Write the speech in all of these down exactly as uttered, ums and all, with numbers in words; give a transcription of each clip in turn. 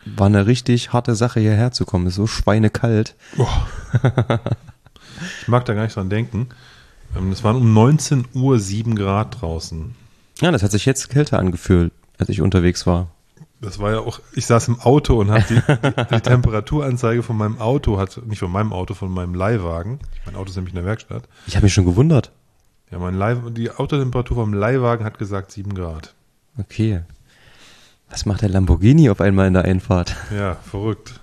war eine richtig harte Sache, hierher zu kommen. Es ist so schweinekalt. Boah. Ich mag da gar nicht dran denken. Es waren um neunzehn Uhr sieben Grad draußen. Ja, das hat sich jetzt kälter angefühlt, als ich unterwegs war. Das war ja auch, ich saß im Auto und habe die, die, die Temperaturanzeige von meinem Auto, hat nicht von meinem Auto, von meinem Leihwagen. Mein Auto ist nämlich in der Werkstatt. Ich habe mich schon gewundert. Ja, mein Leih, die Autotemperatur vom Leihwagen hat gesagt sieben Grad. Okay. Was macht der Lamborghini auf einmal in der Einfahrt? Ja, verrückt.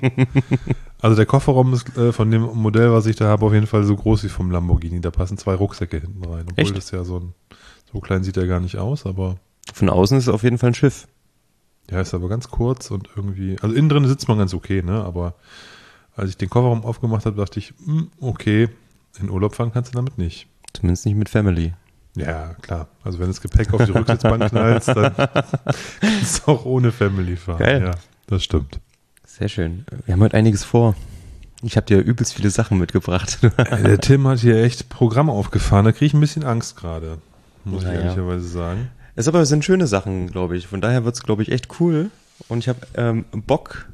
Also der Kofferraum ist äh, von dem Modell, was ich da habe, auf jeden Fall so groß wie vom Lamborghini. Da passen zwei Rucksäcke hinten rein. Obwohl Echt? das ja so ein, so klein sieht er gar nicht aus, aber. Von außen ist es auf jeden Fall ein Schiff. Ja, ist aber ganz kurz und irgendwie, also innen drin sitzt man ganz okay, ne, aber als ich den Kofferraum aufgemacht habe, dachte ich, mh, okay, in Urlaub fahren kannst du damit nicht. Zumindest nicht mit Family. Ja, klar. Also wenn das Gepäck auf die Rücksitzbank knallst, dann kannst du auch ohne Family fahren. Geil. Ja, das stimmt. Sehr schön. Wir haben heute einiges vor. Ich habe dir übelst viele Sachen mitgebracht. Ey, der Tim hat hier echt Programm aufgefahren, da kriege ich ein bisschen Angst gerade, muss Naja. ich ehrlicherweise sagen. Es aber sind schöne Sachen, glaube ich. Von daher wird es, glaube ich, echt cool. Und ich habe ähm, Bock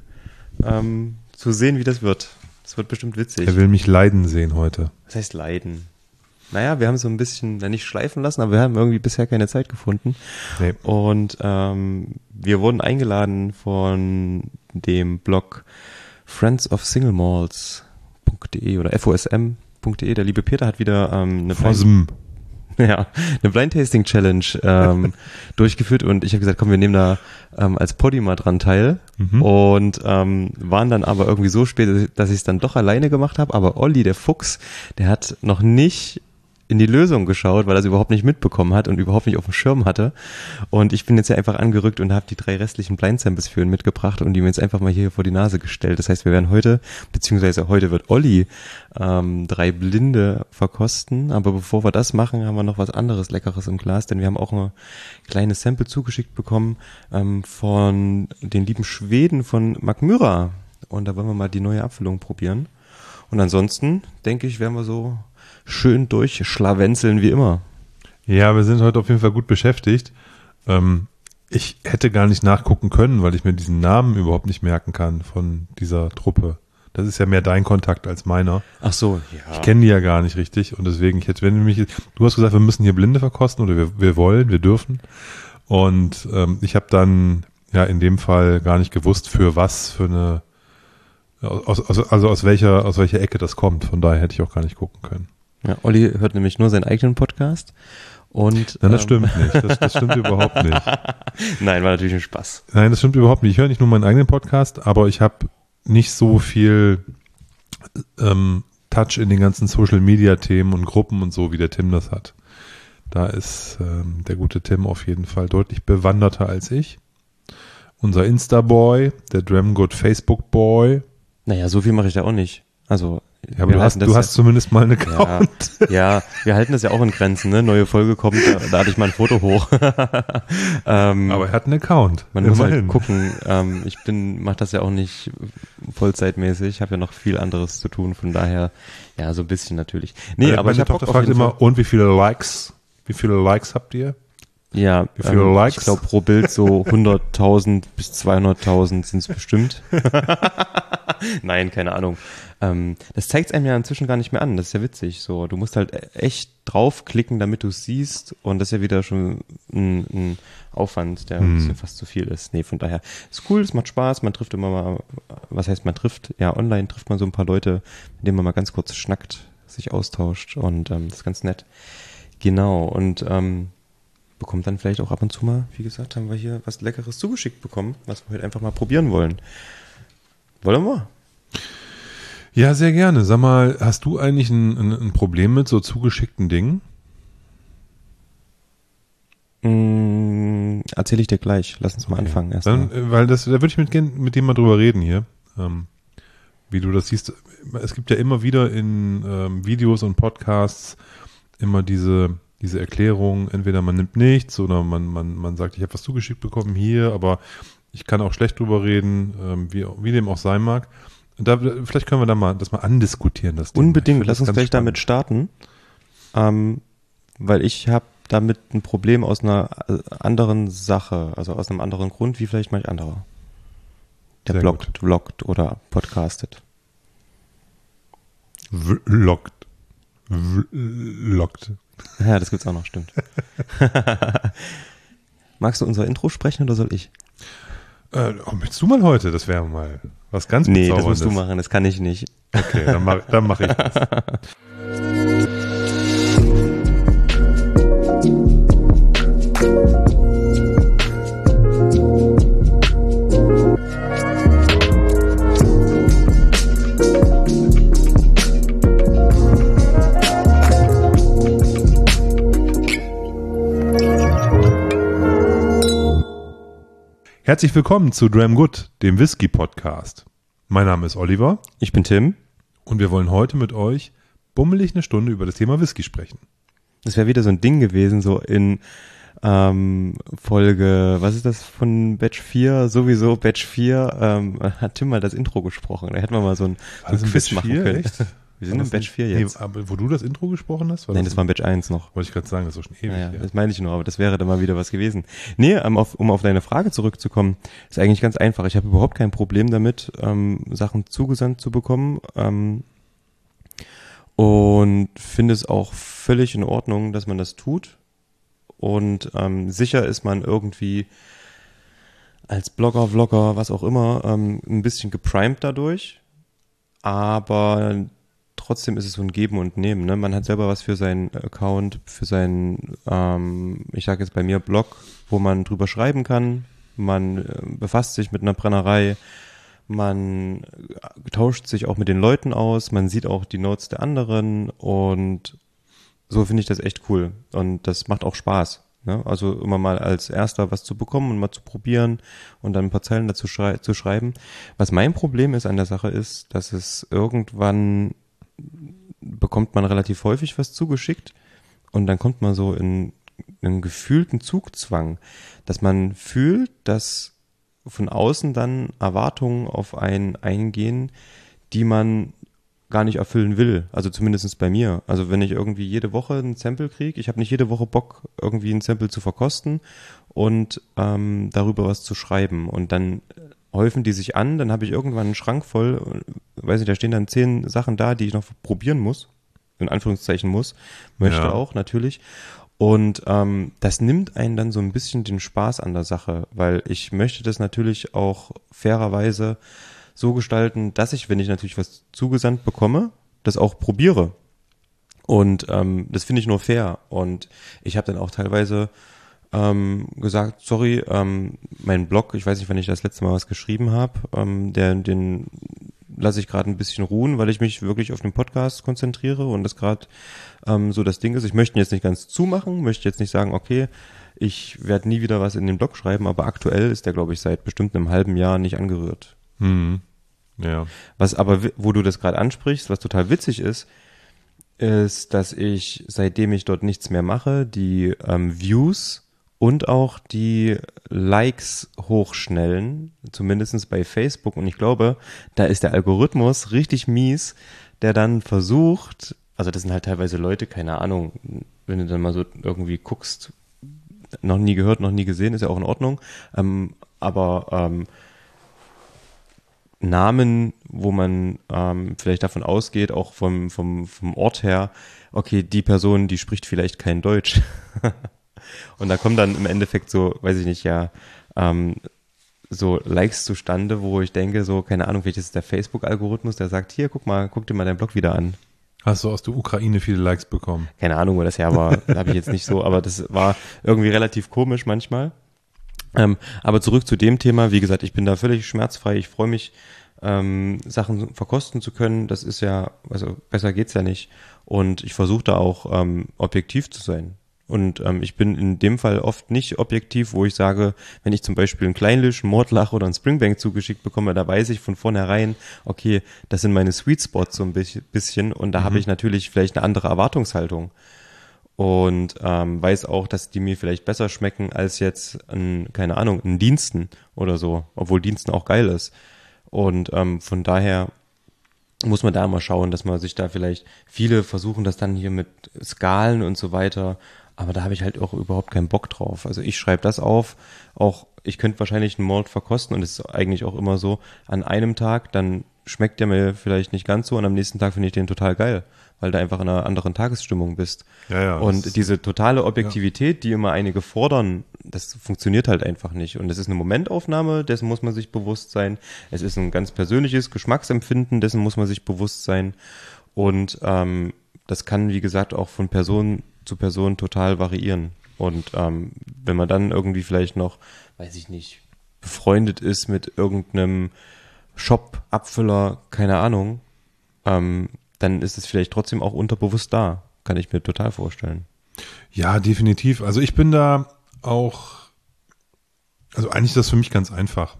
ähm, zu sehen, wie das wird. Das wird bestimmt witzig. Er will mich leiden sehen heute. Was heißt leiden? Naja, wir haben so ein bisschen, na, nicht schleifen lassen, aber wir haben irgendwie bisher keine Zeit gefunden. Nee. Und ähm, wir wurden eingeladen von dem Blog friends of single malls punkt de oder f o s m punkt de. Der liebe Peter hat wieder ähm, eine Fosm. Ja, eine Blind Tasting Challenge ähm, durchgeführt und ich habe gesagt, komm, wir nehmen da ähm, als Poddy mal dran teil Mhm. und ähm, waren dann aber irgendwie so spät, dass ich es dann doch alleine gemacht habe, aber Olli, der Fuchs, der hat noch nicht in die Lösung geschaut, weil er es überhaupt nicht mitbekommen hat und überhaupt nicht auf dem Schirm hatte. Und ich bin jetzt ja einfach angerückt und habe die drei restlichen Blind Samples für ihn mitgebracht und die mir jetzt einfach mal hier vor die Nase gestellt. Das heißt, wir werden heute, beziehungsweise heute wird Olli ähm, drei Blinde verkosten. Aber bevor wir das machen, haben wir noch was anderes Leckeres im Glas, denn wir haben auch ein kleines Sample zugeschickt bekommen ähm, von den lieben Schweden von Magmyra. Und da wollen wir mal die neue Abfüllung probieren. Und ansonsten, denke ich, werden wir so schön durchschlawenzeln wie immer. Ja, wir sind heute auf jeden Fall gut beschäftigt. Ähm, ich hätte gar nicht nachgucken können, weil ich mir diesen Namen überhaupt nicht merken kann von dieser Truppe. Das ist ja mehr dein Kontakt als meiner. Ach so, ja. Ich kenne die ja gar nicht richtig und deswegen, ich hätte, wenn du mich, du hast gesagt, wir müssen hier Blinde verkosten oder wir, wir wollen, wir dürfen. Und ähm, ich habe dann ja in dem Fall gar nicht gewusst, für was, für eine, aus, aus, also aus welcher, aus welcher Ecke das kommt. Von daher hätte ich auch gar nicht gucken können. Ja, Olli hört nämlich nur seinen eigenen Podcast und Nein, das ähm, stimmt nicht. Das, das stimmt überhaupt nicht. Nein, war natürlich ein Spaß. Nein, das stimmt überhaupt nicht. Ich höre nicht nur meinen eigenen Podcast, aber ich habe nicht so viel ähm, Touch in den ganzen Social-Media-Themen und Gruppen und so, wie der Tim das hat. Da ist ähm, der gute Tim auf jeden Fall deutlich bewanderter als ich. Unser Insta-Boy, der Dramgood Facebook-Boy. Naja, so viel mache ich da auch nicht. Also Ja, aber du hast, du hast ja, zumindest mal einen Account. Ja, ja, wir halten das ja auch in Grenzen, ne? Neue Folge kommt, da, da hatte ich mal ein Foto hoch. ähm, Aber er hat einen Account. man muss immerhin. halt gucken. Ähm, ich bin, mach das ja auch nicht vollzeitmäßig. Ich habe ja noch viel anderes zu tun. Von daher, ja, so ein bisschen natürlich. Nee, Meine, aber meine ich habe Tochter fragt immer, und wie viele Likes? Wie viele Likes habt ihr? Ja, Wie viele ähm, Likes? ich glaube pro Bild so hunderttausend bis zweihunderttausend sind es bestimmt. Nein, keine Ahnung. Ähm, das zeigt es einem ja inzwischen gar nicht mehr an. Das ist ja witzig. So, du musst halt echt draufklicken, damit du es siehst. Und das ist ja wieder schon ein, ein Aufwand, der Hm. ein bisschen fast zu viel ist. Nee, von daher ist cool, es macht Spaß. Man trifft immer mal, was heißt man trifft? Ja, online trifft man so ein paar Leute, mit denen man mal ganz kurz schnackt, sich austauscht. Und ähm, das ist ganz nett. Genau. Und ähm, bekommt dann vielleicht auch ab und zu mal, wie gesagt, haben wir hier was Leckeres zugeschickt bekommen, was wir heute einfach mal probieren wollen. Wollen wir? Ja, sehr gerne. Sag mal, hast du eigentlich ein, ein, ein Problem mit so zugeschickten Dingen? Mm, erzähle ich dir gleich. Lass uns mal Okay. anfangen erst. Dann, mal. äh, weil das, da würde ich mit, gern- mit dem mal drüber reden hier. Ähm, wie du das siehst. Es gibt ja immer wieder in ähm, Videos und Podcasts immer diese, diese Erklärung, entweder man nimmt nichts oder man, man, man sagt, ich habe was zugeschickt bekommen hier, aber ich kann auch schlecht drüber reden, ähm, wie, wie dem auch sein mag. Da, vielleicht können wir da mal das mal andiskutieren. Das Thema. Ich Unbedingt. finde Lass das uns ganz gleich spannend. damit starten, ähm, weil ich habe damit ein Problem aus einer äh, anderen Sache, also aus einem anderen Grund, wie vielleicht manch anderer. der Sehr bloggt, gut. vloggt oder podcastet. Vloggt. Vloggt. Ja, das gibt's auch noch, stimmt. Magst du unser Intro sprechen oder soll ich? Äh, oh, willst du mal heute? Das wäre mal was ganz Nee, das Bezauberndes. musst du machen, das kann ich nicht. Okay, dann mach, dann mach ich das. Herzlich willkommen zu Dram Good, dem Whisky-Podcast. Mein Name ist Oliver. Ich bin Tim. Und wir wollen heute mit euch bummelig eine Stunde über das Thema Whisky sprechen. Das wäre wieder so ein Ding gewesen, so in ähm, Folge, was ist das von Batch vier? Sowieso Batch vier ähm, hat Tim mal das Intro gesprochen. Da hätten wir mal so ein, so ein Quiz machen können. Echt? Wir sind im Batch vier jetzt. Nee, aber wo du das Intro gesprochen hast? War Nein, das das war in Batch eins noch. Wollte ich gerade sagen, das ist doch schon ewig. Naja, her. das meine ich nur, aber das wäre dann mal wieder was gewesen. Nee, um auf, um auf deine Frage zurückzukommen, ist eigentlich ganz einfach. Ich habe überhaupt kein Problem damit, ähm, Sachen zugesandt zu bekommen ähm, und finde es auch völlig in Ordnung, dass man das tut. Und ähm, sicher ist man irgendwie als Blogger, Vlogger, was auch immer, ähm, ein bisschen geprimed dadurch, aber trotzdem ist es so ein Geben und Nehmen. Ne? Man hat selber was für seinen Account, für seinen, ähm, ich sage jetzt bei mir Blog, wo man drüber schreiben kann. Man äh, befasst sich mit einer Brennerei. Man äh, tauscht sich auch mit den Leuten aus. Man sieht auch die Notes der anderen. Und so finde ich das echt cool. Und das macht auch Spaß. Ne? Also immer mal als Erster was zu bekommen und mal zu probieren und dann ein paar Zeilen dazu schrei- zu schreiben. Was mein Problem ist an der Sache ist, dass es irgendwann bekommt man relativ häufig was zugeschickt und dann kommt man so in einen gefühlten Zugzwang, dass man fühlt, dass von außen dann Erwartungen auf einen eingehen, die man gar nicht erfüllen will, also zumindest bei mir. Also wenn ich irgendwie jede Woche ein Sample kriege, ich habe nicht jede Woche Bock, irgendwie ein Sample zu verkosten und ähm, darüber was zu schreiben und dann häufen die sich an, dann habe ich irgendwann einen Schrank voll, weiß nicht, da stehen dann zehn Sachen da, die ich noch probieren muss, in Anführungszeichen muss, möchte Ja. auch natürlich. Und ähm, das nimmt einen dann so ein bisschen den Spaß an der Sache, weil ich möchte das natürlich auch fairerweise so gestalten, dass ich, wenn ich natürlich was zugesandt bekomme, das auch probiere. Und ähm, das finde ich nur fair. Und ich habe dann auch teilweise ähm, gesagt, sorry, ähm, mein Blog, ich weiß nicht, wann ich das letzte Mal was geschrieben habe, ähm, der, den lasse ich gerade ein bisschen ruhen, weil ich mich wirklich auf den Podcast konzentriere und das gerade ähm, so das Ding ist. Ich möchte ihn jetzt nicht ganz zumachen, möchte jetzt nicht sagen, okay, ich werde nie wieder was in den Blog schreiben, aber aktuell ist der, glaube ich, seit bestimmt einem halben Jahr nicht angerührt. Hm. Ja. Was aber, wo du das gerade ansprichst, was total witzig ist, ist, dass ich, seitdem ich dort nichts mehr mache, die ähm, Views und auch die Likes hochschnellen, zumindest bei Facebook. Und ich glaube, da ist der Algorithmus richtig mies, der dann versucht, also das sind halt teilweise Leute, keine Ahnung, wenn du dann mal so irgendwie guckst, noch nie gehört, noch nie gesehen, ist ja auch in Ordnung, ähm, aber ähm, Namen, wo man ähm, vielleicht davon ausgeht, auch vom, vom, vom Ort her, okay, die Person, die spricht vielleicht kein Deutsch. Und da kommen dann im Endeffekt so, weiß ich nicht, ja, ähm, so Likes zustande, wo ich denke, so, keine Ahnung, vielleicht ist es der Facebook-Algorithmus, der sagt, hier, guck mal, guck dir mal deinen Blog wieder an. Hast du aus der Ukraine viele Likes bekommen? Keine Ahnung, wo das her war, habe ich jetzt nicht so, aber das war irgendwie relativ komisch manchmal. Ähm, aber zurück zu dem Thema, wie gesagt, ich bin da völlig schmerzfrei, ich freue mich, ähm, Sachen verkosten zu können, das ist ja, also besser geht's ja nicht und ich versuche da auch ähm, objektiv zu sein. Und ähm, ich bin in dem Fall oft nicht objektiv, wo ich sage, wenn ich zum Beispiel einen Kleinlisch, einen Mordlach oder einen Springbank zugeschickt bekomme, da weiß ich von vornherein, okay, das sind meine Sweet Spots so ein bisschen und da mhm. habe ich natürlich vielleicht eine andere Erwartungshaltung und ähm, weiß auch, dass die mir vielleicht besser schmecken als jetzt ein, keine Ahnung, ein Diensten oder so, obwohl Diensten auch geil ist. Und ähm, von daher muss man da mal schauen, dass man sich da vielleicht, viele versuchen das dann hier mit Skalen und so weiter, aber da habe ich halt auch überhaupt keinen Bock drauf. Also ich schreibe das auf, auch ich könnte wahrscheinlich einen Malt verkosten und es ist eigentlich auch immer so, an einem Tag, dann schmeckt der mir vielleicht nicht ganz so und am nächsten Tag finde ich den total geil, weil du einfach in einer anderen Tagesstimmung bist. Ja, ja, und diese totale Objektivität, ja. die immer einige fordern, das funktioniert halt einfach nicht. Und es ist eine Momentaufnahme, dessen muss man sich bewusst sein. Es ist ein ganz persönliches Geschmacksempfinden, dessen muss man sich bewusst sein. Und ähm, das kann, wie gesagt, auch von Person zu Person total variieren. Und ähm, wenn man dann irgendwie vielleicht noch, weiß ich nicht, befreundet ist mit irgendeinem Shop-Abfüller, keine Ahnung, ähm, dann ist es vielleicht trotzdem auch unterbewusst da. Kann ich mir total vorstellen. Ja, definitiv. Also ich bin da auch, also eigentlich ist das für mich ganz einfach.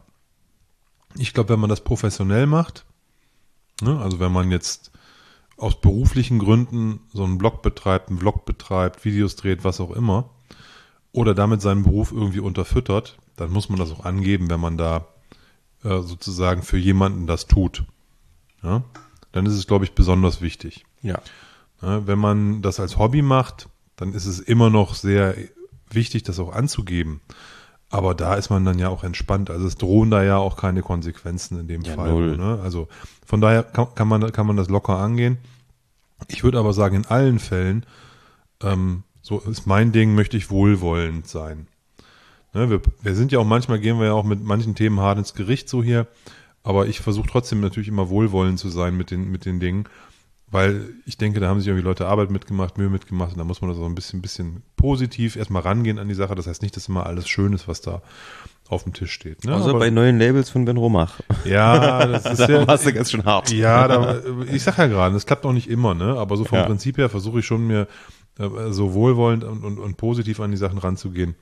Ich glaube, wenn man das professionell macht, ne, also wenn man jetzt aus beruflichen Gründen so einen Blog betreibt, einen Vlog betreibt, Videos dreht, was auch immer, oder damit seinen Beruf irgendwie unterfüttert, dann muss man das auch angeben, wenn man da äh, sozusagen für jemanden das tut. Ja? Dann ist es, glaube ich, besonders wichtig. Ja. Ja, wenn man das als Hobby macht, dann ist es immer noch sehr wichtig, das auch anzugeben. Aber da ist man dann ja auch entspannt. Also es drohen da ja auch keine Konsequenzen in dem ja, Fall. Null. Ne? Also von daher kann, kann man kann man das locker angehen. Ich würde aber sagen, in allen Fällen, ähm, so ist mein Ding, möchte ich wohlwollend sein. Ne, wir, wir sind ja auch manchmal, gehen wir ja auch mit manchen Themen hart ins Gericht so hier, aber ich versuche trotzdem natürlich immer wohlwollend zu sein mit den, mit den Dingen, weil ich denke, da haben sich irgendwie Leute Arbeit mitgemacht, Mühe mitgemacht und da muss man das auch ein bisschen, bisschen positiv erstmal rangehen an die Sache. Das heißt nicht, dass immer alles schön ist, was da auf dem Tisch steht. Ne? Also aber, bei neuen Labels von Ben Romach. Ja, das ist da ja. warst du ganz schön hart. Ja, da, ich sag ja gerade, das klappt auch nicht immer, ne? Aber so vom Ja. Prinzip her versuche ich schon mir äh, so wohlwollend und, und, und positiv an die Sachen ranzugehen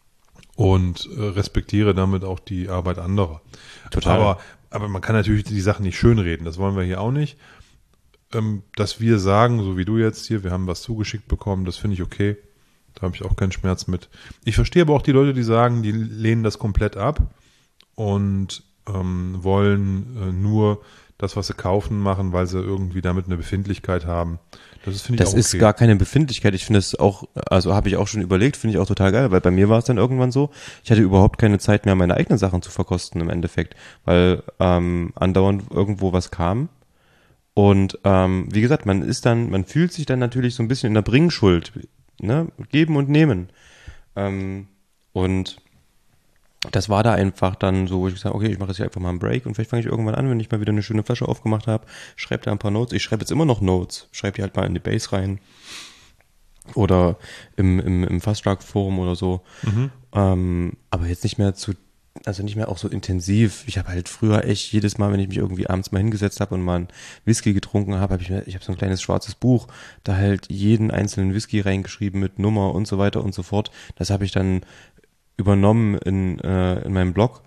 und äh, respektiere damit auch die Arbeit anderer. Total. Aber, aber man kann natürlich die Sachen nicht schönreden, das wollen wir hier auch nicht. Ähm, dass wir sagen, so wie du jetzt hier, wir haben was zugeschickt bekommen, das finde ich okay. Da habe ich auch keinen Schmerz mit. Ich verstehe aber auch die Leute, die sagen, die lehnen das komplett ab und ähm, wollen äh, nur das, was sie kaufen, machen, weil sie irgendwie damit eine Befindlichkeit haben. Das ist, finde ich, Das auch okay. ist gar keine Befindlichkeit. Ich finde es auch, also habe ich auch schon überlegt, finde ich auch total geil, weil bei mir war es dann irgendwann so, ich hatte überhaupt keine Zeit mehr, meine eigenen Sachen zu verkosten im Endeffekt, weil ähm, andauernd irgendwo was kam. Und ähm, wie gesagt, man ist dann, man fühlt sich dann natürlich so ein bisschen in der Bringschuld, ne, geben und nehmen. Ähm, und das war da einfach dann so, wo ich gesagt habe, okay, ich mache jetzt hier einfach mal einen Break und vielleicht fange ich irgendwann an, wenn ich mal wieder eine schöne Flasche aufgemacht habe, schreibe da ein paar Notes. Ich schreibe jetzt immer noch Notes, schreibe die halt mal in die Base rein oder im, im, im Fast-Track-Forum oder so. Mhm. Ähm, aber jetzt nicht mehr zu, also nicht mehr auch so intensiv. Ich habe halt früher echt jedes Mal, wenn ich mich irgendwie abends mal hingesetzt habe und mal einen Whisky getrunken habe, habe ich mir, ich habe so ein kleines schwarzes Buch, da halt jeden einzelnen Whisky reingeschrieben mit Nummer und so weiter und so fort. Das habe ich dann übernommen in, äh, in meinem Blog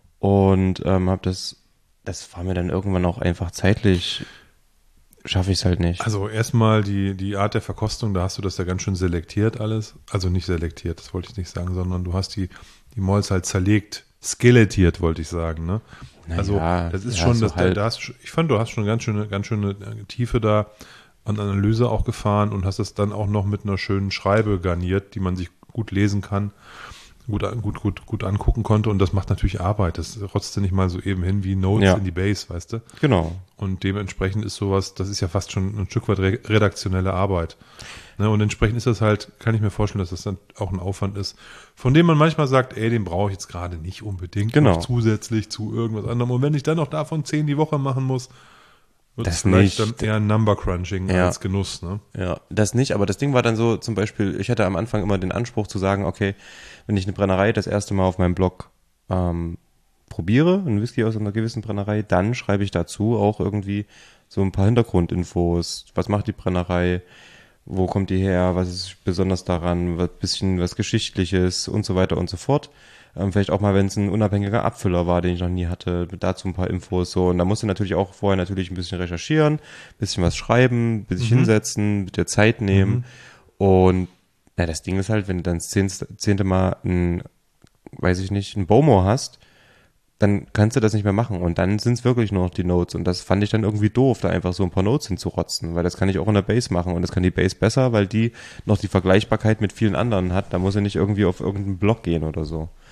und ähm, habe das, das war mir dann irgendwann auch einfach zeitlich, schaffe ich es halt nicht. Also erstmal die, die Art der Verkostung, da hast du das ja ganz schön selektiert alles. Also nicht selektiert, das wollte ich nicht sagen, sondern du hast die, die Malls halt zerlegt, skelettiert, wollte ich sagen, ne? Naja, also das ist ja, schon, so das, halt. da hast, ich fand, du hast schon ganz schöne, ganz schöne Tiefe da an Analyse auch gefahren und hast es dann auch noch mit einer schönen Schreibe garniert, die man sich gut lesen kann. Gut, gut, gut, gut angucken konnte und das macht natürlich Arbeit. Das rotzt du nicht mal so eben hin wie Notes Ja. in die Base, weißt du? Genau. Und dementsprechend ist sowas, das ist ja fast schon ein Stück weit re- redaktionelle Arbeit. Ne? Und entsprechend ist das halt, kann ich mir vorstellen, dass das dann auch ein Aufwand ist, von dem man manchmal sagt, ey, den brauche ich jetzt gerade nicht unbedingt Genau. noch zusätzlich zu irgendwas anderem. Und wenn ich dann noch davon zehn die Woche machen muss, wird es Das vielleicht nicht. dann eher Number Crunching Ja. als Genuss. Ne? Ja, das nicht, aber das Ding war dann so, zum Beispiel, ich hatte am Anfang immer den Anspruch zu sagen, okay, wenn ich eine Brennerei das erste Mal auf meinem Blog ähm, probiere, einen Whisky aus einer gewissen Brennerei, dann schreibe ich dazu auch irgendwie so ein paar Hintergrundinfos. Was macht die Brennerei? Wo kommt die her? Was ist besonders daran? Was bisschen was Geschichtliches und so weiter und so fort. Ähm, vielleicht auch mal, wenn es ein unabhängiger Abfüller war, den ich noch nie hatte, dazu ein paar Infos so. Und da musst du natürlich auch vorher natürlich ein bisschen recherchieren, ein bisschen was schreiben, ein bisschen Mhm. hinsetzen, dir Zeit nehmen. Mhm. Und ja, das Ding ist halt, wenn du dann das zehnte, zehnte Mal ein, weiß ich nicht, ein Bomo hast, dann kannst du das nicht mehr machen. Und dann sind es wirklich nur noch die Notes. Und das fand ich dann irgendwie doof, da einfach so ein paar Notes hinzurotzen, weil das kann ich auch in der Base machen. Und das kann die Base besser, weil die noch die Vergleichbarkeit mit vielen anderen hat. Da muss ich nicht irgendwie auf irgendeinen Blog gehen oder so.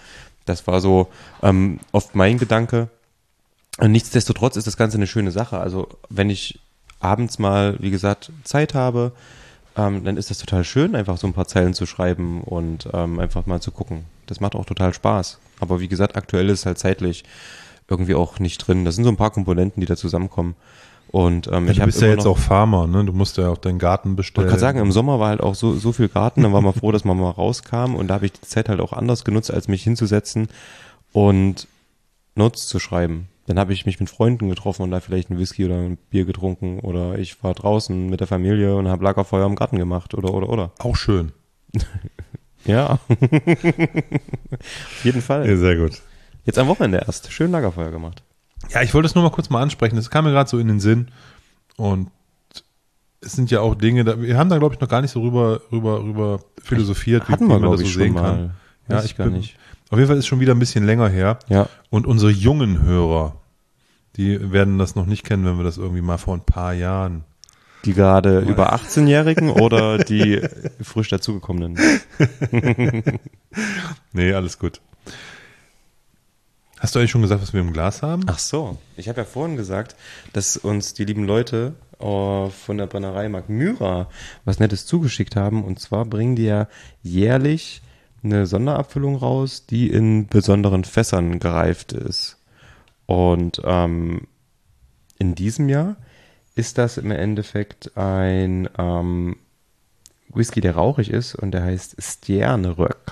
Das war so ähm, oft mein Gedanke. Und nichtsdestotrotz ist das Ganze eine schöne Sache. Also wenn ich abends mal, wie gesagt, Zeit habe, ähm, dann ist das total schön, einfach so ein paar Zeilen zu schreiben und ähm, einfach mal zu gucken. Das macht auch total Spaß. Aber wie gesagt, aktuell ist es halt zeitlich irgendwie auch nicht drin. Das sind so ein paar Komponenten, die da zusammenkommen. Und ähm, ja, ich du bist ja ja jetzt auch Farmer, ne? Du musst ja auch deinen Garten bestellen. Ich kann sagen, im Sommer war halt auch so, so viel Garten, dann war man froh, dass man mal rauskam und da habe ich die Zeit halt auch anders genutzt, als mich hinzusetzen und Notes zu schreiben. Dann habe ich mich mit Freunden getroffen und da vielleicht ein Whisky oder ein Bier getrunken oder ich war draußen mit der Familie und habe Lagerfeuer im Garten gemacht oder, oder, oder. Auch schön. Ja. Auf jeden Fall. Ja, sehr gut. Jetzt am Wochenende erst. Schön Lagerfeuer gemacht. Ja, ich wollte es nur mal kurz mal ansprechen. Das kam mir gerade so in den Sinn. Und es sind ja auch Dinge, da, wir haben da, glaube ich, noch gar nicht so rüber, rüber, rüber philosophiert, Hatten wie, wir, wie man das glaube so ich, schon sehen mal. kann. Ja, Weiß ich ich gar bin, nicht. Auf jeden Fall ist schon wieder ein bisschen länger her. Ja. Und unsere jungen Hörer, die werden das noch nicht kennen, wenn wir das irgendwie mal vor ein paar Jahren. Die gerade über achtzehnjährigen oder die frisch dazugekommenen? Nee, alles gut. Hast du eigentlich schon gesagt, was wir im Glas haben? Ach so, ich habe ja vorhin gesagt, dass uns die lieben Leute äh, von der Brennerei Mark Myra was Nettes zugeschickt haben. Und zwar bringen die ja jährlich eine Sonderabfüllung raus, die in besonderen Fässern gereift ist. Und ähm, in diesem Jahr ist das im Endeffekt ein ähm, Whisky, der rauchig ist und der heißt Stjernerøk.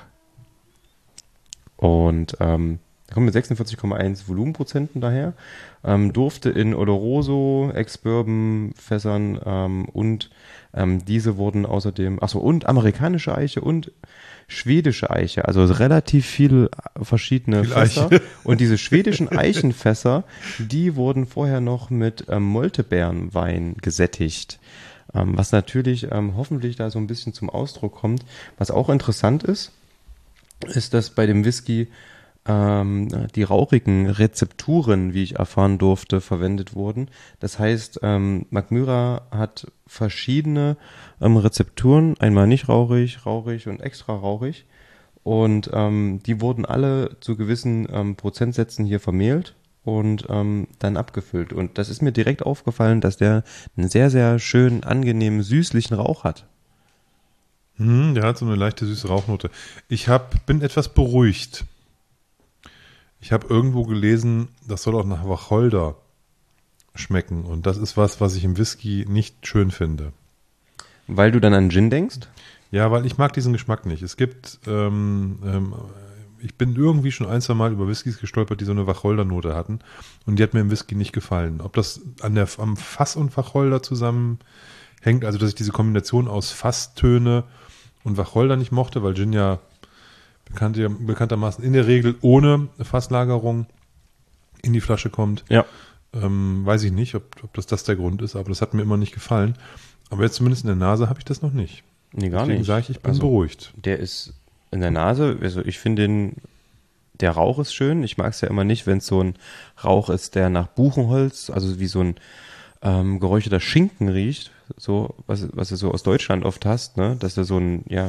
Und ähm, der kommt mit sechsundvierzig Komma eins Volumenprozenten daher, ähm, durfte in Oloroso, Ex-Bourbon Fässern ähm, und ähm, diese wurden außerdem, achso, und amerikanische Eiche und schwedische Eiche, also relativ viele verschiedene Viel Fässer. Eiche. Und diese schwedischen Eichenfässer, die wurden vorher noch mit ähm, Moltebeerenwein gesättigt. Ähm, was natürlich ähm, hoffentlich da so ein bisschen zum Ausdruck kommt. Was auch interessant ist, ist, dass bei dem Whisky ähm, die rauchigen Rezepturen, wie ich erfahren durfte, verwendet wurden. Das heißt, ähm, Mark Myra hat verschiedene ähm, Rezepturen, einmal nicht rauchig, rauchig und extra rauchig. Und ähm, die wurden alle zu gewissen ähm, Prozentsätzen hier vermehlt und ähm, dann abgefüllt. Und das ist mir direkt aufgefallen, dass der einen sehr, sehr schönen, angenehmen, süßlichen Rauch hat. Hm, der hat so eine leichte süße Rauchnote. Ich hab, bin etwas beruhigt. Ich habe irgendwo gelesen, das soll auch nach Wacholder schmecken. Und das ist was, was ich im Whisky nicht schön finde. Weil du dann an Gin denkst? Ja, weil ich mag diesen Geschmack nicht. Es gibt, ähm, ähm, ich bin irgendwie schon ein, zwei Mal über Whiskys gestolpert, die so eine Wacholdernote hatten. Und die hat mir im Whisky nicht gefallen. Ob das an der, am Fass und Wacholder zusammenhängt, also dass ich diese Kombination aus Fasstöne und Wacholder nicht mochte, weil Gin ja bekannte, bekanntermaßen in der Regel ohne Fasslagerung in die Flasche kommt. Ja. Ähm, weiß ich nicht, ob, ob das das der Grund ist, aber das hat mir immer nicht gefallen. Aber jetzt zumindest in der Nase habe ich das noch nicht. Nee, gar Deswegen nicht. sage ich, ich bin also, beruhigt. Der ist in der Nase, also ich finde den, der Rauch ist schön. Ich mag es ja immer nicht, wenn es so ein Rauch ist, der nach Buchenholz, also wie so ein ähm, geräucherter Schinken riecht, so, was, was du so aus Deutschland oft hast, ne, dass der so ein, ja,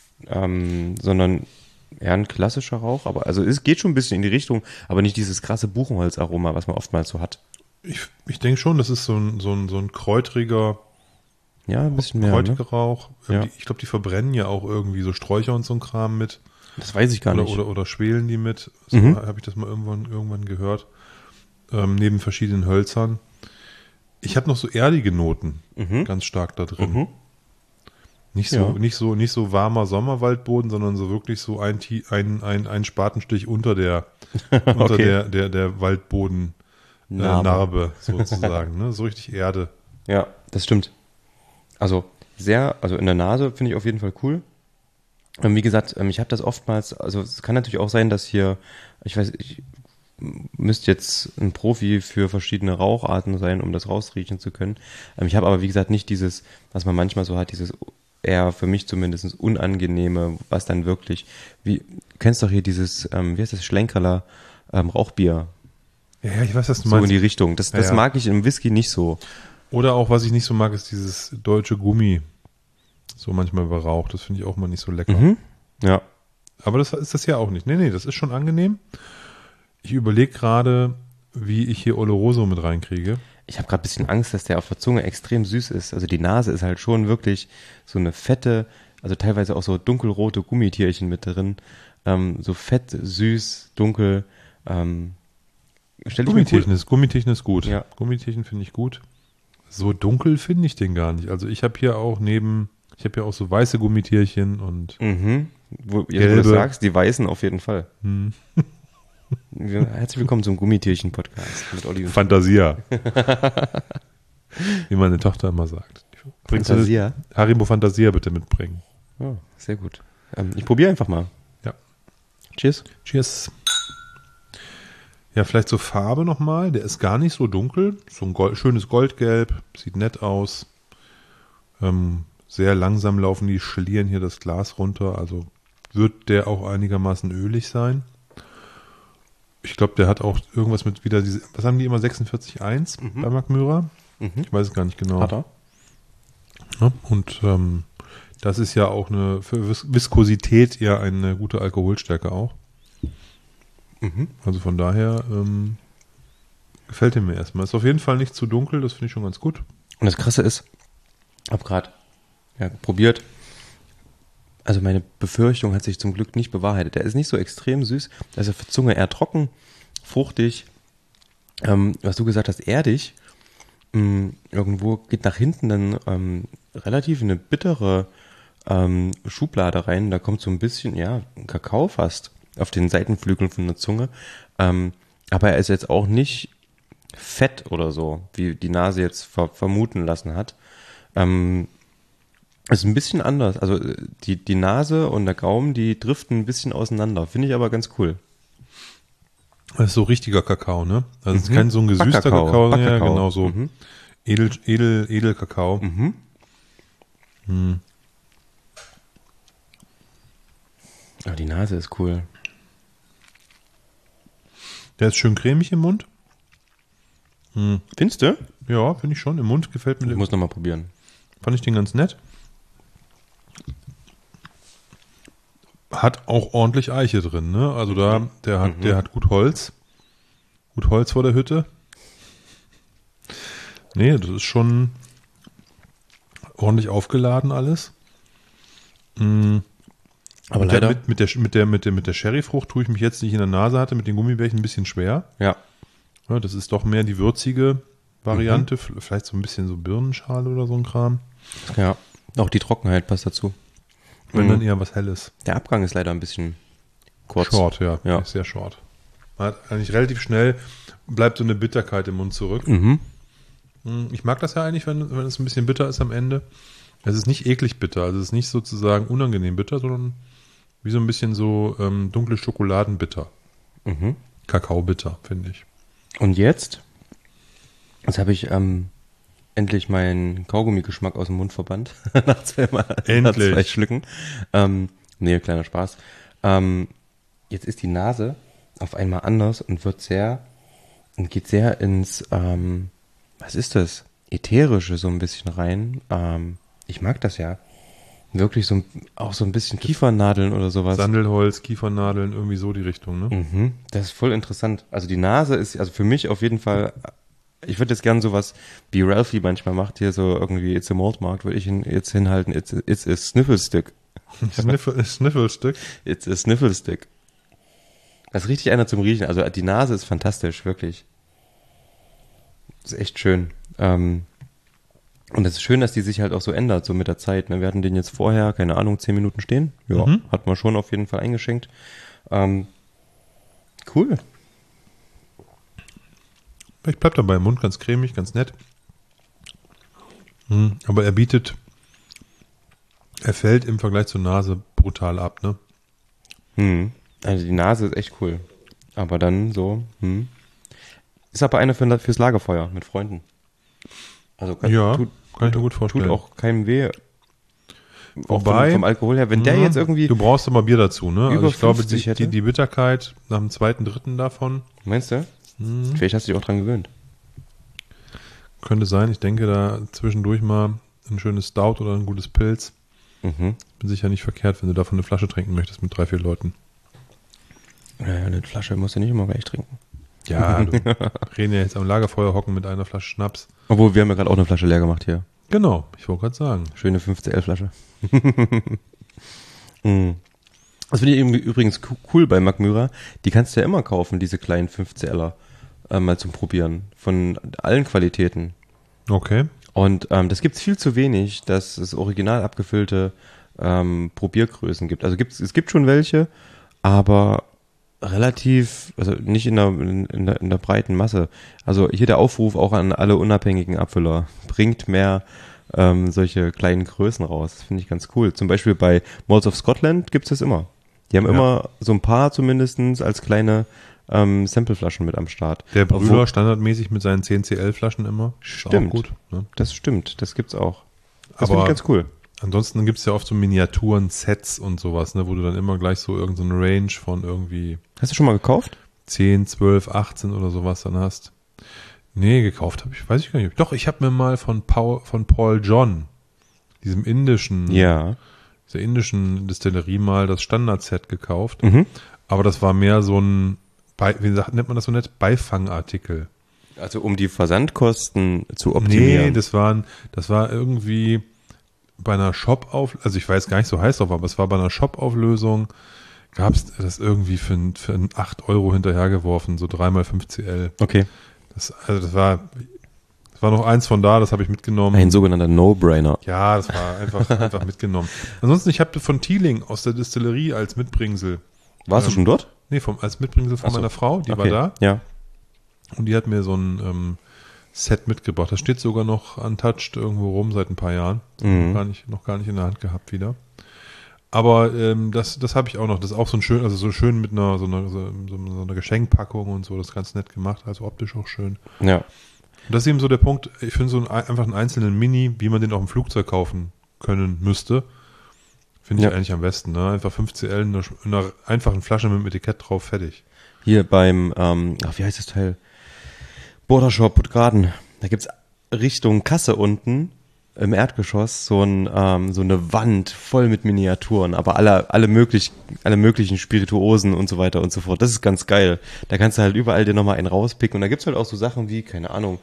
ähm, sondern eher ein klassischer Rauch, aber also es geht schon ein bisschen in die Richtung, aber nicht dieses krasse Buchenholzaroma, was man oftmals so hat. Ich, ich denke schon, das ist so ein, so ein, so ein kräutriger, Ja, ein bisschen mehr. kräutriger Ne? Rauch. Ja. Die, ich glaube, die verbrennen ja auch irgendwie so Sträucher und so ein Kram mit. Das weiß ich gar Oder, nicht. oder, oder schwelen die mit. So Mhm. habe ich das mal irgendwann, irgendwann gehört. Ähm, neben verschiedenen Hölzern. Ich habe noch so erdige Noten Mhm. ganz stark da drin. Mhm. Nicht so, Ja. nicht so, nicht so warmer Sommerwaldboden, sondern so wirklich so ein, Ti- ein, ein, ein Spatenstich unter der, unter Okay. der, der, der Waldboden äh, Narbe. Narbe sozusagen, ne? So richtig Erde. Ja, das stimmt. Also sehr, also in der Nase finde ich auf jeden Fall cool. Ähm, wie gesagt, ähm, ich habe das oftmals, also es kann natürlich auch sein, dass hier, ich weiß, ich müsste jetzt ein Profi für verschiedene Raucharten sein, um das rausriechen zu können. Ähm, ich habe aber, wie gesagt, nicht dieses, was man manchmal so hat, dieses eher für mich zumindest unangenehme, was dann wirklich, wie, du kennst doch hier dieses, ähm, wie heißt das, Schlenkerler ähm, Rauchbier, Ja, ja, ich weiß, was du so in meinst. die Richtung. Das, das Ja, ja. mag ich im Whisky nicht so. Oder auch, was ich nicht so mag, ist dieses deutsche Gummi. So manchmal über Rauch. Das finde ich auch mal nicht so lecker. Mhm. Ja, Aber das ist das ja auch nicht. Nee, nee, das ist schon angenehm. Ich überlege gerade, wie ich hier Oloroso mit reinkriege. Ich habe gerade ein bisschen Angst, dass der auf der Zunge extrem süß ist. Also die Nase ist halt schon wirklich so eine fette, also teilweise auch so dunkelrote Gummitierchen mit drin. Ähm, so fett, süß, dunkel. Ähm, stell ich mir Gummitierchen cool. ist, Gummitierchen ist gut. Ja. Gummitierchen finde ich gut. So dunkel finde ich den gar nicht. Also ich habe hier auch neben, ich habe hier auch so weiße Gummitierchen und Mhm. Wo, jetzt, wo du Gelbe. das sagst, die Weißen auf jeden Fall. hm, Wir- Herzlich willkommen zum Gummitierchen-Podcast mit Olli und Fantasia. Wie meine Tochter immer sagt. Bringst du Fantasia. das? Haribo Fantasia bitte mitbringen. Oh, sehr gut. Ähm, ich probiere einfach mal. Ja. Cheers. Cheers. Ja, vielleicht so Farbe nochmal. Der ist gar nicht so dunkel. So ein Gold, schönes Goldgelb. Sieht nett aus. Ähm, sehr langsam laufen die Schlieren hier das Glas runter. Also wird der auch einigermaßen ölig sein. Ich glaube, der hat auch irgendwas mit wieder diese, was haben die immer, sechsundvierzig Komma eins Mhm. bei Mark Myra? Mhm. Ich weiß es gar nicht genau. Hat er? Ja, und ähm, das ist ja auch eine, für Vis Viskosität ja eine gute Alkoholstärke auch. Mhm. Also von daher ähm, gefällt er mir erstmal. Ist auf jeden Fall nicht zu dunkel, das finde ich schon ganz gut. Und das Krasse ist, hab gerade ja, probiert. Also meine Befürchtung hat sich zum Glück nicht bewahrheitet. Der ist nicht so extrem süß. Der ist ja für Zunge eher trocken, fruchtig. Ähm, was du gesagt hast, erdig. Ähm, irgendwo geht nach hinten dann ähm, relativ eine bittere ähm, Schublade rein. Da kommt so ein bisschen, ja, Kakao fast auf den Seitenflügeln von der Zunge. Ähm, aber er ist jetzt auch nicht fett oder so, wie die Nase jetzt ver vermuten lassen hat. Ähm, ist ein bisschen anders. Also die, die Nase und der Gaumen, die driften ein bisschen auseinander. Finde ich aber ganz cool. Das ist so richtiger Kakao, ne? Also es ist Mhm. kein so ein gesüßter Backkakao. Kakao, ja, Backkakao. genau so. Mhm. Edel, Edel, Edelkakao. Mhm. Hm. Aber die Nase ist cool. Der ist schön cremig im Mund. Hm. Findest du? Ja, finde ich schon. Im Mund gefällt mir Ich der. muss nochmal probieren. Fand ich den ganz nett. Hat auch ordentlich Eiche drin, ne? Also da, der hat, Mhm. der hat gut Holz. Gut Holz vor der Hütte. Nee, das ist schon ordentlich aufgeladen alles. Mm. Aber Mit der, leider, mit, mit der, mit der, mit der, mit der Sherryfrucht tue ich mich jetzt, die ich in der Nase hatte, mit den Gummibärchen ein bisschen schwer. ja. Ja, das ist doch mehr die würzige Variante. Mhm. Vielleicht so ein bisschen so Birnenschale oder so ein Kram. Ja, auch die Trockenheit passt dazu. Wenn Mhm. dann eher was Helles. Der Abgang ist leider ein bisschen kurz. Short, ja. Ja. Ist sehr short. Man hat eigentlich relativ schnell, bleibt so eine Bitterkeit im Mund zurück. Mhm. Ich mag das ja eigentlich, wenn, wenn es ein bisschen bitter ist am Ende. Es ist nicht eklig bitter, also es ist nicht sozusagen unangenehm bitter, sondern wie so ein bisschen so ähm, dunkle Schokoladenbitter. Mhm. Kakaobitter, finde ich. Und jetzt? Jetzt habe ich ähm, endlich meinen Kaugummi-Geschmack aus dem Mund verbannt. nach, zweimal, Endlich. nach zwei Schlücken. Ähm, nee, kleiner Spaß. Ähm, jetzt ist die Nase auf einmal anders und wird sehr, und geht sehr ins, ähm, was ist das? Ätherische so ein bisschen rein. Ähm, ich mag das ja. Wirklich so ein, auch so ein bisschen Kiefernadeln oder sowas. Sandelholz, Kiefernadeln, irgendwie so die Richtung, ne? Mhm, das ist voll interessant. Also die Nase ist, also für mich auf jeden Fall, ich würde jetzt gern sowas, wie Ralphie manchmal macht, hier so irgendwie It's a Malt Mark, würde ich hin, jetzt hinhalten, it's a, it's a Sniffle Stick. Sniffel, Sniffelstück. It's a Sniffle Stick. Das ist richtig einer zum Riechen. Also die Nase ist fantastisch, wirklich. Das ist echt schön. Ähm, und es ist schön, dass die sich halt auch so ändert, so mit der Zeit. Ne? Wir hatten den jetzt vorher, keine Ahnung, zehn Minuten stehen. Ja, Mhm. hat man schon auf jeden Fall eingeschenkt. Ähm, cool. Ich bleib dabei im Mund, ganz cremig, ganz nett. Hm, aber er bietet, er fällt im Vergleich zur Nase brutal ab, ne? Hm. Also die Nase ist echt cool. Aber dann so, hm. Ist aber eine für, fürs Lagerfeuer mit Freunden. Also kann, Ja, tut, kann ich mir gut vorstellen. tut auch keinem weh. Auch Wobei- vom, vom Alkohol her. Wenn der Mhm. jetzt irgendwie, Du brauchst aber Bier dazu, ne? über Also ich glaube, fünfzig die, hätte? die, die Bitterkeit nach dem zweiten, dritten davon meinst du? Mhm. Vielleicht hast du dich auch dran gewöhnt. könnte sein. Ich denke da zwischendurch mal ein schönes Stout oder ein gutes Pilz. Mhm. Bin sicher nicht verkehrt, wenn du davon eine Flasche trinken möchtest mit drei, vier Leuten. Ja, eine Flasche musst du nicht immer gleich trinken. Ja, du reden ja jetzt am Lagerfeuer hocken mit einer Flasche Schnaps. Obwohl, wir haben ja gerade auch eine Flasche leer gemacht hier. Genau, ich wollte gerade sagen. Schöne fünf C L-Flasche. Mhm. Das finde ich irgendwie übrigens cool bei Magmyra. Die kannst du ja immer kaufen, diese kleinen fünf C L er, äh, mal zum Probieren. Von allen Qualitäten. Okay. Und ähm, das gibt's viel zu wenig, dass es original abgefüllte ähm, Probiergrößen gibt. Also gibt's, es gibt schon welche, aber relativ, also nicht in der, in, in, der, in der breiten Masse. Also hier der Aufruf auch an alle unabhängigen Abfüller. Bringt mehr ähm, solche kleinen Größen raus. Das finde ich ganz cool. Zum Beispiel bei Malls of Scotland gibt's das immer. Die haben Ja. immer so ein paar zumindestens als kleine ähm, Sampleflaschen mit am Start. Der Brüder Obwohl- standardmäßig mit seinen zehn C L-Flaschen immer. Ist Stimmt. Auch gut. Ne? Das stimmt, das gibt's auch. Das Aber- finde ich ganz cool. Ansonsten gibt es ja oft so Miniaturen, Sets und sowas, ne, wo du dann immer gleich so irgendeine so Range von irgendwie Hast du schon mal gekauft? zehn, zwölf, achtzehn oder sowas dann hast. Nee, gekauft habe ich, weiß ich gar nicht. Doch, ich habe mir mal von Paul, von Paul John, diesem indischen, Ja. dieser indischen Distillerie mal das Standard-Set gekauft. Mhm. Aber das war mehr so ein, Bei, wie sagt, nennt man das so nett? Beifangartikel. Also um die Versandkosten zu Nee, optimieren. das waren, das war irgendwie bei einer Shop-Auf, also ich weiß gar nicht so heiß drauf, aber es war bei einer Shop-Auflösung, gab es das irgendwie für, für acht Euro hinterhergeworfen, so drei mal fünf C L. Okay. Das, also das war, das war noch eins von da, das habe ich mitgenommen. Ein sogenannter No-Brainer. Ja, das war einfach, einfach mitgenommen. Ansonsten, ich habe von Teeling aus der Distillerie als Mitbringsel. Warst Ähm, du schon dort? Nee, vom, als Mitbringsel von Ach so. meiner Frau, die war Okay. da. Ja. Und die hat mir so ein ähm, Set mitgebracht. Das steht sogar noch untouched irgendwo rum seit ein paar Jahren. Mhm. Noch, gar nicht, noch gar nicht in der Hand gehabt wieder. Aber ähm, das, das habe ich auch noch. Das ist auch so ein schön, also so schön mit einer so einer, so, so einer Geschenkpackung und so. Das ist ganz nett gemacht, also optisch auch schön. Ja. Und das ist eben so der Punkt. Ich finde so ein, einfach einen einzelnen Mini, wie man den auf dem Flugzeug kaufen können müsste, finde ich Ja. eigentlich am besten. Ne? Einfach fünf C L in einer, in einer einfachen Flasche mit dem Etikett drauf, fertig. Hier beim, ähm, ach, wie heißt das Teil? Border Shop Puttgarden. Da gibt's Richtung Kasse unten im Erdgeschoss so, ein, ähm, so eine Wand voll mit Miniaturen, aber alle, alle, möglich, alle möglichen Spirituosen und so weiter und so fort. Das ist ganz geil. Da kannst du halt überall dir nochmal einen rauspicken. Und da gibt's halt auch so Sachen wie, keine Ahnung,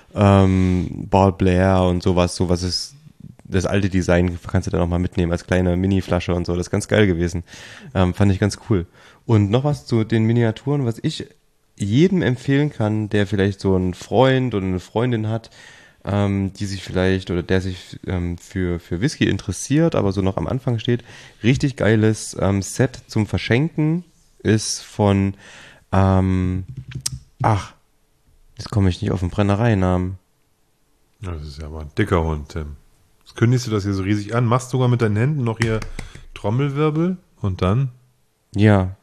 ähm, Ball Blair und sowas, sowas ist das alte Design kannst du da nochmal mitnehmen als kleine Mini-Flasche und so. Das ist ganz geil gewesen. Ähm, fand ich ganz cool. Und noch was zu den Miniaturen, was ich jedem empfehlen kann, der vielleicht so einen Freund oder eine Freundin hat, ähm, die sich vielleicht oder der sich ähm, für, für Whisky interessiert, aber so noch am Anfang steht. Richtig geiles ähm, Set zum Verschenken ist von, ähm, ach, jetzt komme ich nicht auf den Brennereinamen. Ja, das ist ja aber ein dicker Hund, Tim. Jetzt kündigst du das hier so riesig an, machst sogar mit deinen Händen noch hier Trommelwirbel und dann? Ja.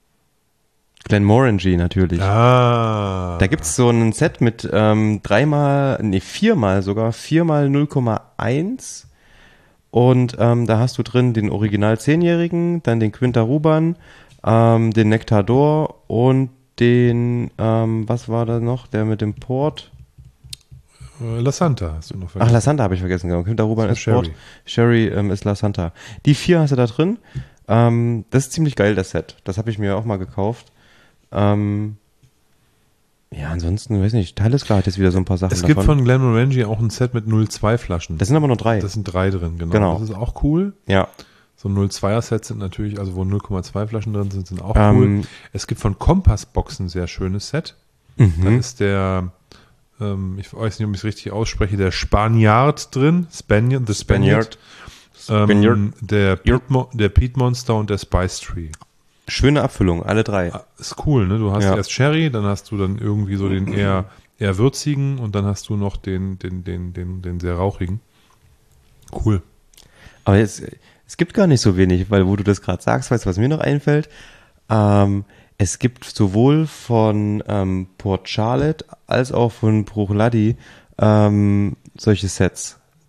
Glenmorangie natürlich. Ah. Da gibt's so ein Set mit ähm, dreimal, nee, viermal sogar, viermal null Komma eins und ähm, da hast du drin den Original zehnjährigen, dann den Quinta Ruban, ähm, den Nectar d'Or und den, ähm, was war da noch, der mit dem Port? Äh, La Santa hast du noch Ach, vergessen. La Santa habe ich vergessen, genau. Quinta Ruban Das ist ist Port, Sherry ähm, ist La Santa. Die vier hast du da drin. Ähm, das ist ziemlich geil, das Set. Das habe ich mir auch mal gekauft. Ähm, ja, ansonsten, weiß nicht, Talisker hat jetzt wieder so ein paar Sachen Es gibt davon. von Glenmorangie auch ein Set mit null Komma zwei Flaschen. Das sind aber nur drei. Das sind drei drin, genau. Genau. Das ist auch cool. Ja. So null Komma zweier Sets sind natürlich, also wo null Komma zwei Flaschen drin sind, sind auch Ähm, cool. Es gibt von Kompassbox ein sehr schönes Set. Da Mhm. ist der, ähm, ich weiß nicht, ob ich es richtig ausspreche, der Spaniard drin. Spaniard, the Spaniard. Spaniard. Ähm, Spaniard. der, Peat Mo- der Peat Monster und der Spice Tree. Schöne Abfüllung, alle drei. Ah, Ist cool, ne? Du hast Ja. erst Sherry, dann hast du dann irgendwie so den eher, eher würzigen und dann hast du noch den, den, den, den, den sehr rauchigen. Cool. Aber jetzt, es gibt gar nicht so wenig, weil wo du das gerade sagst, weißt du, was mir noch einfällt? Ähm, es gibt sowohl von ähm, Port Charlotte als auch von Bruichladdich ähm, solche Sets.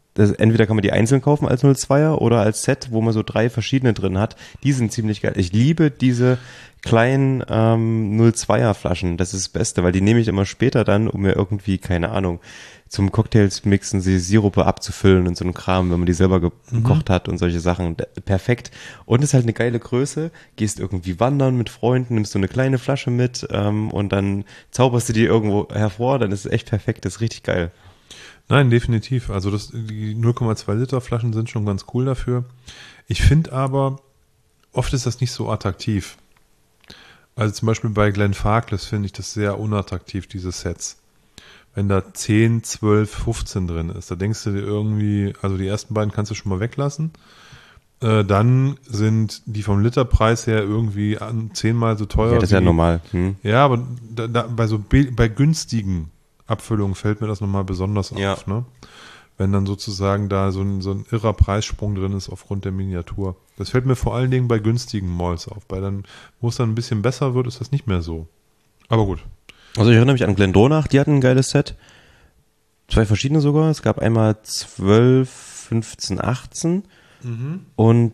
das, entweder kann man die einzeln kaufen als null Komma zweier oder als Set, wo man so drei verschiedene drin hat. Die sind ziemlich geil. Ich liebe diese kleinen ähm, null Komma zweier Flaschen. Das ist das Beste, weil die nehme ich immer später dann, um mir irgendwie, keine Ahnung, zum Cocktails mixen, sie Sirupe abzufüllen und so ein Kram, wenn man die selber gekocht mhm. hat und solche Sachen. Perfekt. Und ist halt eine geile Größe. Gehst irgendwie wandern mit Freunden, nimmst so eine kleine Flasche mit ähm, und dann zauberst du die irgendwo hervor, dann ist es echt perfekt. Das ist richtig geil. Nein, definitiv. Also das, die null Komma zwei Liter Flaschen sind schon ganz cool dafür. Ich finde aber, oft ist das nicht so attraktiv. Also zum Beispiel bei Glenfarclas finde ich das sehr unattraktiv, diese Sets. Wenn da zehn, zwölf, fünfzehn drin ist, da denkst du dir irgendwie, also die ersten beiden kannst du schon mal weglassen. Äh, dann sind die vom Literpreis her irgendwie an, zehnmal so teuer. Ja, das ist ja normal. Hm. Ja, aber da, da, bei so bei günstigen Abfüllungen fällt mir das nochmal besonders ja. auf, ne? Wenn dann sozusagen da so ein, so ein irrer Preissprung drin ist aufgrund der Miniatur. Das fällt mir vor allen Dingen bei günstigen Malls auf. Bei dann, wo es dann ein bisschen besser wird, ist das nicht mehr so. Aber gut. Also ich erinnere mich an Glendronach, die hatten ein geiles Set. Zwei verschiedene sogar. Es gab einmal zwölf, fünfzehn, achtzehn mhm. und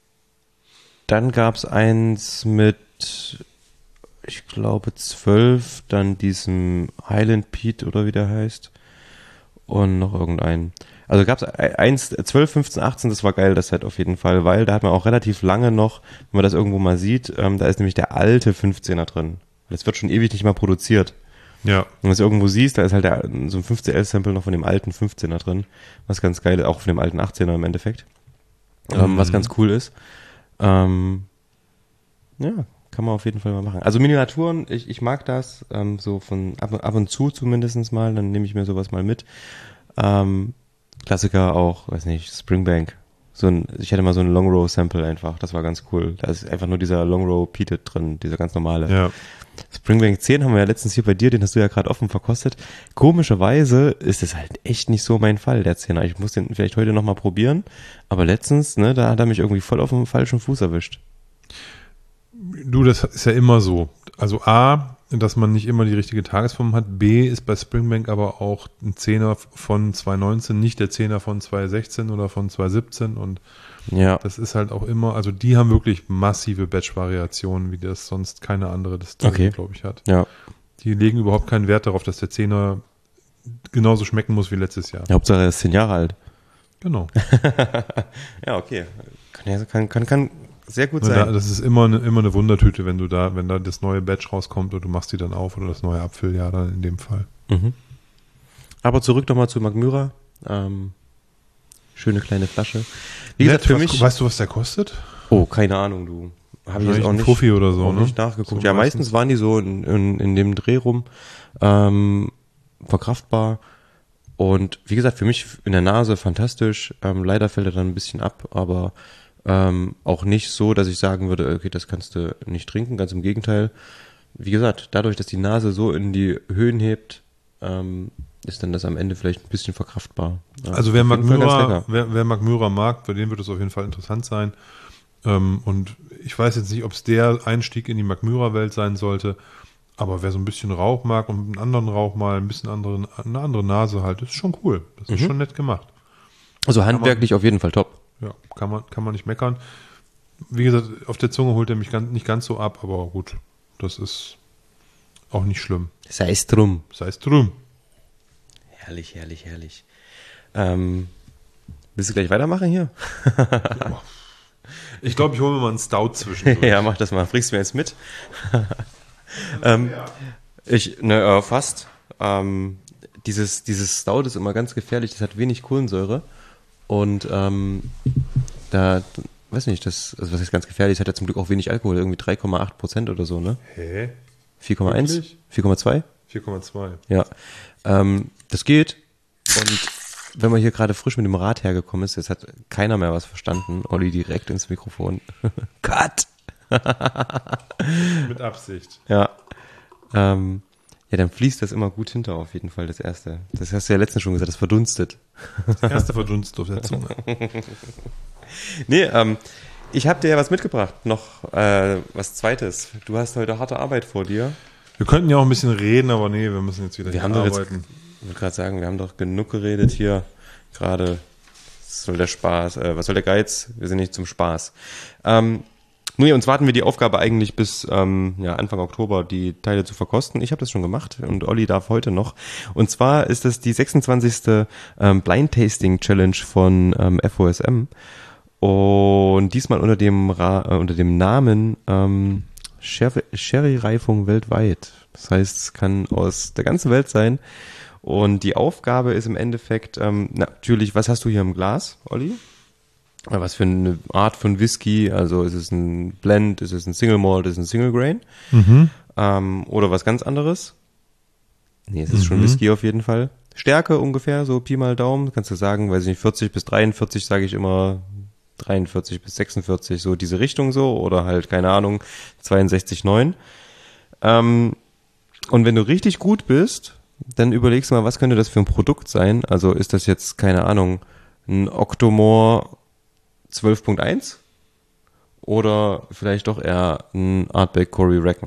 dann gab es eins mit, ich glaube, zwölf, dann diesem Highland Pete oder wie der heißt und noch irgendeinen. Also gab es eins, zwölf, fünfzehn, achtzehn, das war geil, das Set auf jeden Fall, weil da hat man auch relativ lange noch, wenn man das irgendwo mal sieht, ähm, da ist nämlich der alte fünfzehner drin. Das wird schon ewig nicht mal produziert. Ja. Und wenn du es irgendwo siehst, da ist halt der, so ein fünfzehn L Sample noch von dem alten fünfzehner drin, was ganz geil ist, auch von dem alten achtzehner im Endeffekt, mhm. ähm, was ganz cool ist. Ähm, ja, kann man auf jeden Fall mal machen. Also Miniaturen, ich, ich mag das, ähm, so von ab, ab und zu zumindest mal, dann nehme ich mir sowas mal mit. Ähm, Klassiker auch, weiß nicht, Springbank. So ein, ich hatte mal so ein Long Row Sample einfach, das war ganz cool. Da ist einfach nur dieser Long Row Peated drin, dieser ganz normale. Ja. Springbank zehn haben wir ja letztens hier bei dir, den hast du ja gerade offen verkostet. Komischerweise ist es halt echt nicht so mein Fall, der zehner. Ich muss den vielleicht heute nochmal probieren, aber letztens, ne, da hat er mich irgendwie voll auf dem falschen Fuß erwischt. Du, das ist ja immer so. Also A, dass man nicht immer die richtige Tagesform hat. B ist bei Springbank aber auch ein Zehner von zwei neunzehn, nicht der Zehner von zwei sechzehn oder von zwei siebzehn und ja. Das ist halt auch immer, also die haben wirklich massive Batch-Variationen, wie das sonst keine andere Distille, okay. glaube ich, hat. Ja. Die legen überhaupt keinen Wert darauf, dass der Zehner genauso schmecken muss wie letztes Jahr. Ja, Hauptsache er ist zehn Jahre alt. Genau. Ja, okay. Kann, kann, kann, kann sehr gut Na, sein. da, das ist immer eine, immer eine Wundertüte, wenn du da, wenn da das neue Batch rauskommt und du machst die dann auf oder das neue Abfülljahr dann in dem Fall. Mhm. Aber zurück nochmal zu Magmyra. Ähm, schöne kleine Flasche. Wie Nett, gesagt, für was, mich. Weißt du, was der kostet? Oh, keine Ahnung, du. Habe ich jetzt auch nicht. Profi oder so, auch ne? nicht nachgeguckt. So ja, meistens. meistens waren die so in, in, in dem Dreh rum, ähm, verkraftbar. Und wie gesagt, für mich in der Nase fantastisch. Ähm, leider fällt er dann ein bisschen ab, aber ähm, auch nicht so, dass ich sagen würde, okay, das kannst du nicht trinken. Ganz im Gegenteil. Wie gesagt, dadurch, dass die Nase so in die Höhen hebt, ähm, ist dann das am Ende vielleicht ein bisschen verkraftbar. Ja, also wer Magmyra, wer, wer Magmyra mag, für den wird es auf jeden Fall interessant sein. Ähm, und ich weiß jetzt nicht, ob es der Einstieg in die Magmyra-Welt sein sollte, aber wer so ein bisschen Rauch mag und einen anderen Rauch mal, ein bisschen andere, eine andere Nase halt, ist schon cool. Das ist mhm. schon nett gemacht. Also handwerklich man, auf jeden Fall top. Ja, kann man, kann man nicht meckern. Wie gesagt, auf der Zunge holt er mich ganz, nicht ganz so ab, aber gut, das ist auch nicht schlimm. Sei es drum. Sei es drum. Herrlich, herrlich, herrlich. Ähm, willst du gleich weitermachen hier? Ich glaube, ich hole mir mal einen Stout zwischendurch. Ja, mach das mal. Bringst du mir jetzt mit? ähm, ich, ne, äh, fast. Ähm, dieses, dieses Stout ist immer ganz gefährlich. Das hat wenig Kohlensäure. Und ähm, da, weiß nicht, das, also was ist ganz gefährlich? Das hat ja zum Glück auch wenig Alkohol. Irgendwie drei Komma acht Prozent oder so, ne? Hä? vier Komma eins? vier Komma zwei? vier Komma zwei. Ja. Ähm, das geht. Und wenn man hier gerade frisch mit dem Rad hergekommen ist, jetzt hat keiner mehr was verstanden. Olli direkt ins Mikrofon. Cut! Mit Absicht. Ja. Ähm, ja, dann fließt das immer gut hinter auf jeden Fall, das erste. Das hast du ja letztens schon gesagt, das verdunstet. Das erste verdunstet auf der Zunge. Nee, ähm, ich habe dir ja was mitgebracht, noch äh, was Zweites. Du hast heute harte Arbeit vor dir. Wir könnten ja auch ein bisschen reden, aber nee, wir müssen jetzt wieder wir hier haben arbeiten. Jetzt, ich wollte gerade sagen, wir haben doch genug geredet hier gerade. Was soll der Spaß? Äh, was soll der Geiz? Wir sind nicht zum Spaß. Ähm, nee, uns warten wir die Aufgabe eigentlich bis ähm, ja, Anfang Oktober, die Teile zu verkosten. Ich habe das schon gemacht und Olli darf heute noch. Und zwar ist das die sechsundzwanzigste Ähm, Blind Tasting Challenge von ähm, F O S M. Und diesmal unter dem, Ra- äh, unter dem Namen ähm, Sherry- Sherry-Reifung weltweit. Das heißt, es kann aus der ganzen Welt sein. Und die Aufgabe ist im Endeffekt, ähm, natürlich, was hast du hier im Glas, Olli? Was für eine Art von Whisky? Also ist es ein Blend, ist es ein Single Malt, ist es ein Single Grain? Mhm. Ähm, oder was ganz anderes? Nee, es ist Mhm. schon Whisky auf jeden Fall. Stärke ungefähr, so Pi mal Daumen, kannst du sagen, weiß ich nicht, vierzig bis dreiundvierzig sage ich immer, dreiundvierzig bis sechsundvierzig, so diese Richtung so, oder halt, keine Ahnung, zweiundsechzig Komma neun. Ähm, und wenn du richtig gut bist, dann überlegst du mal, was könnte das für ein Produkt sein? Also ist das jetzt, keine Ahnung, ein Octomore zwölf Punkt eins oder vielleicht doch eher ein Artback Corey Reckon?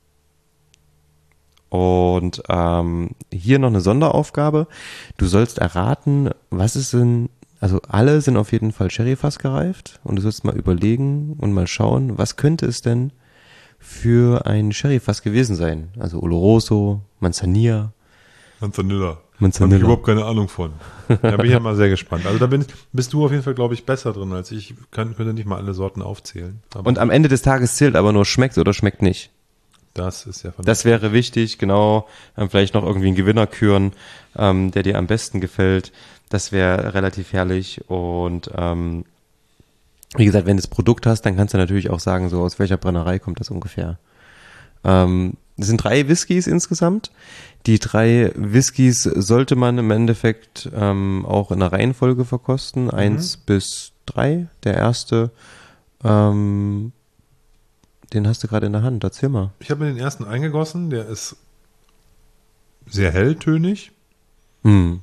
Und ähm, hier noch eine Sonderaufgabe. Du sollst erraten, was ist denn, also alle sind auf jeden Fall Sherryfass gereift und du sollst mal überlegen und mal schauen, was könnte es denn für ein Sherryfass gewesen sein? Also Oloroso, Manzanilla. Manzanilla. Manzanilla. Habe ich überhaupt keine Ahnung von. Da bin ich ja mal sehr gespannt. Also da bin, bist du auf jeden Fall, glaube ich, besser drin als ich. Ich kann, könnte nicht mal alle Sorten aufzählen. Aber Und am Ende des Tages zählt aber nur, schmeckt oder schmeckt nicht. das ist ja Das wäre wichtig, genau. Ähm, vielleicht noch irgendwie einen Gewinner küren, ähm, der dir am besten gefällt. Das wäre relativ herrlich. Und ähm, wie gesagt, wenn du das Produkt hast, dann kannst du natürlich auch sagen, so aus welcher Brennerei kommt das ungefähr. Ähm, es sind drei Whiskys insgesamt. Die drei Whiskys sollte man im Endeffekt ähm, auch in der Reihenfolge verkosten. Mhm. Eins bis drei. Der erste, ähm, den hast du gerade in der Hand. Erzähl mal. Ich habe mir den ersten eingegossen. Der ist sehr helltönig. Hm.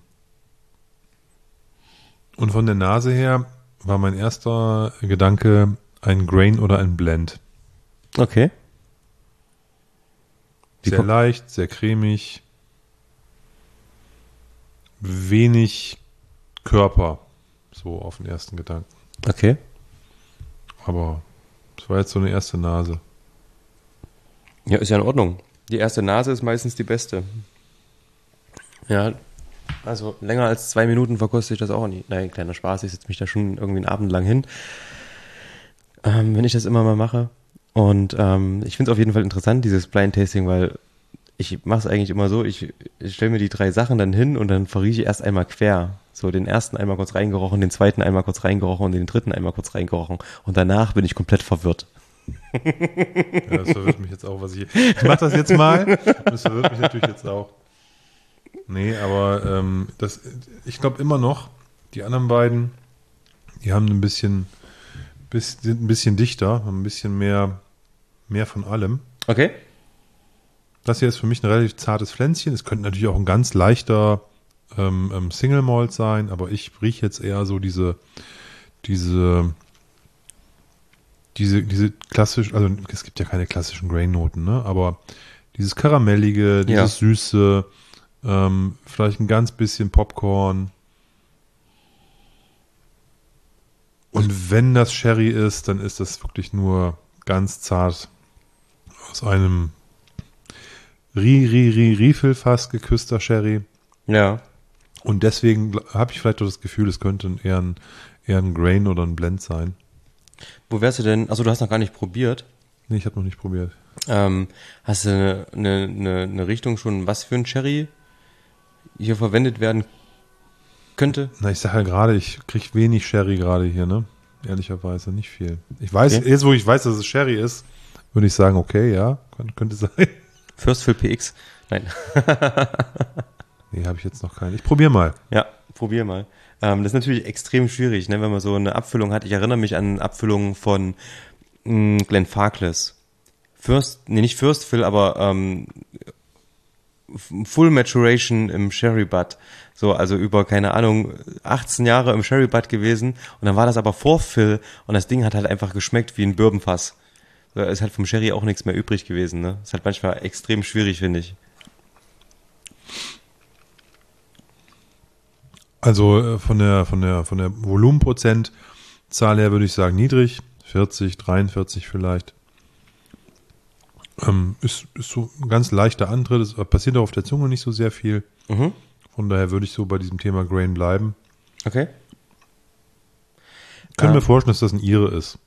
Und von der Nase her war mein erster Gedanke ein Grain oder ein Blend. Okay. Wie Sehr kommt- leicht, sehr cremig. Wenig Körper. So auf den ersten Gedanken. Okay. Aber das war jetzt so eine erste Nase. Ja, ist ja in Ordnung. Die erste Nase ist meistens die beste. Ja, also länger als zwei Minuten verkoste ich das auch nicht. Nein, kleiner Spaß, ich setze mich da schon irgendwie einen Abend lang hin, ähm, wenn ich das immer mal mache. Und ähm, ich finde es auf jeden Fall interessant, dieses Blind Tasting, weil ich mache es eigentlich immer so, ich, ich stelle mir die drei Sachen dann hin und dann verrieche ich erst einmal quer. So den ersten einmal kurz reingerochen, den zweiten einmal kurz reingerochen und den dritten einmal kurz reingerochen. Und danach bin ich komplett verwirrt. Ja, das verwirrt mich jetzt auch, was ich. Ich mach das jetzt mal. Das verwirrt mich natürlich jetzt auch. Nee, aber ähm, das, ich glaube immer noch, die anderen beiden, die haben ein bisschen, bis, sind ein bisschen dichter, haben ein bisschen mehr, mehr von allem. Okay. Das hier ist für mich ein relativ zartes Pflänzchen. Es könnte natürlich auch ein ganz leichter ähm, ähm, Single Malt sein, aber ich rieche jetzt eher so diese, diese, diese, diese klassisch, also es gibt ja keine klassischen Grain-Noten, ne? Aber dieses Karamellige, dieses Ja. Süße, ähm, vielleicht ein ganz bisschen Popcorn. Und wenn das Sherry ist, dann ist das wirklich nur ganz zart aus einem Ri, Ri, Ri, Riefelfass geküsster Sherry. Ja. Und deswegen habe ich vielleicht doch das Gefühl, es könnte eher ein, eher ein Grain oder ein Blend sein. Wo wärst du denn? Also du hast noch gar nicht probiert. Nee, ich habe noch nicht probiert. Ähm, hast du eine, eine, eine, eine Richtung schon, was für ein Cherry hier verwendet werden könnte? Na, ich sage ja gerade, ich kriege wenig Sherry gerade hier, ne? Ehrlicherweise, nicht viel. Ich weiß, Okay. jetzt wo ich weiß, dass es Sherry ist, würde ich sagen, okay, ja, könnte, könnte sein. Fürstfül P X? Nein. Nee, habe ich jetzt noch keinen. Ich probiere mal. Ja, probier mal. Ähm, das ist natürlich extrem schwierig, ne, wenn man so eine Abfüllung hat. Ich erinnere mich an Abfüllungen von mh, Glenfarclas. First, nee, nicht First Fill, aber ähm, Full Maturation im Sherry Butt. So, also über, keine Ahnung, achtzehn Jahre im Sherry Butt gewesen. Und dann war das aber vor Fill und das Ding hat halt einfach geschmeckt wie ein Bourbonfass. So, ist halt vom Sherry auch nichts mehr übrig gewesen, ne? Ist halt manchmal extrem schwierig, finde ich. Also äh, von der, von der, von der Volumenprozentzahl her würde ich sagen niedrig, vierzig, dreiundvierzig vielleicht. Ähm, ist, ist so ein ganz leichter Antritt, es passiert auch auf der Zunge nicht so sehr viel. Mhm. Von daher würde ich so bei diesem Thema Grain bleiben. Okay. Ich könnte Ah. mir vorstellen, dass das ein Ire ist.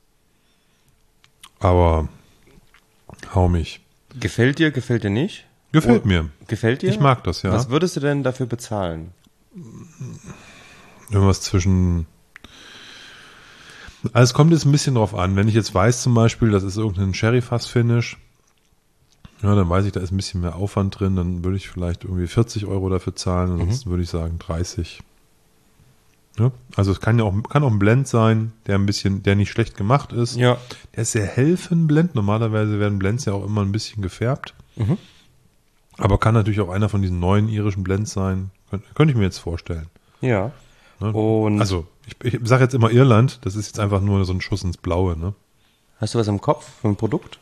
Aber hau mich. Gefällt dir, gefällt dir nicht? Gefällt Oh, mir. Gefällt dir? Ich mag das, ja. Was würdest du denn dafür bezahlen? Irgendwas zwischen. Also es kommt jetzt ein bisschen drauf an. Wenn ich jetzt weiß zum Beispiel, das ist irgendein Sherry-Fass-Finish, ja, dann weiß ich, da ist ein bisschen mehr Aufwand drin, dann würde ich vielleicht irgendwie vierzig Euro dafür zahlen, ansonsten Mhm. würde ich sagen dreißig. Ja? Also es kann ja auch, kann auch ein Blend sein, der ein bisschen, der nicht schlecht gemacht ist. Ja. Der ist sehr hell für einen Blend. Normalerweise werden Blends ja auch immer ein bisschen gefärbt. Mhm. Aber kann natürlich auch einer von diesen neuen irischen Blends sein. Kön könnte ich mir jetzt vorstellen. Ja. Ne? Und Also, ich, ich sage jetzt immer Irland, das ist jetzt einfach nur so ein Schuss ins Blaue. Ne? hast du was im Kopf für ein Produkt?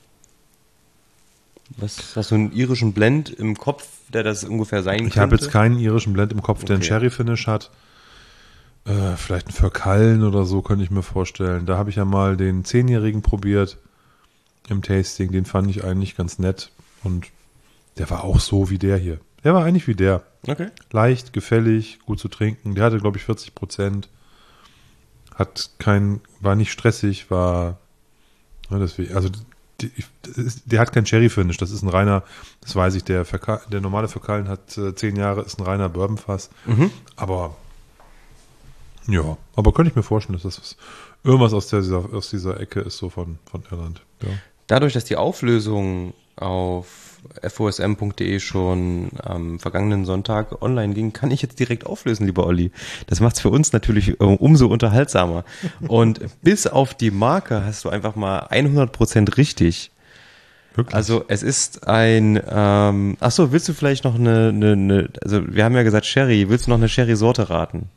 Was, hast du einen irischen Blend im Kopf, der das ungefähr sein könnte? Ich habe jetzt keinen irischen Blend im Kopf, der einen Okay. Sherry-Finish hat. Äh, vielleicht ein Verkallen oder so, könnte ich mir vorstellen. Da habe ich ja mal den Zehnjährigen probiert im Tasting. Den fand ich eigentlich ganz nett. Und der war auch so wie der hier. Der war eigentlich wie der. Okay. Leicht, gefällig, gut zu trinken. Der hatte, glaube ich, vierzig Prozent. Hat kein, war nicht stressig, war, ja, deswegen, also, die, das ist, der hat kein Cherry-Finish. Das ist ein reiner, das weiß ich, der, Verka der normale Verkallen hat äh, zehn Jahre, ist ein reiner Bourbonfass. Mhm. Aber, ja, aber könnte ich mir vorstellen, dass das was, irgendwas aus, der, dieser, aus dieser Ecke ist, so von, von Irland. Ja. Dadurch, dass die Auflösung auf f o s m punkt d e schon am vergangenen Sonntag online ging, kann ich jetzt direkt auflösen, lieber Olli. Das macht es für uns natürlich äh, umso unterhaltsamer. Und bis auf die Marke hast du einfach mal hundert Prozent richtig. Wirklich? Also es ist ein, ähm, ach so, willst du vielleicht noch eine, eine, eine, also wir haben ja gesagt Sherry, willst du noch eine Sherry-Sorte raten?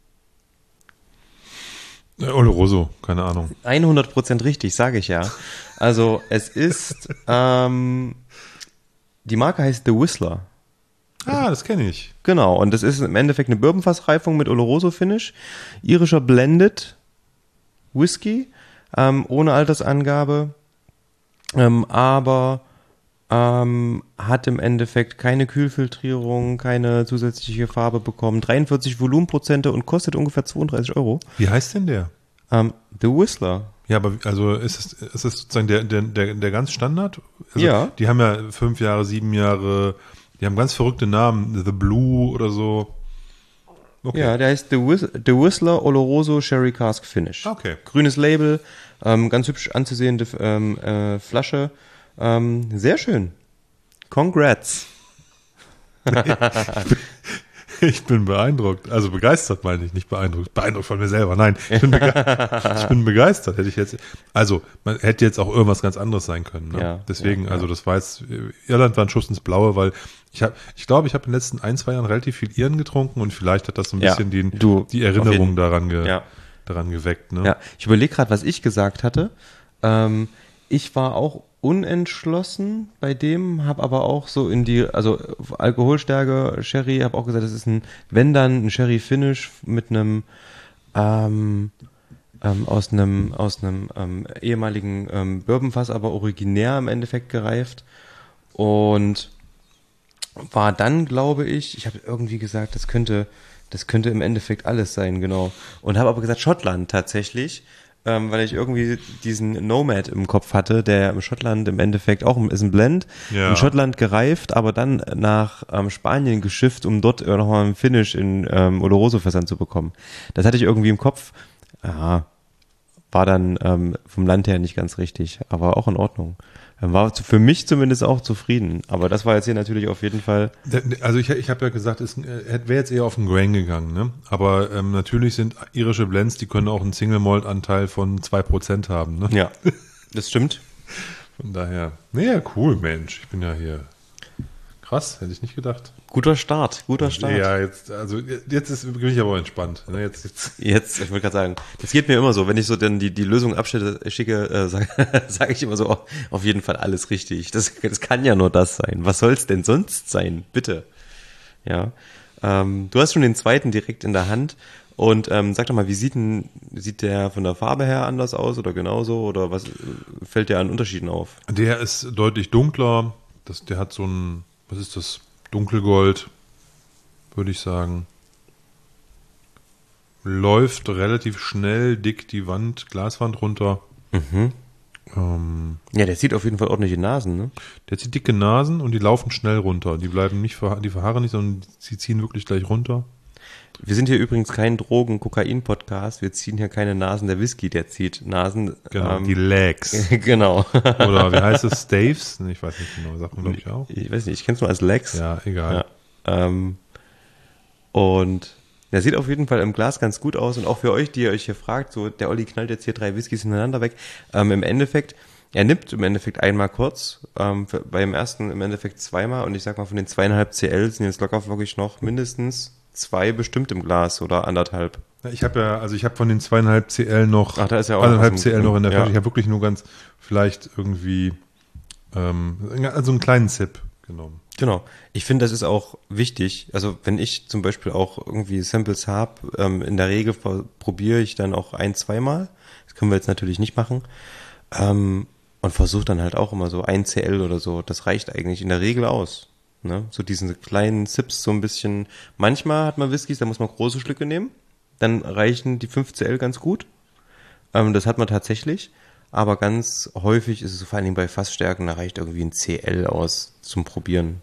Äh, Oloroso, keine Ahnung. hundert Prozent richtig, sage ich ja. Also es ist, ähm, die Marke heißt The Whistler. Ah, das kenne ich. Genau, und das ist im Endeffekt eine Bourbonfassreifung mit Oloroso-Finish, irischer Blended Whisky, ähm, ohne Altersangabe, ähm, aber ähm, hat im Endeffekt keine Kühlfiltrierung, keine zusätzliche Farbe bekommen, dreiundvierzig Volumenprozente und kostet ungefähr zweiunddreißig Euro. Wie heißt denn der? Ähm, The Whistler. Ja, aber also ist es, ist es sozusagen der, der, der, der ganz Standard? Also Ja. Die haben ja fünf Jahre, sieben Jahre, die haben ganz verrückte Namen, The Blue oder so. Okay. Ja, der heißt The, Whis The Whistler Oloroso Sherry Cask Finish. Okay. Grünes Label, ähm, ganz hübsch anzusehende ähm, äh, Flasche. Ähm, sehr schön. Congrats. Ich bin beeindruckt, also begeistert meine ich, nicht beeindruckt, beeindruckt von mir selber, nein, ich bin, bege ich bin begeistert, hätte ich jetzt, also man hätte jetzt auch irgendwas ganz anderes sein können, ne? Ja, Deswegen, ja, also ja. das war jetzt, Irland war ein Schuss ins Blaue, weil ich habe, ich glaube, ich habe in den letzten ein, zwei Jahren relativ viel Iren getrunken und vielleicht hat das so ein Ja, bisschen die, du, die auf Erinnerung jeden- daran, ge, Ja. daran geweckt, ne? Ja, ich überlege gerade, was ich gesagt hatte. Ähm, ich war auch unentschlossen bei dem, habe aber auch so in die, also Alkoholstärke, Sherry, habe auch gesagt, das ist ein, wenn dann ein Sherry Finish mit einem ähm, ähm, aus einem aus einem ähm, ehemaligen ähm, Bourbonfass, aber originär im Endeffekt gereift und war dann, glaube ich, ich habe irgendwie gesagt, das könnte das könnte im Endeffekt alles sein, genau. Und habe aber gesagt Schottland tatsächlich, ähm, weil ich irgendwie diesen Nomad im Kopf hatte, der im Schottland im Endeffekt auch ist ein Blend, Ja. in Schottland gereift, aber dann nach ähm, Spanien geschifft, um dort nochmal einen Finish in ähm, Oloroso-Fässern zu bekommen. Das hatte ich irgendwie im Kopf. Ja, war dann ähm, vom Land her nicht ganz richtig, aber auch in Ordnung. War zu- für mich zumindest auch zufrieden. Aber das war jetzt hier natürlich auf jeden Fall. Also ich, ich habe ja gesagt, es wäre jetzt eher auf den Grain gegangen, ne? Aber ähm, natürlich sind irische Blends, die können auch einen Single-Malt-Anteil von zwei Prozent haben, ne? Ja, das stimmt. Von daher, naja, cool, Mensch. Ich bin ja hier krass, hätte ich nicht gedacht. Guter Start, guter Start. Ja, jetzt, also jetzt ist, bin ich aber entspannt. Ne? Jetzt, jetzt. Jetzt, ich wollte gerade sagen, das geht mir immer so, wenn ich so dann die, die Lösung abschicke, schicke, äh, sage sag ich immer so, oh, auf jeden Fall alles richtig. Das, das kann ja nur das sein. Was soll's denn sonst sein? Bitte. Ja. Ähm, du hast schon den zweiten direkt in der Hand. Und ähm, sag doch mal, wie sieht denn, sieht der von der Farbe her anders aus oder genauso? Oder was äh, fällt dir an Unterschieden auf? Der ist deutlich dunkler. Das, der hat so ein, was ist das? Dunkelgold, würde ich sagen. Läuft relativ schnell, dick die Wand, Glaswand runter. Mhm. Ähm, Ja, der zieht auf jeden Fall ordentliche Nasen, ne? der zieht dicke Nasen und die laufen schnell runter. Die bleiben nicht, verha- die verharren nicht, sondern sie ziehen wirklich gleich runter. Wir sind hier übrigens kein Drogen-Kokain-Podcast. Wir ziehen hier keine Nasen. Der Whisky, der zieht Nasen. Genau, ähm, die Legs. Genau. Oder wie heißt es? Staves? Ich weiß nicht genau, sagt man glaube ich auch. Ich weiß nicht, ich kenne es nur als Lex. Ja, egal. Ja, ähm, und der sieht auf jeden Fall im Glas ganz gut aus. Und auch für euch, die ihr euch hier fragt, so der Olli knallt jetzt hier drei Whiskys hintereinander weg. Ähm, Im Endeffekt, er nippt im Endeffekt einmal kurz, ähm, für, beim ersten im Endeffekt zweimal. Und ich sag mal, von den zweieinhalb Cl sind jetzt locker wirklich noch mindestens zwei bestimmt im Glas oder anderthalb. Ja, ich habe ja, also ich habe von den zweieinhalb Cl noch, Ach, da ist ja auch anderthalb was Cl noch in der ja. Flasche. Ich habe wirklich nur ganz, vielleicht irgendwie, ähm, also einen kleinen Sip genommen. Genau. Ich finde, das ist auch wichtig. Also wenn ich zum Beispiel auch irgendwie Samples habe, ähm, in der Regel probiere ich dann auch ein, zweimal. Das können wir jetzt natürlich nicht machen. Ähm, und versuche dann halt auch immer so ein Cl oder so. Das reicht eigentlich in der Regel aus. Ne? So diesen kleinen Sips so ein bisschen. Manchmal hat man Whiskys, da muss man große Schlücke nehmen. Dann reichen die fünf Cl ganz gut. Ähm, das hat man tatsächlich. Aber ganz häufig ist es so, vor allen Dingen bei Fassstärken, da reicht irgendwie ein Cl aus zum Probieren.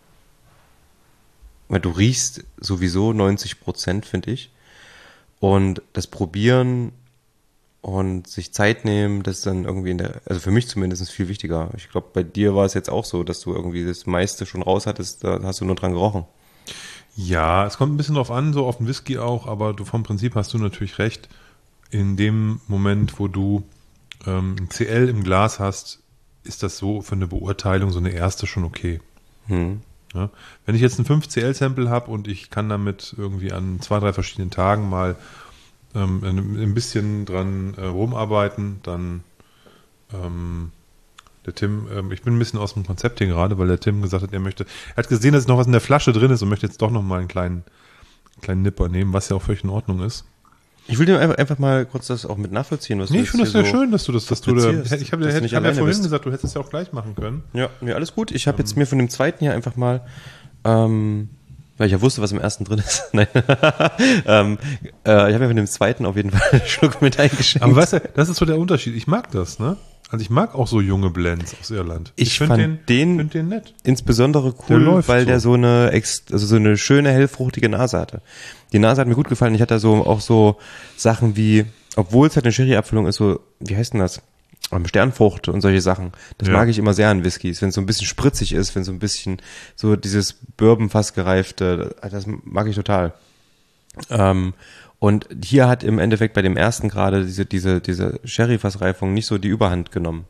Weil du riechst sowieso neunzig Prozent, finde ich. Und das Probieren und sich Zeit nehmen, das ist dann irgendwie in der, also für mich zumindest viel wichtiger. Ich glaube, bei dir war es jetzt auch so, dass du irgendwie das meiste schon raus hattest, da hast du nur dran gerochen. Ja, es kommt ein bisschen drauf an, so auf den Whisky auch, aber du vom Prinzip hast du natürlich recht. In dem Moment, wo du ähm, ein Cl im Glas hast, ist das so für eine Beurteilung, so eine erste schon okay. Hm. Ja? Wenn ich jetzt ein fünf Cl Sample habe und ich kann damit irgendwie an zwei, drei verschiedenen Tagen mal ähm, ein bisschen dran äh, rumarbeiten, dann ähm, der Tim, ähm, ich bin ein bisschen aus dem Konzept hier gerade, weil der Tim gesagt hat, er möchte, er hat gesehen, dass noch was in der Flasche drin ist und möchte jetzt doch noch mal einen kleinen, kleinen Nipper nehmen, was ja auch völlig in Ordnung ist. Ich will dir einfach, einfach mal kurz das auch mit nachvollziehen, was Nee, du ich finde das sehr so schön, dass du das, dass du da, ich habe ich hab ja vorhin bist. gesagt, du hättest es ja auch gleich machen können. Ja, mir alles gut. Ich habe jetzt mir von dem zweiten hier einfach mal, ähm, weil ich ja wusste, was im ersten drin ist. Nein. ähm, äh, ich habe mir von dem zweiten auf jeden Fall einen Schluck mit eingeschenkt. Aber weißt du, das ist so der Unterschied. Ich mag das, ne? Also ich mag auch so junge Blends aus Irland. Ich, ich fand den, den, find den nett. Insbesondere cool, der weil so. der so eine, also so eine schöne, hellfruchtige Nase hatte. Die Nase hat mir gut gefallen. Ich hatte da so auch so Sachen wie, obwohl es halt eine Sherry-Abfüllung ist, so, wie heißt denn das? Sternfrucht und solche Sachen. Das ja. mag ich immer sehr an Whiskys, wenn es so ein bisschen spritzig ist, wenn so ein bisschen so dieses Bourbon-Fass gereifte, das mag ich total. Ähm, und hier hat im Endeffekt bei dem ersten gerade diese, diese, diese Sherry-Fassreifung nicht so die Überhand genommen.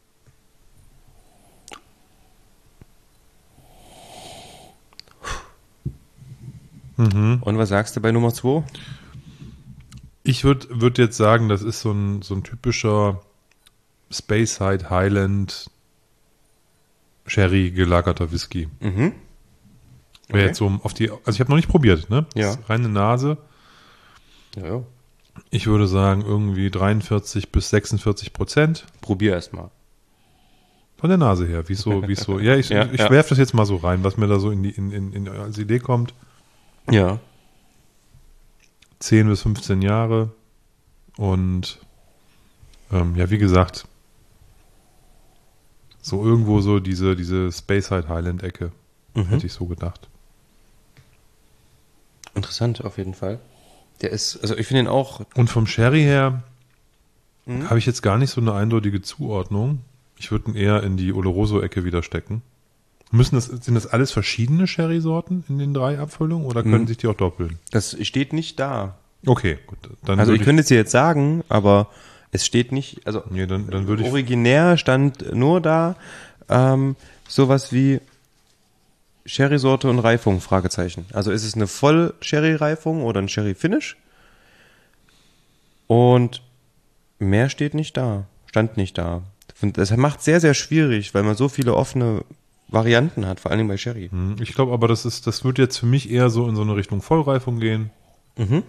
Mhm. Und was sagst du bei Nummer zwei? Ich würde würd jetzt sagen, das ist so ein, so ein typischer Speyside Highland Sherry gelagerter Whisky. Mhm. Wäre jetzt so auf die, also ich habe noch nicht probiert, ne? Ja. Das ist reine Nase. Ja, ja. Ich würde sagen irgendwie dreiundvierzig bis sexundvierzig Prozent. Probier erst mal. Von der Nase her, wie so, wie so. Ja, ich, ja, ich ja. werfe das jetzt mal so rein, was mir da so in die, in, in, in als Idee kommt. Ja. zehn bis fünfzehn Jahre und ähm, ja, wie gesagt, so irgendwo so diese, diese Speyside Highland Ecke, Mhm. hätte ich so gedacht. Interessant, auf jeden Fall. Der ist, also ich finde ihn auch. Und vom Sherry her Mhm. habe ich jetzt gar nicht so eine eindeutige Zuordnung. Ich würde ihn eher in die Oloroso-Ecke wieder stecken. Müssen das, sind das alles verschiedene Sherry-Sorten in den drei Abfüllungen oder können Mhm. sich die auch doppeln? Das steht nicht da. Okay, gut. Dann Also würde ich könnte es dir jetzt sagen, aber es steht nicht, also nee, dann, dann würde ich originär stand nur da ähm, sowas wie Sherry-Sorte und Reifung, Fragezeichen. Also ist es eine Voll-Sherry-Reifung oder ein Sherry-Finish? Und mehr steht nicht da, stand nicht da. Und das macht sehr, sehr schwierig, weil man so viele offene Varianten hat, vor allen Dingen bei Sherry. Hm, Ich glaube aber, das ist, das wird jetzt für mich eher so in so eine Richtung Vollreifung gehen. Mhm.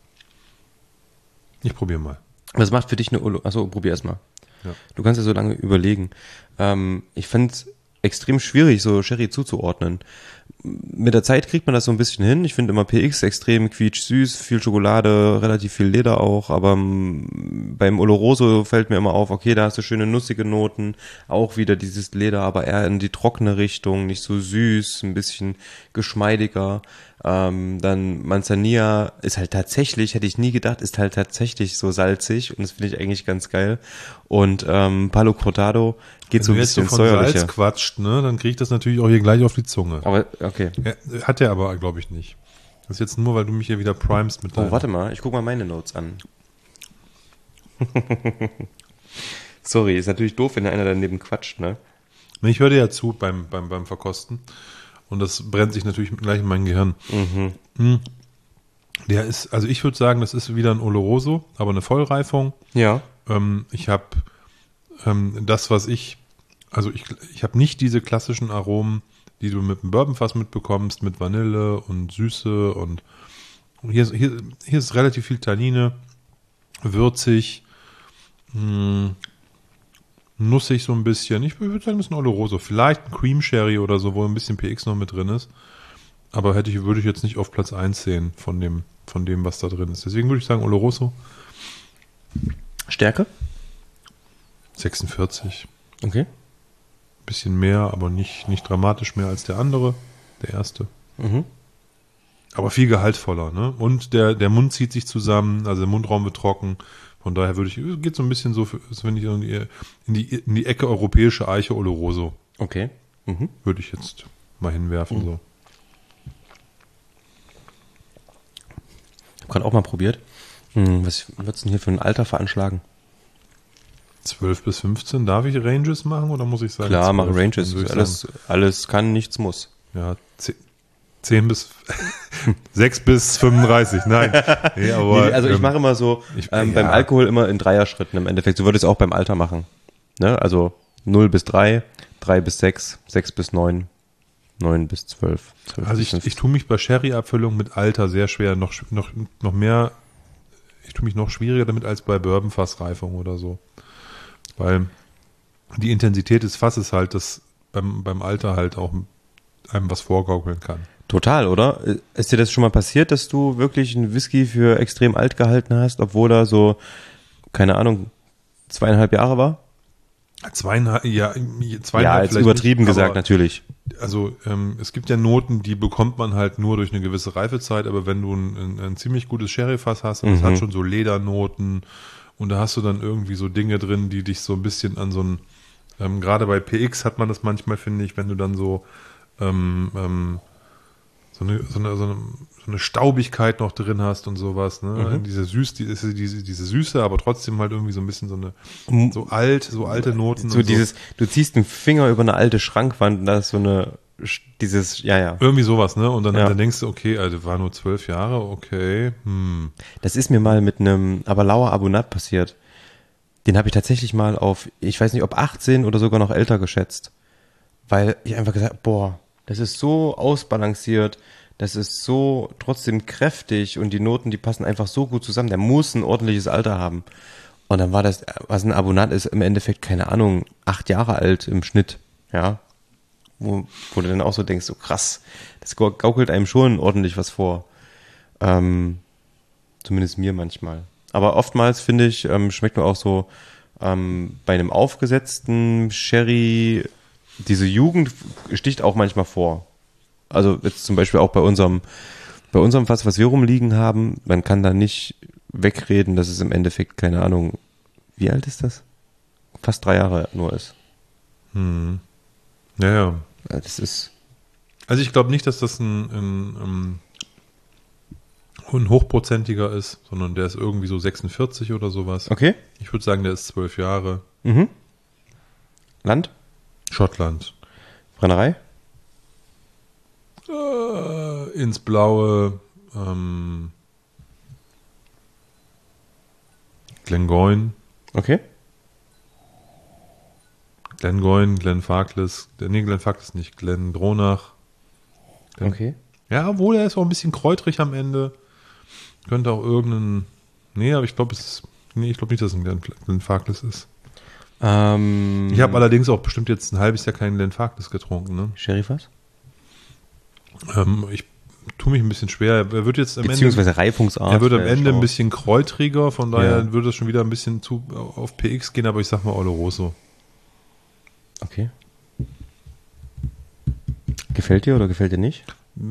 Ich probiere mal. Was macht für dich eine Olo? Achso, probier erst mal. Ja. Du kannst ja so lange überlegen. Ähm, ich fand es extrem schwierig, so Sherry zuzuordnen. Mit der Zeit kriegt man das so ein bisschen hin. Ich finde immer P X extrem quietschsüß, viel Schokolade, relativ viel Leder auch, aber ähm, beim Oloroso fällt mir immer auf, okay, da hast du schöne nussige Noten, auch wieder dieses Leder, aber eher in die trockene Richtung, nicht so süß, ein bisschen geschmeidiger. Ähm, dann Manzanilla ist halt tatsächlich, hätte ich nie gedacht, ist halt tatsächlich so salzig und das finde ich eigentlich ganz geil. Und ähm, Palo Cortado geht Wenn so du ein jetzt so bisschen von säuerlicher. Salz quatscht, ne, dann kriege ich das natürlich auch hier gleich auf die Zunge. Aber okay. Ja, hat er aber, glaube ich, nicht. Das ist jetzt nur, weil du mich hier wieder primest mit Oh, deinem. warte mal, ich guck mal meine Notes an. Sorry, ist natürlich doof, wenn da einer daneben quatscht, ne? Ich höre dir ja zu beim, beim, beim Verkosten. Und das brennt sich natürlich gleich in mein Gehirn. Mhm. Der ist, also ich würde sagen, das ist wieder ein Oloroso, aber eine Vollreifung. Ja. Ähm, ich habe ähm, das, was ich, also ich, ich habe nicht diese klassischen Aromen, die du mit dem Bourbonfass mitbekommst, mit Vanille und Süße und hier ist, hier, hier ist relativ viel Tannine, würzig, mh, nussig so ein bisschen. Ich würde sagen, das ist ein Oloroso. Vielleicht ein Cream Sherry oder so, wo ein bisschen P X noch mit drin ist. Aber hätte ich, würde ich jetzt nicht auf Platz eins sehen von dem, von dem, was da drin ist. Deswegen würde ich sagen Oloroso. Stärke? sechsundvierzig. Okay. Bisschen mehr, aber nicht, nicht dramatisch mehr als der andere, der erste. Mhm. Aber viel gehaltvoller, ne? Und der, der Mund zieht sich zusammen, also der Mundraum wird trocken. Von daher würde ich, geht so ein bisschen so, für, so wenn ich in die, in die, in die Ecke europäische Eiche Oloroso, Okay. Mhm. würde ich jetzt mal hinwerfen, Mhm. so. Ich habe gerade auch mal probiert. Hm, was würdest du denn hier für ein Alter veranschlagen? zwölf bis fünfzehn, darf ich Ranges machen oder muss ich sagen? Klar, mach zwölf? Ranges. Dann würde ich Alles, sagen, alles kann, nichts muss. ja, zehn bis, sechs bis fünfunddreißig, nein. Nee, aber, Nee, also ich ähm, mache immer so, ich- ähm, ja. beim Alkohol immer in Dreierschritten im Endeffekt. So würde ich es auch beim Alter machen. Ne? Also null bis drei, drei bis sechs, sechs bis neun, neun bis zwölf. Also ich, ich tue mich bei Sherry-Abfüllung mit Alter sehr schwer, noch, noch, noch mehr, ich tue mich noch schwieriger damit als bei Bourbonfassreifung oder so. Weil die Intensität des Fasses halt das beim, beim Alter halt auch einem was vorgaukeln kann. Total, oder? Ist dir das schon mal passiert, dass du wirklich einen Whisky für extrem alt gehalten hast, obwohl er so, keine Ahnung, zweieinhalb Jahre war? Zweieinhalb, ja, zweieinhalb Ja, jetzt vielleicht übertrieben nicht, gesagt, aber, natürlich. Also ähm, es gibt ja Noten, die bekommt man halt nur durch eine gewisse Reifezeit, aber wenn du ein, ein, ein ziemlich gutes Sherry-Fass hast, und es Mhm. hat schon so Ledernoten und da hast du dann irgendwie so Dinge drin, die dich so ein bisschen an so ein, ähm, gerade bei P X hat man das manchmal, finde ich, wenn du dann so ähm, ähm, so eine, so, eine, so, eine, so eine Staubigkeit noch drin hast und sowas, ne? Mhm. Diese Süß, diese, diese, diese Süße, aber trotzdem halt irgendwie so ein bisschen so eine, Mhm. so alt, so alte Noten. So und dieses, du ziehst einen Finger über eine alte Schrankwand und da ist so eine, dieses, ja, ja. Irgendwie sowas, ne? Und dann, Ja. dann denkst du, okay, also war nur zwölf Jahre, okay, hm. Das ist mir mal mit einem Aberlauer Abonat passiert. Den habe ich tatsächlich mal auf, ich weiß nicht, ob achtzehn oder sogar noch älter geschätzt. Weil ich einfach gesagt, boah, das ist so ausbalanciert, das ist so trotzdem kräftig und die Noten, die passen einfach so gut zusammen. Der muss ein ordentliches Alter haben. Und dann war das, was ein Abonat ist, im Endeffekt, keine Ahnung, acht Jahre alt im Schnitt, ja. Wo, wo du dann auch so denkst, so krass, das gaukelt einem schon ordentlich was vor. Ähm, zumindest mir manchmal. Aber oftmals, finde ich, ähm, schmeckt mir auch so ähm, bei einem aufgesetzten Sherry, diese Jugend sticht auch manchmal vor. Also jetzt zum Beispiel auch bei unserem, bei unserem Fass, was wir rumliegen haben, man kann da nicht wegreden, dass es im Endeffekt, keine Ahnung, wie alt ist das? Fast drei Jahre nur ist. Hm. Ja, ja. Ja, das ist, Also ich glaube nicht, dass das ein, ein, ein, ein hochprozentiger ist, sondern der ist irgendwie so sechsundvierzig oder sowas. okay. Ich würde sagen, der ist zwölf Jahre. Mhm. Land? Schottland. Brennerei? Äh, ins Blaue. Ähm, Glengoyne. Okay. Glengoyne, Glenfarclas, nee, Glenfarclas nicht, Glendronach. Glen, Okay. Ja, obwohl er ist auch ein bisschen kräutrig am Ende. Könnte auch irgendein, nee, aber ich glaube, es ist, nee, ich glaube nicht, dass es ein Glen, Glenfarclas ist. Ähm, Ich habe allerdings auch bestimmt jetzt ein halbes Jahr keinen Glenfarclas getrunken, ne? Sherryfass? Ähm, ich tue mich ein bisschen schwer. Er wird jetzt am Beziehungsweise Ende, Reifungsart. er wird am wäre Ende ein schlau. bisschen kräutriger, von daher Ja. würde es schon wieder ein bisschen zu auf P X gehen, aber ich sag mal Oloroso. Okay. Gefällt dir oder gefällt dir nicht?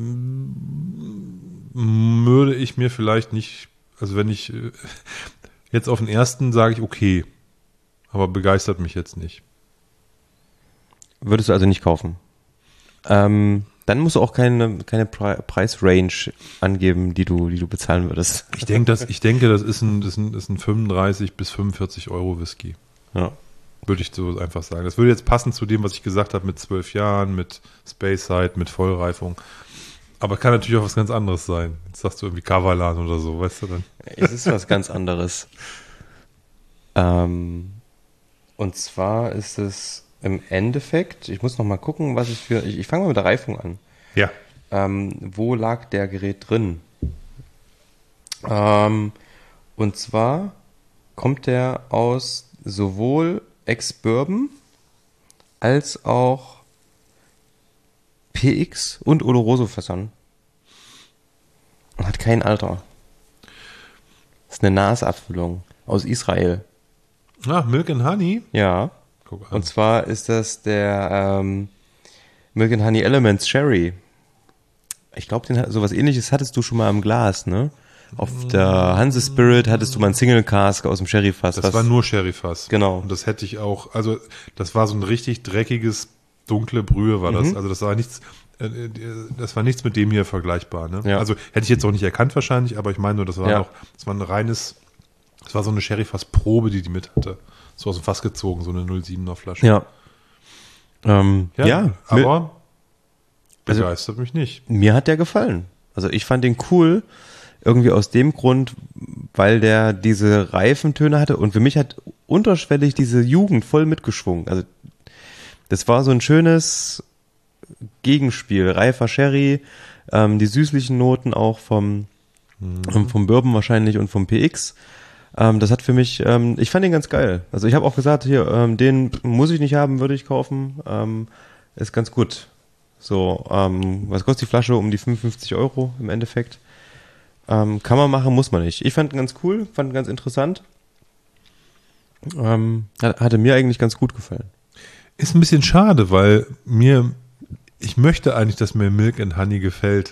Würde ich mir vielleicht nicht, also wenn ich äh, jetzt auf den ersten sage ich okay, aber begeistert mich jetzt nicht. Würdest du also nicht kaufen? Ähm, dann musst du auch keine, keine Pre- Preisrange angeben, die du, die du bezahlen würdest. Ich denke, das, ich denke, das ist ein, das ist ein, das ist ein fünfunddreißig bis fünfundvierzig Euro Whisky. Ja. Würde ich so einfach sagen. Das würde jetzt passen zu dem, was ich gesagt habe mit zwölf Jahren, mit Speyside, mit Vollreifung. Aber kann natürlich auch was ganz anderes sein. Jetzt sagst du irgendwie Kavalan oder so, weißt du dann? Es ist was ganz anderes. Ähm, und zwar ist es im Endeffekt, ich muss noch mal gucken, was ich für, ich, ich fange mal mit der Reifung an. Ja. Ähm, wo lag der Gerät drin? Ähm, und zwar kommt der aus sowohl Ex-Bourbon als auch P X und Oloroso-Fässern. Und hat kein Alter. Das ist eine Nasabfüllung aus Israel. Ah, Milk and Honey. Ja. Guck an. Und zwar ist das der ähm, Milk and Honey Elements Sherry. Ich glaube, den sowas ähnliches hattest du schon mal im Glas, ne? Auf der Hanse Spirit hattest du mal einen Single Cask aus dem Sherryfass. Das was- war nur Sherryfass. Genau. Und das hätte ich auch, also das war so ein richtig dreckiges, dunkle Brühe war das. Mhm. Also das war nichts, äh, das war nichts mit dem hier vergleichbar. Ne? Ja. Also hätte ich jetzt auch nicht erkannt wahrscheinlich, aber ich meine nur, das war Ja. noch, das war ein reines, das war so eine Sherryfass-Probe, die die mit hatte. So aus dem Fass gezogen, so eine null Komma siebener Flasche. Ja. Ähm, ja, ja, aber Also- begeistert mich nicht. mir hat der gefallen. Also ich fand den cool, irgendwie aus dem Grund, weil der diese Reifentöne hatte und für mich hat unterschwellig diese Jugend voll mitgeschwungen. Also das war so ein schönes Gegenspiel. Reifer Sherry, ähm, die süßlichen Noten auch vom, ähm, vom Bourbon wahrscheinlich und vom P X. Ähm, das hat für mich, ähm, ich fand den ganz geil. Also ich habe auch gesagt, hier, ähm, den muss ich nicht haben, würde ich kaufen. Ähm, ist ganz gut. So, ähm, was kostet die Flasche? Um die fünfundfünfzig Euro im Endeffekt. Ähm, kann man machen, muss man nicht. Ich fand ihn ganz cool, fand ihn ganz interessant. Ähm, hat- hatte mir eigentlich ganz gut gefallen. Ist ein bisschen schade, weil mir, ich möchte eigentlich, dass mir Milk and Honey gefällt.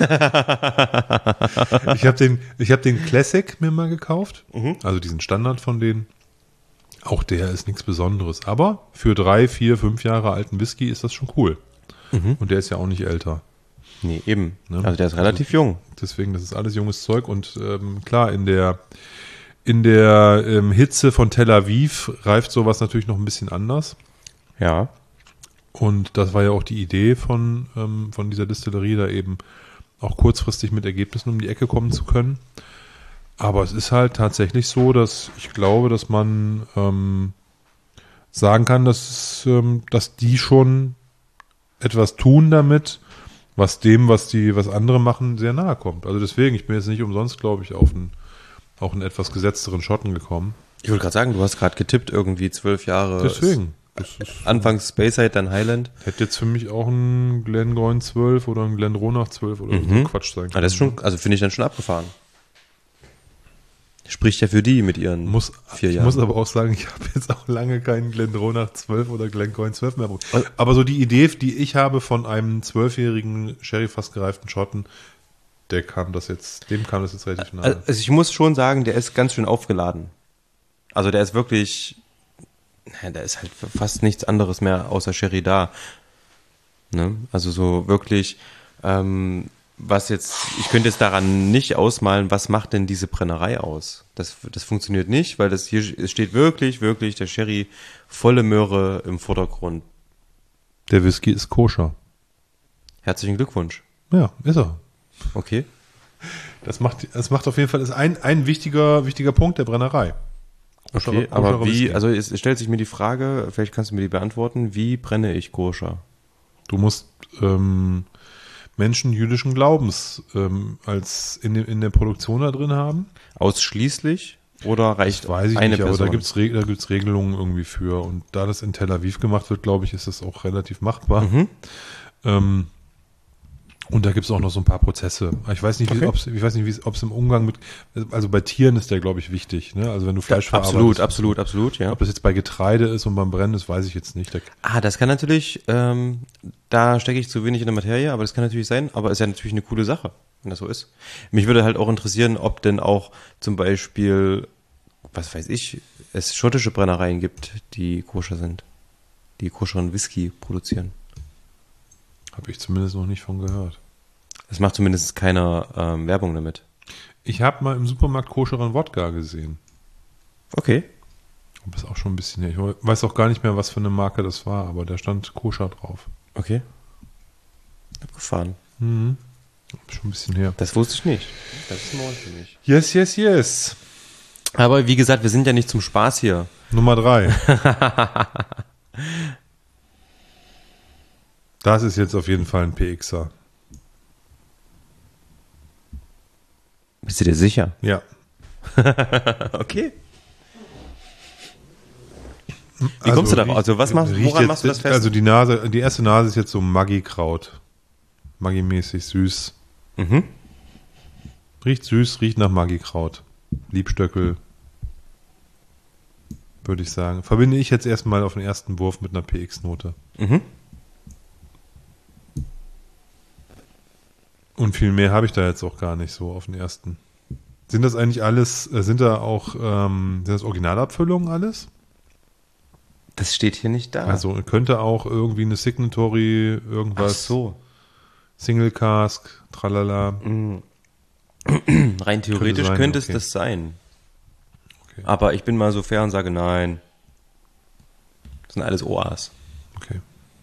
ich habe den, ich habe den Classic mir mal gekauft, Mhm. also diesen Standard von denen. Auch der ist nichts Besonderes, aber für drei, vier, fünf Jahre alten Whisky ist das schon cool. Mhm. Und der ist ja auch nicht älter. Nee, eben. Ne? Also der ist relativ jung. Deswegen, das ist alles junges Zeug und ähm, klar, in der in der ähm, Hitze von Tel Aviv reift sowas natürlich noch ein bisschen anders. Ja. Und das war ja auch die Idee von, ähm, von dieser Distillerie, da eben auch kurzfristig mit Ergebnissen um die Ecke kommen zu können. Aber es ist halt tatsächlich so, dass ich glaube, dass man ähm, sagen kann, dass, ähm, dass die schon etwas tun damit, was dem, was die, was andere machen, sehr nahe kommt. Also deswegen, ich bin jetzt nicht umsonst, glaube ich, auf einen, auch einen etwas gesetzteren Schotten gekommen. Ich wollte gerade sagen, du hast gerade getippt, irgendwie zwölf Jahre. Deswegen. Das ist, Anfangs Speyside, dann Highland. hätte jetzt für mich auch ein Glengoyne zwölf oder ein Glendronach zwölf oder so Mhm. Quatsch sein können. Ah, das ist schon, also finde ich dann schon abgefahren. Spricht ja für die mit ihren Muss, vier ich Jahren. muss aber auch sagen, ich habe jetzt auch lange keinen Glendronach zwölf oder Glengoyne zwölf mehr. Also- Aber so die Idee, die ich habe von einem zwölfjährigen Sherry-Fass gereiften Schotten, der kam das jetzt, dem kam das jetzt relativ nahe. Also ich muss schon sagen, der ist ganz schön aufgeladen. Also der ist wirklich, na, da ist halt fast nichts anderes mehr außer Sherry da. Ne? Also so wirklich, ähm, was jetzt, ich könnte jetzt daran nicht ausmalen, was macht denn diese Brennerei aus? Das, das funktioniert nicht, weil das hier, es steht wirklich, wirklich der Sherry volle Möhre im Vordergrund. Der Whisky ist koscher. Herzlichen Glückwunsch. Ja, ist er. Okay. Das macht, das macht auf jeden Fall, ist ein, ein wichtiger, wichtiger Punkt der Brennerei. Okay, aber wie, also es, es stellt sich mir die Frage, vielleicht kannst du mir die beantworten, wie brenne ich koscher? Du musst ähm, Menschen jüdischen Glaubens ähm, als in, in der Produktion da drin haben. Ausschließlich? Oder reicht das weiß ich eine nicht, Person? Aber da gibt's Re- da gibt's Regelungen irgendwie für. Und da das in Tel Aviv gemacht wird, glaube ich, ist das auch relativ machbar. Mhm. Ähm, und da gibt's auch noch so ein paar Prozesse. Ich weiß nicht, wie, Okay. ob's, ich weiß nicht, wie es, ob's im Umgang mit, also bei Tieren ist der, glaube ich, wichtig. Ne? Also wenn du Fleisch Ja, verarbeitest. absolut, absolut, absolut, ja. Ob das jetzt bei Getreide ist und beim Brennen ist, weiß ich jetzt nicht. Da, Ah, das kann natürlich, ähm, da stecke ich zu wenig in der Materie, aber das kann natürlich sein, aber ist ja natürlich eine coole Sache, wenn das so ist. Mich würde halt auch interessieren, ob denn auch zum Beispiel, was weiß ich, es schottische Brennereien gibt, die koscher sind, die koscheren Whisky produzieren. habe ich zumindest noch nicht von gehört. Es macht zumindest keiner ähm, Werbung damit. Ich habe mal im Supermarkt koscheren Wodka gesehen. Okay. Das ist auch schon ein bisschen her. Ich weiß auch gar nicht mehr, was für eine Marke das war, aber da stand koscher drauf. Okay. Abgefahren. Mhm. Schon ein bisschen her. Das wusste ich nicht. Das ist neu für mich. Yes, yes, yes. Aber wie gesagt, wir sind ja nicht zum Spaß hier. Nummer drei. Das ist jetzt auf jeden Fall ein P Xer. Bist du dir sicher? Ja. Okay. Wie kommst du darauf? Also was machst, riecht woran jetzt, machst du das fest? Also die Nase, die erste Nase ist jetzt so Maggi-Kraut. Maggi-mäßig süß. Mhm. Riecht süß, riecht nach Maggi-Kraut. Liebstöckel. Würde ich sagen. Verbinde ich jetzt erstmal auf den ersten Wurf mit einer P X-Note. Mhm. Und viel mehr habe ich da jetzt auch gar nicht so auf den ersten. Sind das eigentlich alles, äh, sind da auch, ähm, sind das Originalabfüllungen alles? Das steht hier nicht da. Also könnte auch irgendwie eine Signatory, Ach irgendwas, so. Single Cask, tralala. Mhm. Rein theoretisch Könnte sein, könnte okay. es das sein. Okay. Aber ich bin mal so fair und sage nein. Das sind alles O As. Okay.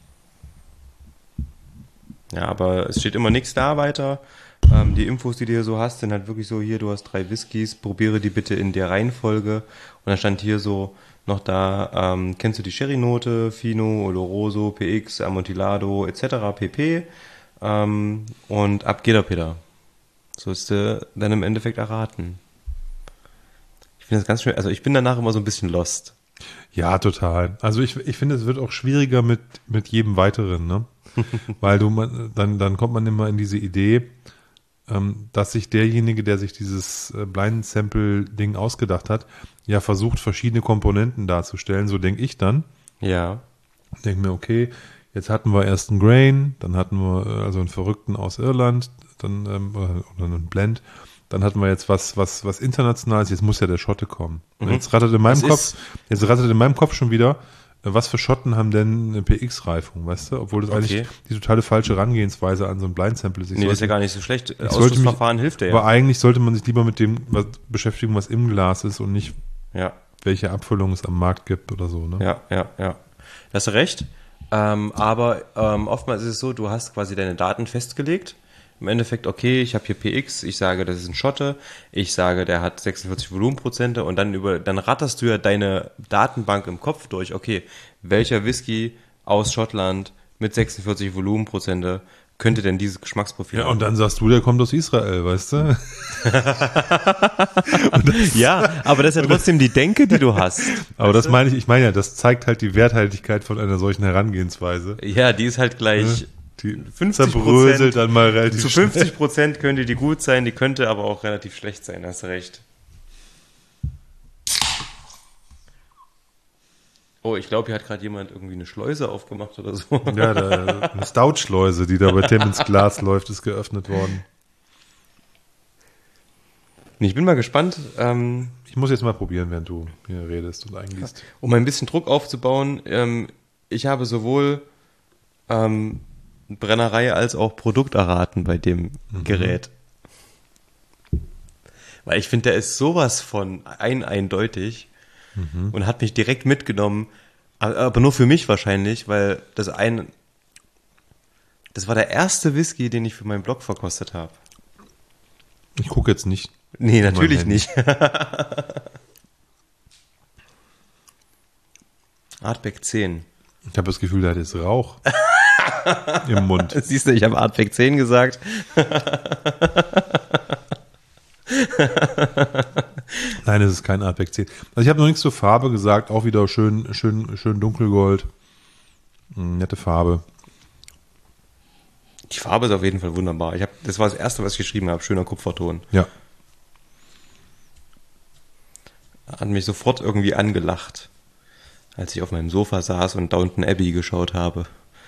Ja, aber es steht immer nichts da weiter. Ähm, die Infos, die du hier so hast, sind halt wirklich so, hier, du hast drei Whiskys, probiere die bitte in der Reihenfolge. Und dann stand hier so noch da, ähm, kennst du die Sherry-Note, Fino, Oloroso, P X, Amontillado, et cetera pp. Ähm, und ab geht er, Peter. So ist du dann im Endeffekt erraten. Ich finde das ganz schön, also ich bin danach immer so ein bisschen lost. Ja, total. Also ich, ich finde, es wird auch schwieriger mit, mit jedem weiteren, ne? Weil du, man, dann, dann kommt man immer in diese Idee, ähm, dass sich derjenige, der sich dieses äh, Blind Sample Ding ausgedacht hat, ja versucht, verschiedene Komponenten darzustellen. So denke ich dann. Ja. Denke mir, okay, jetzt hatten wir erst einen Grain, dann hatten wir äh, also einen Verrückten aus Irland, dann ähm, oder einen Blend. Dann hatten wir jetzt was, was, was Internationales, jetzt muss ja der Schotte kommen. Und Mhm. jetzt rattert in meinem Das Kopf, ist- jetzt rattert in meinem Kopf schon wieder, äh, was für Schotten haben denn eine P X-Reifung, weißt du? Obwohl das Okay. eigentlich die totale falsche Herangehensweise an so ein Blind-Sample ist. Ich Nee, das ist ja sollte- gar nicht so schlecht. ich sollte Ausschlussverfahren mich- hilft dir Aber ja. eigentlich sollte man sich lieber mit dem was beschäftigen, was im Glas ist und nicht, Ja. welche Abfüllung es am Markt gibt oder so, ne? Ja, ja, ja. Da hast du recht. Ähm, aber ähm, oftmals ist es so, du hast quasi deine Daten festgelegt. Im Endeffekt, okay, ich habe hier P X, ich sage, das ist ein Schotte, ich sage, der hat sechsundvierzig Volumenprozente und dann über, dann ratterst du ja deine Datenbank im Kopf durch, okay, welcher Whisky aus Schottland mit sechsundvierzig Volumenprozente könnte denn dieses Geschmacksprofil Ja, haben? und dann sagst du, der kommt aus Israel, weißt du? Ja, aber das ist ja trotzdem die Denke, die du hast. Aber das meine ich, ich meine ja, das zeigt halt die Werthaltigkeit von einer solchen Herangehensweise. Ja, die ist halt gleich Die fünfzig zerbröselt Prozent. dann mal relativ Zu fünfzig Prozent könnte die gut sein, die könnte aber auch relativ schlecht sein, hast du recht. Oh, ich glaube, hier hat gerade jemand irgendwie eine Schleuse aufgemacht oder so. schnell. Ja, da, eine Stout-Schleuse, die da bei Tim ins Glas läuft, ist geöffnet worden. Ich bin mal gespannt, ähm, Ich muss jetzt mal probieren, während du hier redest und eingießt. um ein bisschen Druck aufzubauen. Ähm, ich habe sowohl ähm, Brennerei als auch Produkt erraten bei dem Mhm. Gerät. Weil ich finde, der ist sowas von ein eindeutig Mhm. und hat mich direkt mitgenommen, aber aber nur für mich wahrscheinlich, weil das ein, das war der erste Whisky, den ich für meinen Blog verkostet habe. Ich gucke jetzt nicht. Nee, Mein natürlich Handy. nicht. Artback zehn. Ich habe das Gefühl, der hat jetzt Rauch im Mund. Siehst du, ich habe Artback zehn gesagt. Nein, es ist kein Artback zehn. Also ich habe noch nichts zur Farbe gesagt. Auch wieder schön, schön, schön dunkelgold. Nette Farbe. Die Farbe ist auf jeden Fall wunderbar. Ich hab, das war das Erste, was ich geschrieben habe. Schöner Kupferton. Ja. Hat mich sofort irgendwie angelacht, als ich auf meinem Sofa saß und Downton Abbey geschaut habe.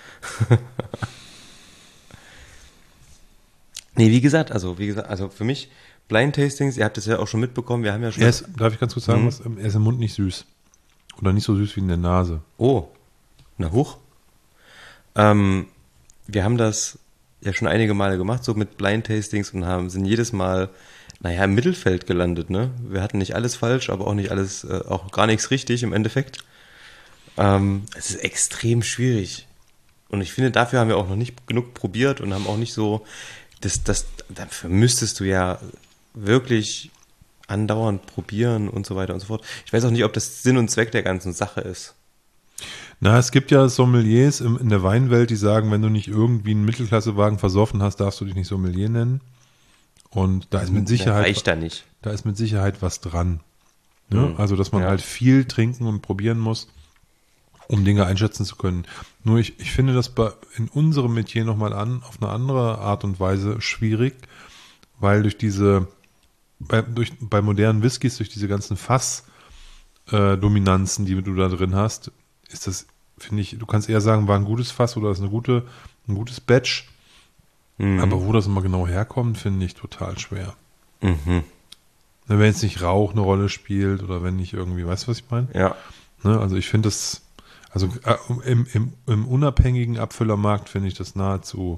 Nee, wie gesagt, also wie gesagt, also für mich Blind Tastings, ihr habt es ja auch schon mitbekommen, wir haben ja schon... Er ist, darf ich ganz kurz sagen, Mhm. was, er ist im Mund nicht süß. Oder nicht so süß wie in der Nase. Oh, na hoch. Ähm, wir haben das ja schon einige Male gemacht, so mit Blind Tastings und haben, sind jedes Mal, naja, im Mittelfeld gelandet, ne? Wir hatten nicht alles falsch, aber auch nicht alles, äh, auch gar nichts richtig im Endeffekt. Ähm, es ist extrem schwierig. Und ich finde, dafür haben wir auch noch nicht genug probiert und haben auch nicht so, das, das, dafür müsstest du ja wirklich andauernd probieren und so weiter und so fort. Ich weiß auch nicht, ob das Sinn und Zweck der ganzen Sache ist. Na, es gibt ja Sommeliers im, in der Weinwelt, die sagen, wenn du nicht irgendwie einen Mittelklassewagen versoffen hast, darfst du dich nicht Sommelier nennen. Und da ist mit Sicherheit, reicht da nicht. da ist mit Sicherheit was dran. Ne? Mhm. Also, dass man Ja. halt viel trinken und probieren muss, um Dinge einschätzen zu können. Nur ich, ich finde das bei, in unserem Metier nochmal an, auf eine andere Art und Weise schwierig, weil durch diese, bei, durch, bei modernen Whiskys, durch diese ganzen Fass-Dominanzen, die du da drin hast, ist das, finde ich, du kannst eher sagen, war ein gutes Fass oder ist eine gute, ein gutes Batch. Mhm. Aber wo das immer genau herkommt, finde ich total schwer. Mhm. Wenn jetzt nicht Rauch eine Rolle spielt oder wenn nicht irgendwie, weißt du, was ich meine? Ja. Ne, also ich finde das, also äh, im, im, im unabhängigen Abfüllermarkt finde ich das nahezu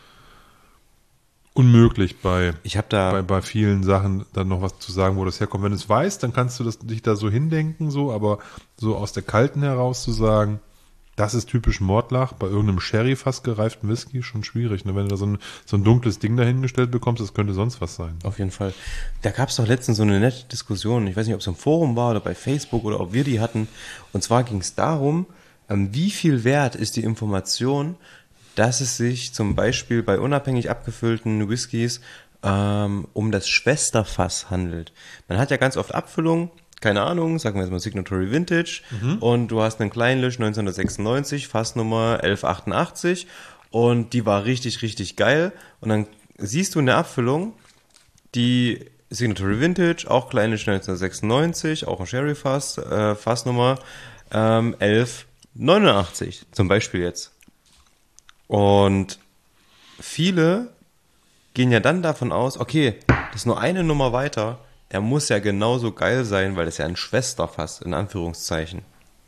unmöglich bei, Ich habe da, bei, bei vielen Sachen dann noch was zu sagen, wo das herkommt. Wenn du es weißt, dann kannst du das, dich da so hindenken, so, aber so aus der Kalten heraus zu sagen, das ist typisch Mordlach, bei irgendeinem Sherry fast gereiften Whisky, schon schwierig. Ne? Wenn du da so ein, so ein dunkles Ding dahingestellt bekommst, das könnte sonst was sein. auf jeden Fall. Da gab es doch letztens so eine nette Diskussion, ich weiß nicht, ob es im Forum war oder bei Facebook oder ob wir die hatten. Und zwar ging es darum, ähm, wie viel wert ist die Information, dass es sich zum Beispiel bei unabhängig abgefüllten Whiskys ähm, um das Schwesterfass handelt. Man hat ja ganz oft Abfüllungen, keine Ahnung, sagen wir jetzt mal Signatory Vintage, und du hast einen Kleinlisch neunzehnhundertsechsundneunzig, Fassnummer elf achtundachtzig, und die war richtig, richtig geil. Und dann siehst du in der Abfüllung die Signatory Vintage, auch Kleinlisch neunzehnhundertsechsundneunzig, auch ein Sherry-Fass, äh, Fassnummer ähm, elf neunundachtzig, zum Beispiel jetzt. Und viele gehen ja dann davon aus, okay, das ist nur eine Nummer weiter, er muss ja genauso geil sein, weil das ja ein Schwesterfass, in Anführungszeichen.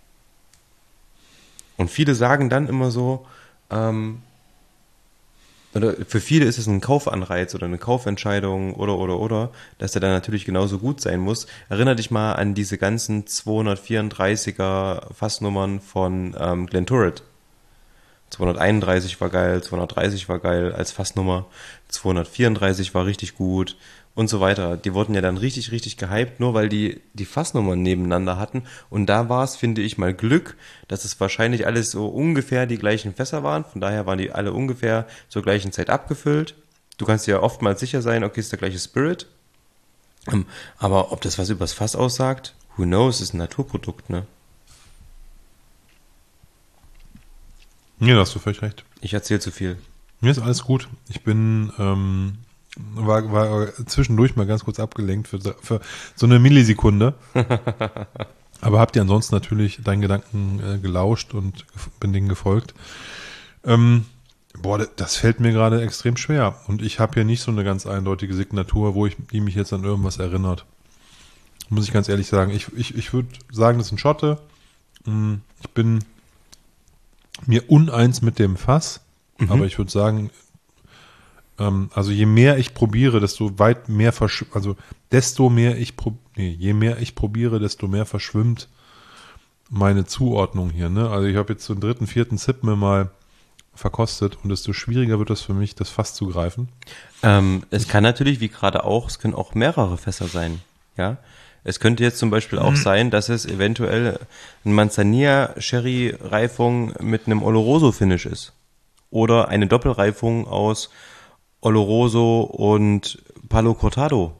Und viele sagen dann immer so, ähm, oder für viele ist es ein Kaufanreiz oder eine Kaufentscheidung oder, oder, oder, dass der dann natürlich genauso gut sein muss. Erinner dich mal an diese ganzen zweihundertvierunddreißiger Fassnummern von ähm, Glenturret. zweihunderteinunddreißig war geil, zweihundertdreißig war geil als Fassnummer, zweihundertvierunddreißig war richtig gut und so weiter. Die wurden ja dann richtig, richtig gehypt, nur weil die die Fassnummern nebeneinander hatten. Und da war es, finde ich, mal Glück, dass es wahrscheinlich alles so ungefähr die gleichen Fässer waren. Von daher waren die alle ungefähr zur gleichen Zeit abgefüllt. Du kannst dir ja oftmals sicher sein, okay, ist der gleiche Spirit. Aber ob das was übers Fass aussagt, who knows, ist ein Naturprodukt, ne? Ja, da hast du völlig recht. Ich erzähle zu viel. Mir ist alles gut. Ich bin, ähm, war, war zwischendurch mal ganz kurz abgelenkt für, für so eine Millisekunde. Aber hab dir ansonsten natürlich deinen Gedanken äh, gelauscht und bin denen gefolgt. Ähm, boah, das fällt mir gerade extrem schwer. Und ich habe hier nicht so eine ganz eindeutige Signatur, wo ich, die mich jetzt an irgendwas erinnert. Muss ich ganz ehrlich sagen. Ich, ich, ich würde sagen, das ist ein Schotte. Ich bin mir uneins mit dem Fass, mhm. aber ich würde sagen, ähm, also je mehr ich probiere, desto weit mehr versch also desto mehr ich pro nee, je mehr ich probiere, desto mehr verschwimmt meine Zuordnung hier, ne? Also ich habe jetzt so einen dritten, vierten Sip mir mal verkostet und desto schwieriger wird es für mich, das Fass zu greifen. Ähm, es kann natürlich, wie gerade auch, es können auch mehrere Fässer sein, ja. Es könnte jetzt zum Beispiel auch sein, dass es eventuell ein Manzanilla-Sherry-Reifung mit einem Oloroso-Finish ist. Oder eine Doppelreifung aus Oloroso und Palo Cortado.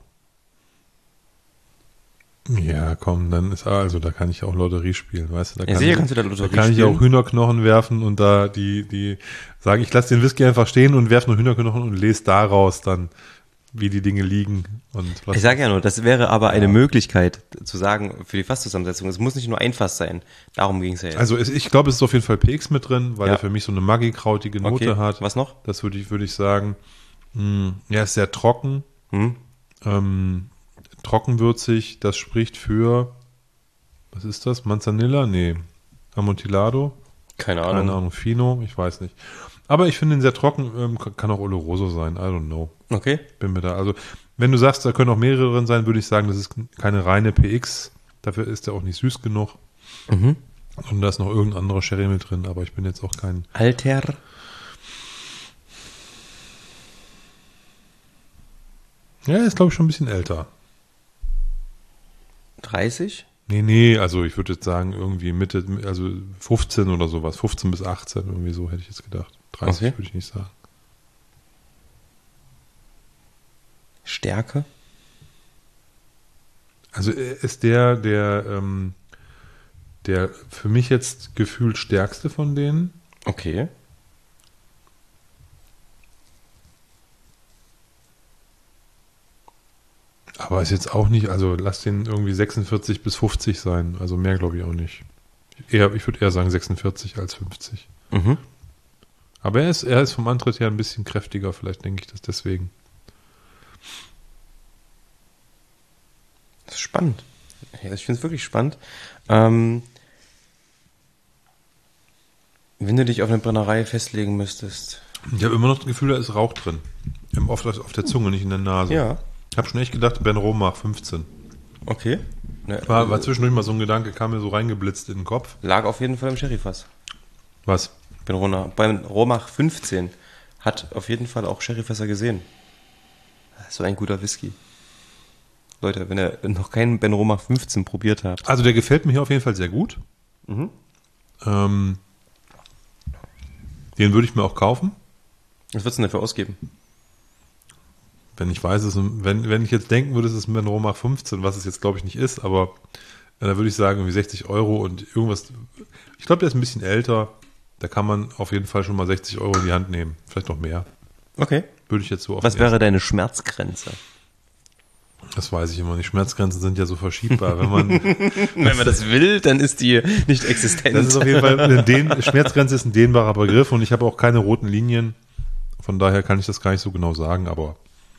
Ja, komm, dann ist also, da kann ich auch Lotterie spielen, weißt du? Da Ja, kann sicher ich, kannst du da Lotterie da kann ich spielen. auch Hühnerknochen werfen und da die, die sagen, ich lasse den Whisky einfach stehen und werfe nur Hühnerknochen und lese daraus dann, wie die Dinge liegen und was. Ich sage ja nur, das wäre aber eine Möglichkeit zu sagen für die Fasszusammensetzung. Es muss nicht nur ein Fass sein. Darum ging es ja jetzt. Also es, ich glaube, es ist auf jeden Fall P X mit drin, weil Ja. er für mich so eine Maggi-krautige Note Okay, hat. was noch? Das würde ich, würde ich sagen. Mh, er ist sehr trocken, Hm? ähm, trockenwürzig. Das spricht für, was ist das? Manzanilla? Nee. Amontillado? Keine Keine Ahnung. Ahnung. Fino? Ich weiß nicht. Aber ich finde ihn sehr trocken. Ähm, kann auch Oloroso sein. I don't know. Okay. Bin mir da. Also, wenn du sagst, da können auch mehrere drin sein, würde ich sagen, das ist keine reine P X. Dafür ist er auch nicht süß genug. Mhm. Und da ist noch irgendein anderer Sherry mit drin, aber ich bin jetzt auch kein. Alter. Ja, er ist, glaube ich, schon ein bisschen älter. dreißig? Nee, nee, also ich würde jetzt sagen, irgendwie Mitte, also fünfzehn oder sowas. fünfzehn bis achtzehn, irgendwie so hätte ich jetzt gedacht. dreißig Okay. würde ich nicht sagen. Stärke? Also er ist der, der, ähm, der für mich jetzt gefühlt stärkste von denen. Okay. Aber ist jetzt auch nicht, also lass den irgendwie sechsundvierzig bis fünfzig sein. Also mehr glaube ich auch nicht. Eher, ich würde eher sagen sechsundvierzig als fünfzig. Mhm. Aber er ist, er ist vom Antritt her ein bisschen kräftiger, vielleicht denke ich das deswegen. Das ist spannend. Ja, ich finde es wirklich spannend. Ähm, wenn du dich auf eine Brennerei festlegen müsstest. Ich habe immer noch das Gefühl, da ist Rauch drin. Im- Oft auf der Zunge, nicht in der Nase. Ja. Ich habe schon echt gedacht, Ben Romach fünfzehn. Okay. Ne, War, war zwischendurch mal so ein Gedanke, kam mir so reingeblitzt in den Kopf. lag auf jeden Fall im Sherryfass. Was? Ben Rona, beim Romach fünfzehn hat auf jeden Fall auch Sherryfässer gesehen. So ein guter Whisky. Leute, wenn ihr noch keinen Ben Romach fünfzehn probiert habt. Also der gefällt mir hier auf jeden Fall sehr gut. Mhm. Ähm, den würde ich mir auch kaufen. Was würdest du denn dafür ausgeben? Wenn ich weiß, es, wenn, wenn ich jetzt denken würde, es ist ein Ben Romach fünfzehn, was es jetzt glaube ich nicht ist, aber äh, da würde ich sagen, irgendwie sechzig Euro und irgendwas. Ich glaube, der ist ein bisschen älter. Da kann man auf jeden Fall schon mal sechzig Euro in die Hand nehmen. Vielleicht noch mehr. Okay. Würde ich jetzt so auf Was den wäre deine Schmerzgrenze? ersten- Das weiß ich immer nicht. Schmerzgrenzen sind ja so verschiebbar. Wenn man, Wenn man das will, dann ist die nicht existent. das ist auf jeden Fall, eine Den, Schmerzgrenze ist ein dehnbarer Begriff und ich habe auch keine roten Linien. Von daher kann ich das gar nicht so genau sagen, aber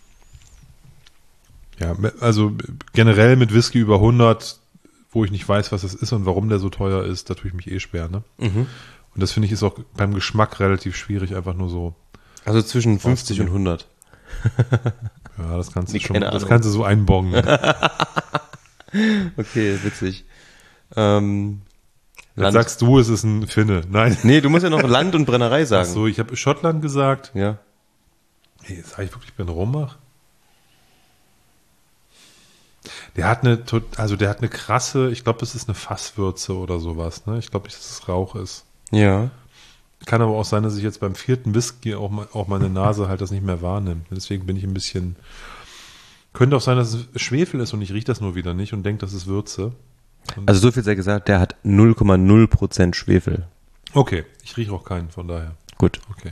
ja, also generell mit Whisky über hundert, wo ich nicht weiß, was das ist und warum der so teuer ist, da tue ich mich eh schwer, ne? Mhm. Und das finde ich ist auch beim Geschmack relativ schwierig, einfach nur so, Also zwischen fünfzig und hundert. ja, das kannst du Nee, schon, keine das Ahnung. kannst du so einbongen. Okay, witzig. Ähm, Dann Land. sagst du, es ist ein Finne. Nein. Nee, du musst ja noch Land und Brennerei Ach sagen. so, ich habe Schottland gesagt. Ja. Hey, sag ich wirklich Ben Romach? Der hat eine, tot- also der hat eine krasse, ich glaube, es ist eine Fasswürze oder sowas, ne? Ich glaube nicht, dass es Rauch ist. Ja. Kann aber auch sein, dass ich jetzt beim vierten Whisky auch, mal, auch meine Nase halt das nicht mehr wahrnimmt. Deswegen bin ich ein bisschen, könnte auch sein, dass es Schwefel ist und ich rieche das nur wieder nicht und denke, das ist Würze. Und, Also so viel sei gesagt, der hat null Komma null Prozent Schwefel. okay, ich rieche auch keinen, von daher. Gut. Okay.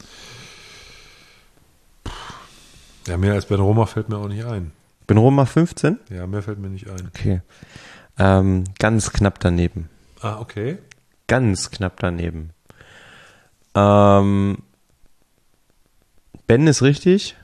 Ja, mehr als Ben Romach fällt mir auch nicht ein. Ben Romach fünfzehn? Ja, mehr fällt mir nicht ein. Okay. Ähm, ganz knapp daneben. Ah, okay. Ganz knapp daneben. Ähm, Ben ist richtig.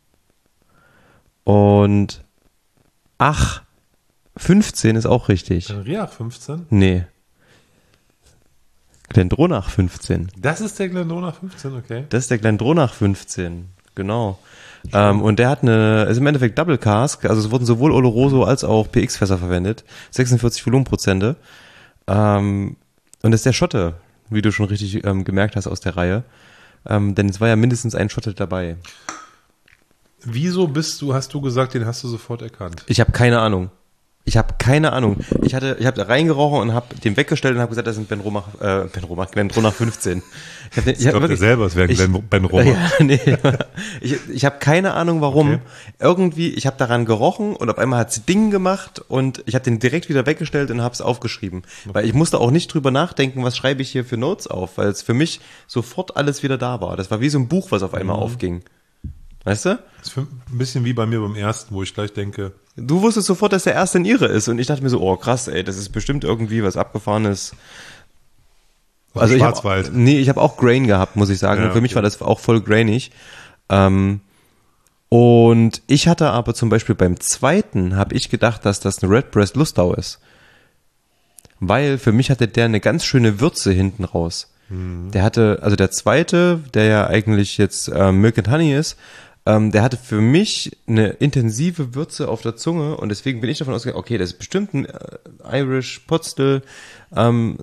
Und ach, fünfzehn ist auch richtig. Dann Riach fünfzehn? Nee. Glendronach fünfzehn. Das ist der Glendronach fünfzehn, okay. Das ist der Glendronach fünfzehn. Genau. Ähm, und der hat eine, ist im Endeffekt Double Cask, also es wurden sowohl Oloroso als auch P X-Fässer verwendet. sechsundvierzig Volumenprozente. Ähm, und das ist der Schotte, wie du schon richtig ähm, gemerkt hast aus der Reihe. Ähm, denn es war ja mindestens ein Schotte dabei. Wieso bist du, hast du gesagt, den hast du sofort erkannt? Ich habe keine Ahnung. Ich habe keine Ahnung. Ich hatte, ich habe da reingerochen und habe den weggestellt und habe gesagt, das sind Ben Romach, äh, Ben Romach, Glendronach fünfzehn. Ich, hab den, ich, ich glaube selber, es wäre ein Ben Romach. Ja, nee, ich ich habe keine Ahnung, warum. Okay. Irgendwie, ich habe daran gerochen und auf einmal hat's Ding gemacht und ich habe den direkt wieder weggestellt und habe es aufgeschrieben. Okay. Weil ich musste auch nicht drüber nachdenken, was schreibe ich hier für Notes auf, weil es für mich sofort alles wieder da war. Das war wie so ein Buch, was auf einmal mhm. aufging. Weißt du? Das ist ein bisschen wie bei mir beim ersten, wo ich gleich denke. Du wusstest sofort, dass der erste ein Ire ist und ich dachte mir so, oh krass, ey, das ist bestimmt irgendwie was Abgefahrenes. Also, also Schwarzwald. Ich hab, nee, ich habe auch Grain gehabt, muss ich sagen. Ja, für mich okay. war das auch voll grainig. Ähm, und ich hatte aber zum Beispiel beim zweiten, habe ich gedacht, dass das ein Redbreast Lustau ist. Weil für mich hatte der eine ganz schöne Würze hinten raus. Mhm. Der hatte, also der zweite, der ja eigentlich jetzt äh, Milk and Honey ist, Ähm, der hatte für mich eine intensive Würze auf der Zunge und deswegen bin ich davon ausgegangen, okay, das ist bestimmt ein äh, Irish Potstill, ähm,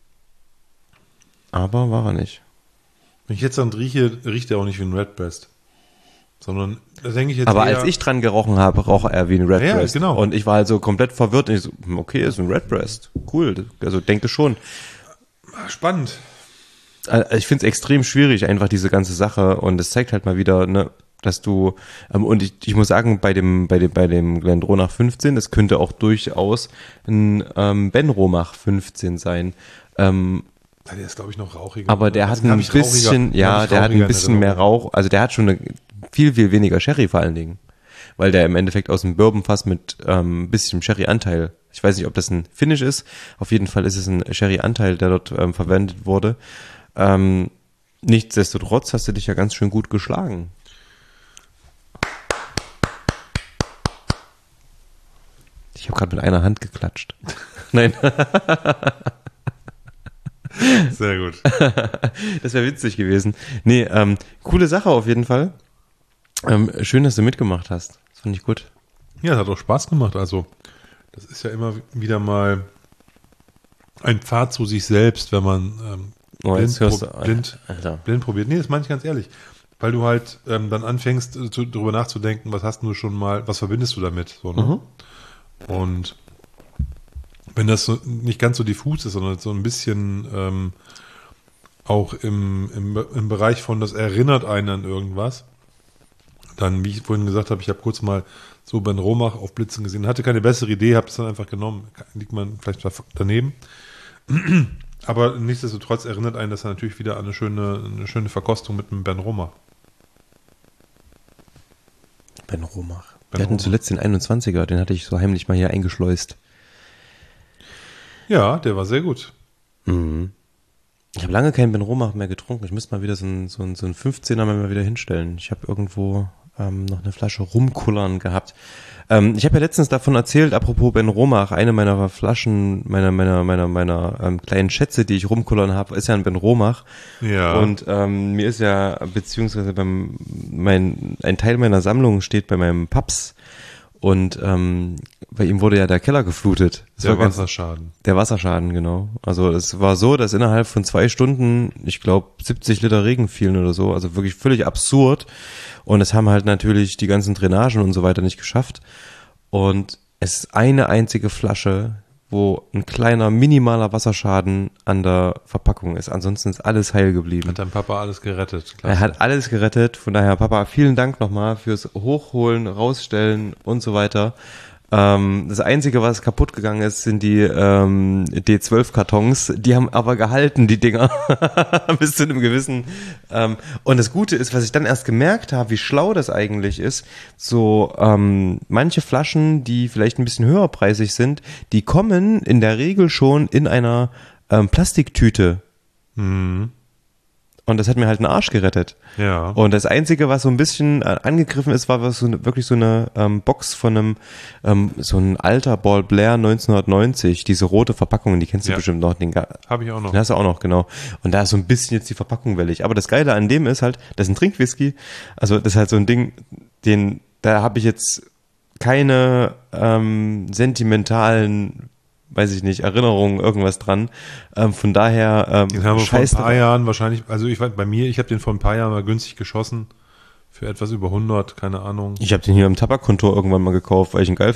aber war er nicht. Wenn ich jetzt dann rieche, riecht er auch nicht wie ein Redbreast, sondern da denke ich jetzt aber eher, als ich dran gerochen habe, roch er wie ein Redbreast. Ja, genau. Und ich war halt so komplett verwirrt und ich so, okay, ist ein Redbreast, cool, also denke schon. Spannend. Ich finde es extrem schwierig, einfach diese ganze Sache und es zeigt halt mal wieder, ne, dass du, ähm, und ich, ich muss sagen, bei dem, bei dem, bei dem Glendronach fünfzehn, das könnte auch durchaus ein ähm, Ben Romach fünfzehn sein. Ähm, der ist, glaube ich, noch rauchiger. Aber der hat ein bisschen, ja, der hat ein bisschen mehr Rauch, also der hat schon eine, viel, viel weniger Sherry vor allen Dingen. Weil der im Endeffekt aus dem Bourbonfass mit ähm, bisschen Sherry-Anteil, ich weiß nicht, ob das ein Finish ist, auf jeden Fall ist es ein Sherry-Anteil, der dort ähm, verwendet wurde. Ähm, nichtsdestotrotz hast du dich ja ganz schön gut geschlagen. Ich habe gerade mit einer Hand geklatscht. Nein. Sehr gut. Das wäre witzig gewesen. Nee, ähm, coole Sache auf jeden Fall. Ähm, schön, dass du mitgemacht hast. Das fand ich gut. Ja, das hat auch Spaß gemacht. Also, das ist ja immer wieder mal ein Pfad zu sich selbst, wenn man ähm, oh, blind, pro, du, blind, Alter. blind probiert. Nee, das meine ich ganz ehrlich. Weil du halt ähm, dann anfängst, zu, darüber nachzudenken, was hast du schon mal, was verbindest du damit? So, ne? Mhm. Und wenn das so nicht ganz so diffus ist, sondern so ein bisschen ähm, auch im, im, im Bereich von, das erinnert einen an irgendwas, dann, wie ich vorhin gesagt habe, ich habe kurz mal so Ben Romach auf Blitzen gesehen, hatte keine bessere Idee, habe es dann einfach genommen, liegt man vielleicht daneben. Aber nichtsdestotrotz erinnert einen das natürlich wieder an eine schöne, eine schöne Verkostung mit einem Ben Romach. Ben Romach. Wir hatten zuletzt den einundzwanziger, den hatte ich so heimlich mal hier eingeschleust. Ja, der war sehr gut. Mhm. Ich habe lange keinen Ben Romach mehr getrunken. Ich müsste mal wieder so einen so ein, so ein fünfzehner mal wieder hinstellen. Ich habe irgendwo ähm, noch eine Flasche rumkullern gehabt. Ähm, ich habe ja letztens davon erzählt, apropos Ben Romach, eine meiner Flaschen, meiner meiner meiner meiner ähm, kleinen Schätze, die ich rumkullern habe, ist ja ein Ben Romach. Ja. Und ähm, mir ist ja, beziehungsweise beim mein ein Teil meiner Sammlung steht bei meinem Paps. Und ähm, bei ihm wurde ja der Keller geflutet. Das der war Wasserschaden. Ganz, der Wasserschaden, genau. Also es war so, dass innerhalb von zwei Stunden, ich glaube, siebzig Liter Regen fielen oder so. Also wirklich völlig absurd. Und es haben halt natürlich die ganzen Drainagen und so weiter nicht geschafft. Und es ist eine einzige Flasche, wo ein kleiner, minimaler Wasserschaden an der Verpackung ist. Ansonsten ist alles heil geblieben. Hat dein Papa alles gerettet? Klasse. Er hat alles gerettet. Von daher, Papa, vielen Dank nochmal fürs Hochholen, Rausstellen und so weiter. Ähm, das Einzige, was kaputt gegangen ist, sind die ähm, D zwölf Kartons. Die haben aber gehalten, die Dinger. Bis zu einem gewissen. Ähm, und das Gute ist, was ich dann erst gemerkt habe, wie schlau das eigentlich ist, so ähm, manche Flaschen, die vielleicht ein bisschen höherpreisig sind, die kommen in der Regel schon in einer ähm, Plastiktüte. Mhm. Und das hat mir halt einen Arsch gerettet. Ja. Und das Einzige, was so ein bisschen angegriffen ist, war was so eine, wirklich so eine ähm, Box von einem, ähm, so ein alter Ball Blair neunzehnhundertneunzig, diese rote Verpackung, die kennst du ja. bestimmt noch. Den habe ich auch noch. Den hast du auch noch, genau. Und da ist so ein bisschen jetzt die Verpackung wellig. Aber das Geile an dem ist halt, das ist ein Trinkwhisky. Also das ist halt so ein Ding, den, da habe ich jetzt keine ähm, sentimentalen, weiß ich nicht, Erinnerungen, irgendwas dran. Ähm, von daher, ähm, den haben wir vor ein paar Jahren wahrscheinlich, also ich weiß, bei mir, ich habe den vor ein paar Jahren mal günstig geschossen, für etwas über hundert, keine Ahnung. Ich habe den hier im Tabakkontor irgendwann mal gekauft, weil ich ihn geil fand.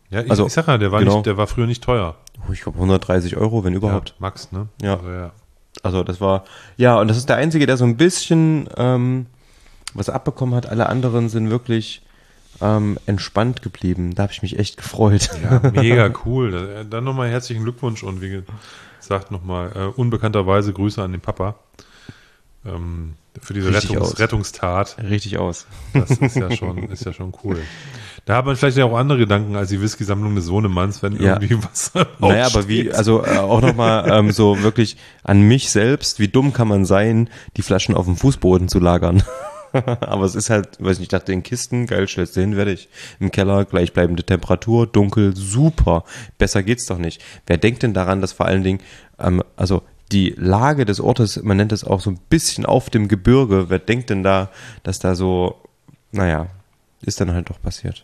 Ja, ich, Also, ich sag ja, der war, genau. nicht, der war früher nicht teuer. Oh, ich glaube hundertdreißig Euro, wenn überhaupt. Ja, Max, ne? Ja. Also, ja. Also das war, ja, und das ist der Einzige, der so ein bisschen ähm, was abbekommen hat. Alle anderen sind wirklich ähm, entspannt geblieben. Da habe ich mich echt gefreut. Ja, mega cool. Da- Dann nochmal herzlichen Glückwunsch und wie gesagt nochmal äh, unbekannterweise Grüße an den Papa ähm, für diese Richtig Rettungs aus. Rettungstat. Richtig aus. Das ist ja schon, ist ja schon cool. Da hat man vielleicht ja auch andere Gedanken als die Whisky-Sammlung des Sohnemanns, wenn Ja. irgendwie was Naja, aber wie, aufsteht. also äh, auch nochmal ähm, so wirklich an mich selbst, wie dumm kann man sein, die Flaschen auf dem Fußboden zu lagern. Aber es ist halt, weiß nicht, ich dachte in Kisten, geil, stellst du hin, werde ich. Im Keller, gleichbleibende Temperatur, dunkel, super. Besser geht's doch nicht. Wer denkt denn daran, dass vor allen Dingen, ähm, also die Lage des Ortes, man nennt es auch so ein bisschen auf dem Gebirge, wer denkt denn da, dass da so, naja, ist dann halt doch passiert.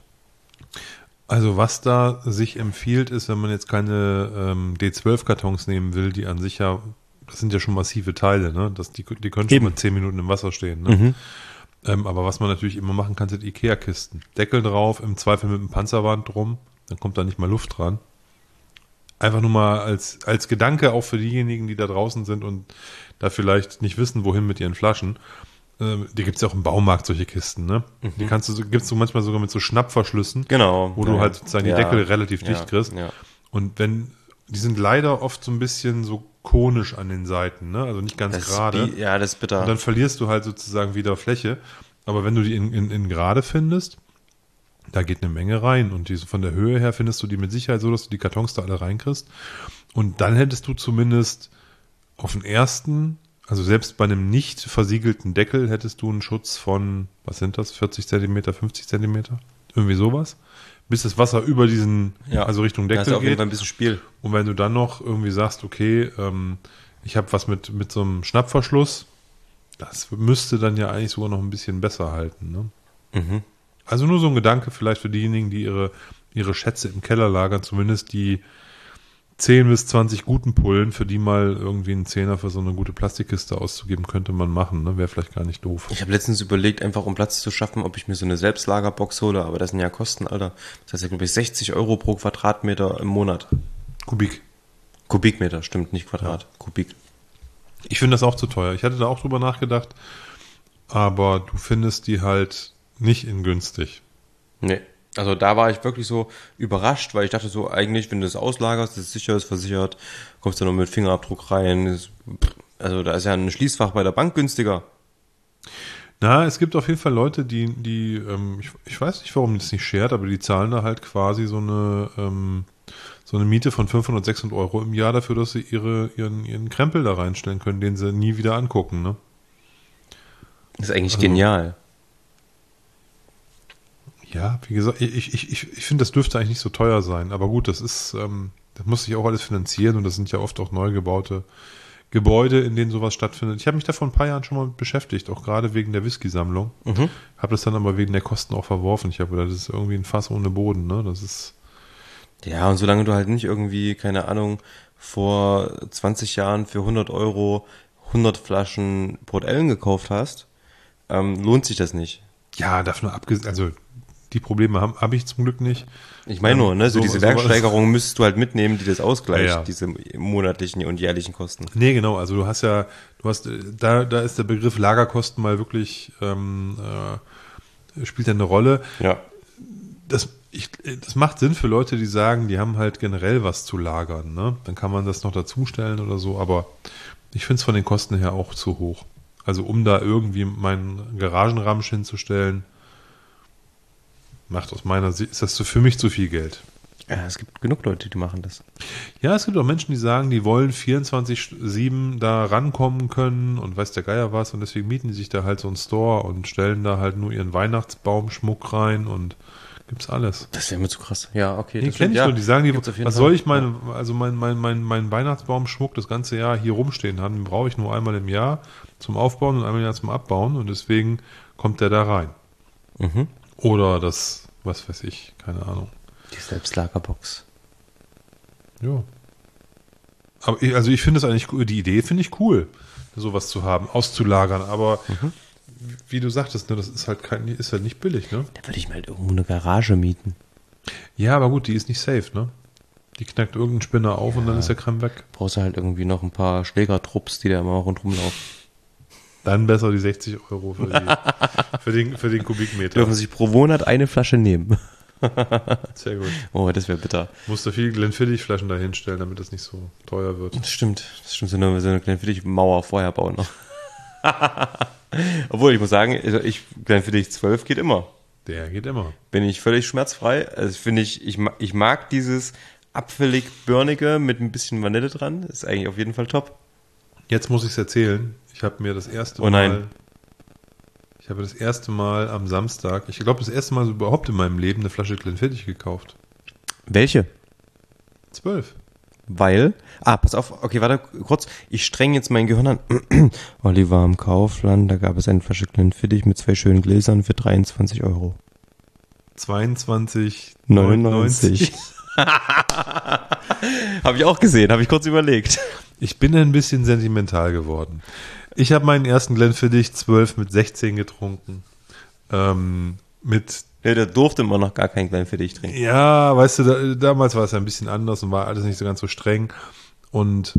Also was da sich empfiehlt, ist, wenn man jetzt keine ähm, D zwölf Kartons nehmen will, die an sich ja, das sind ja schon massive Teile, ne? Das, die, die können schon Eben. mal zehn Minuten im Wasser stehen. Ne? Mhm. Ähm, aber was man natürlich immer machen kann, sind Ikea-Kisten. Deckel drauf, im Zweifel mit einem Panzerwand drum, dann kommt da nicht mal Luft dran. Einfach nur mal als, als Gedanke auch für diejenigen, die da draußen sind und da vielleicht nicht wissen, wohin mit ihren Flaschen. Ähm, die gibt's ja auch im Baumarkt, solche Kisten, ne? Mhm. Die kannst du, so- gibt's so manchmal sogar mit so Schnappverschlüssen, Genau. wo du Ja. halt sozusagen die Ja. Deckel relativ Ja. dicht kriegst. Ja. Und wenn, die sind leider oft so ein bisschen so konisch an den Seiten, ne? Also nicht ganz Das ist gerade. bi- ja, das ist bitter. Und dann verlierst du halt sozusagen wieder Fläche. Aber wenn du die in, in, in gerade findest, da geht eine Menge rein. Und die, von der Höhe her findest du die mit Sicherheit so, dass du die Kartons da alle reinkriegst. Und dann hättest du zumindest auf den ersten, also selbst bei einem nicht versiegelten Deckel, hättest du einen Schutz von, was sind das, vierzig Zentimeter, fünfzig Zentimeter? Irgendwie sowas. Bis das Wasser über diesen, Ja. also Richtung Da ist Deckel auf jeden geht. Fall ein bisschen Spiel. Und wenn du dann noch irgendwie sagst, okay, ähm, ich habe was mit, mit so einem Schnappverschluss, das müsste dann ja eigentlich sogar noch ein bisschen besser halten. Ne? Mhm. Also nur so ein Gedanke vielleicht für diejenigen, die ihre, ihre Schätze im Keller lagern, zumindest die zehn bis zwanzig guten Pullen, für die mal irgendwie einen Zehner für so eine gute Plastikkiste auszugeben, könnte man machen. Ne? Wäre vielleicht gar nicht doof. Ich habe letztens überlegt, einfach um Platz zu schaffen, ob ich mir so eine Selbstlagerbox hole, aber das sind ja Kosten, Alter. Das heißt ja, glaube ich, sechzig Euro pro Quadratmeter im Monat. Kubik. Kubikmeter, stimmt, nicht Quadrat. Kubik. Ich finde das auch zu teuer. Ich hatte da auch drüber nachgedacht, aber du findest die halt nicht in günstig. Nee. Also da war ich wirklich so überrascht, weil ich dachte so, eigentlich, wenn du das auslagerst, das ist sicher, ist versichert, kommst du noch mit Fingerabdruck rein. Ist, also da ist ja ein Schließfach bei der Bank günstiger. Na, es gibt auf jeden Fall Leute, die, die, ähm, ich, ich weiß nicht, warum das nicht schert, aber die zahlen da halt quasi so eine, ähm, so eine Miete von fünfhundert, sechshundert Euro im Jahr dafür, dass sie ihre, ihren, ihren Krempel da reinstellen können, den sie nie wieder angucken, ne? Das ist eigentlich Also, genial. Ja, wie gesagt, ich, ich, ich, ich finde, das dürfte eigentlich nicht so teuer sein. Aber gut, das ist, ähm, das muss sich auch alles finanzieren und das sind ja oft auch neu gebaute Gebäude, in denen sowas stattfindet. Ich habe mich da vor ein paar Jahren schon mal mit beschäftigt, auch gerade wegen der Whisky-Sammlung. Mhm. Habe das dann aber wegen der Kosten auch verworfen. Ich habe gedacht, das ist irgendwie ein Fass ohne Boden, ne? Das ist, Ja, und solange du halt nicht irgendwie, keine Ahnung, vor zwanzig Jahren für hundert Euro hundert Flaschen Port Ellen gekauft hast, ähm, lohnt sich das nicht. ja, darf nur abgesehen, also die Probleme habe hab ich zum Glück nicht. Ich meine Ähm, nur, ne, so, so- diese so Werksteigerung müsstest du halt mitnehmen, die das ausgleicht, Ja, ja. diese monatlichen und jährlichen Kosten. Nee, genau, also du hast ja, du hast, äh, da, da ist der Begriff Lagerkosten mal wirklich, ähm, äh, spielt ja eine Rolle. Ja. Das, ich, das macht Sinn für Leute, die sagen, die haben halt generell was zu lagern, ne? Dann kann man das noch dazustellen oder so, aber ich finde es von den Kosten her auch zu hoch. Also um da irgendwie meinen Garagenramsch hinzustellen, macht aus meiner Sicht, ist das für mich zu viel Geld. Ja, es gibt genug Leute, die machen das. Ja, es gibt auch Menschen, die sagen, die wollen vierundzwanzig sieben da rankommen können und weiß der Geier was und deswegen mieten die sich da halt so einen Store und stellen da halt nur ihren Weihnachtsbaumschmuck rein und gibt's alles. Das wäre mir zu krass. Ja, okay. Die das kenne stimmt, ich ja. schon, die sagen, die, Gibt's auf jeden was Fall. soll ich meine, also mein, mein, mein, mein Weihnachtsbaumschmuck das ganze Jahr hier rumstehen haben, den brauche ich nur einmal im Jahr zum Aufbauen und einmal im Jahr zum Abbauen und deswegen kommt der da rein. Mhm. Oder das, was weiß ich, keine Ahnung. Die Selbstlagerbox. Ja. Aber ich, also ich finde es eigentlich, die Idee finde ich cool, sowas zu haben, auszulagern, aber Mhm. wie du sagtest, ne, das ist halt kein, ist halt nicht billig, ne? Da würde ich mir halt irgendwo eine Garage mieten. Ja, aber gut, die ist nicht safe, ne? Die knackt irgendeinen Spinner auf und Ja. dann ist der Creme weg. Brauchst du halt irgendwie noch ein paar Schlägertrupps, die da immer rundherum laufen. Dann besser die sechzig Euro für, die, für, den, für den Kubikmeter. Dürfen sich pro Monat eine Flasche nehmen. Sehr gut. Oh, das wäre bitter. Musst du viel Glenfiddich-Flaschen da hinstellen, damit das nicht so teuer wird. Das stimmt. Das stimmt, so eine, so eine Glenfiddich-Mauer vorher bauen noch. Obwohl, ich muss sagen, ich, Glenfiddich zwölf geht immer. Der geht immer. Bin ich völlig schmerzfrei. Also finde ich, ich, ma- ich mag dieses abfällig-börnige mit ein bisschen Vanille dran. Ist eigentlich auf jeden Fall top. Jetzt muss ich es erzählen. Ich habe mir das erste Oh nein. Mal, ich habe das erste Mal am Samstag, ich glaube das erste Mal so überhaupt in meinem Leben eine Flasche Glenfiddich gekauft. Welche? Zwölf. Weil, ah, pass auf, okay, warte kurz, ich streng jetzt mein Gehirn an. Oliver am Kaufland, da gab es eine Flasche Glenfiddich mit zwei schönen Gläsern für dreiundzwanzig Euro. zweiundzwanzig neunundneunzig. Habe ich auch gesehen, habe ich kurz überlegt. Ich bin ein bisschen sentimental geworden. Ich habe meinen ersten Glenfiddich zwölf mit sechzehn getrunken. Ähm, mit Ja, der durfte immer noch gar kein Glenfiddich trinken. Ja, weißt du, da, damals war es ja ein bisschen anders und war alles nicht so ganz so streng. Und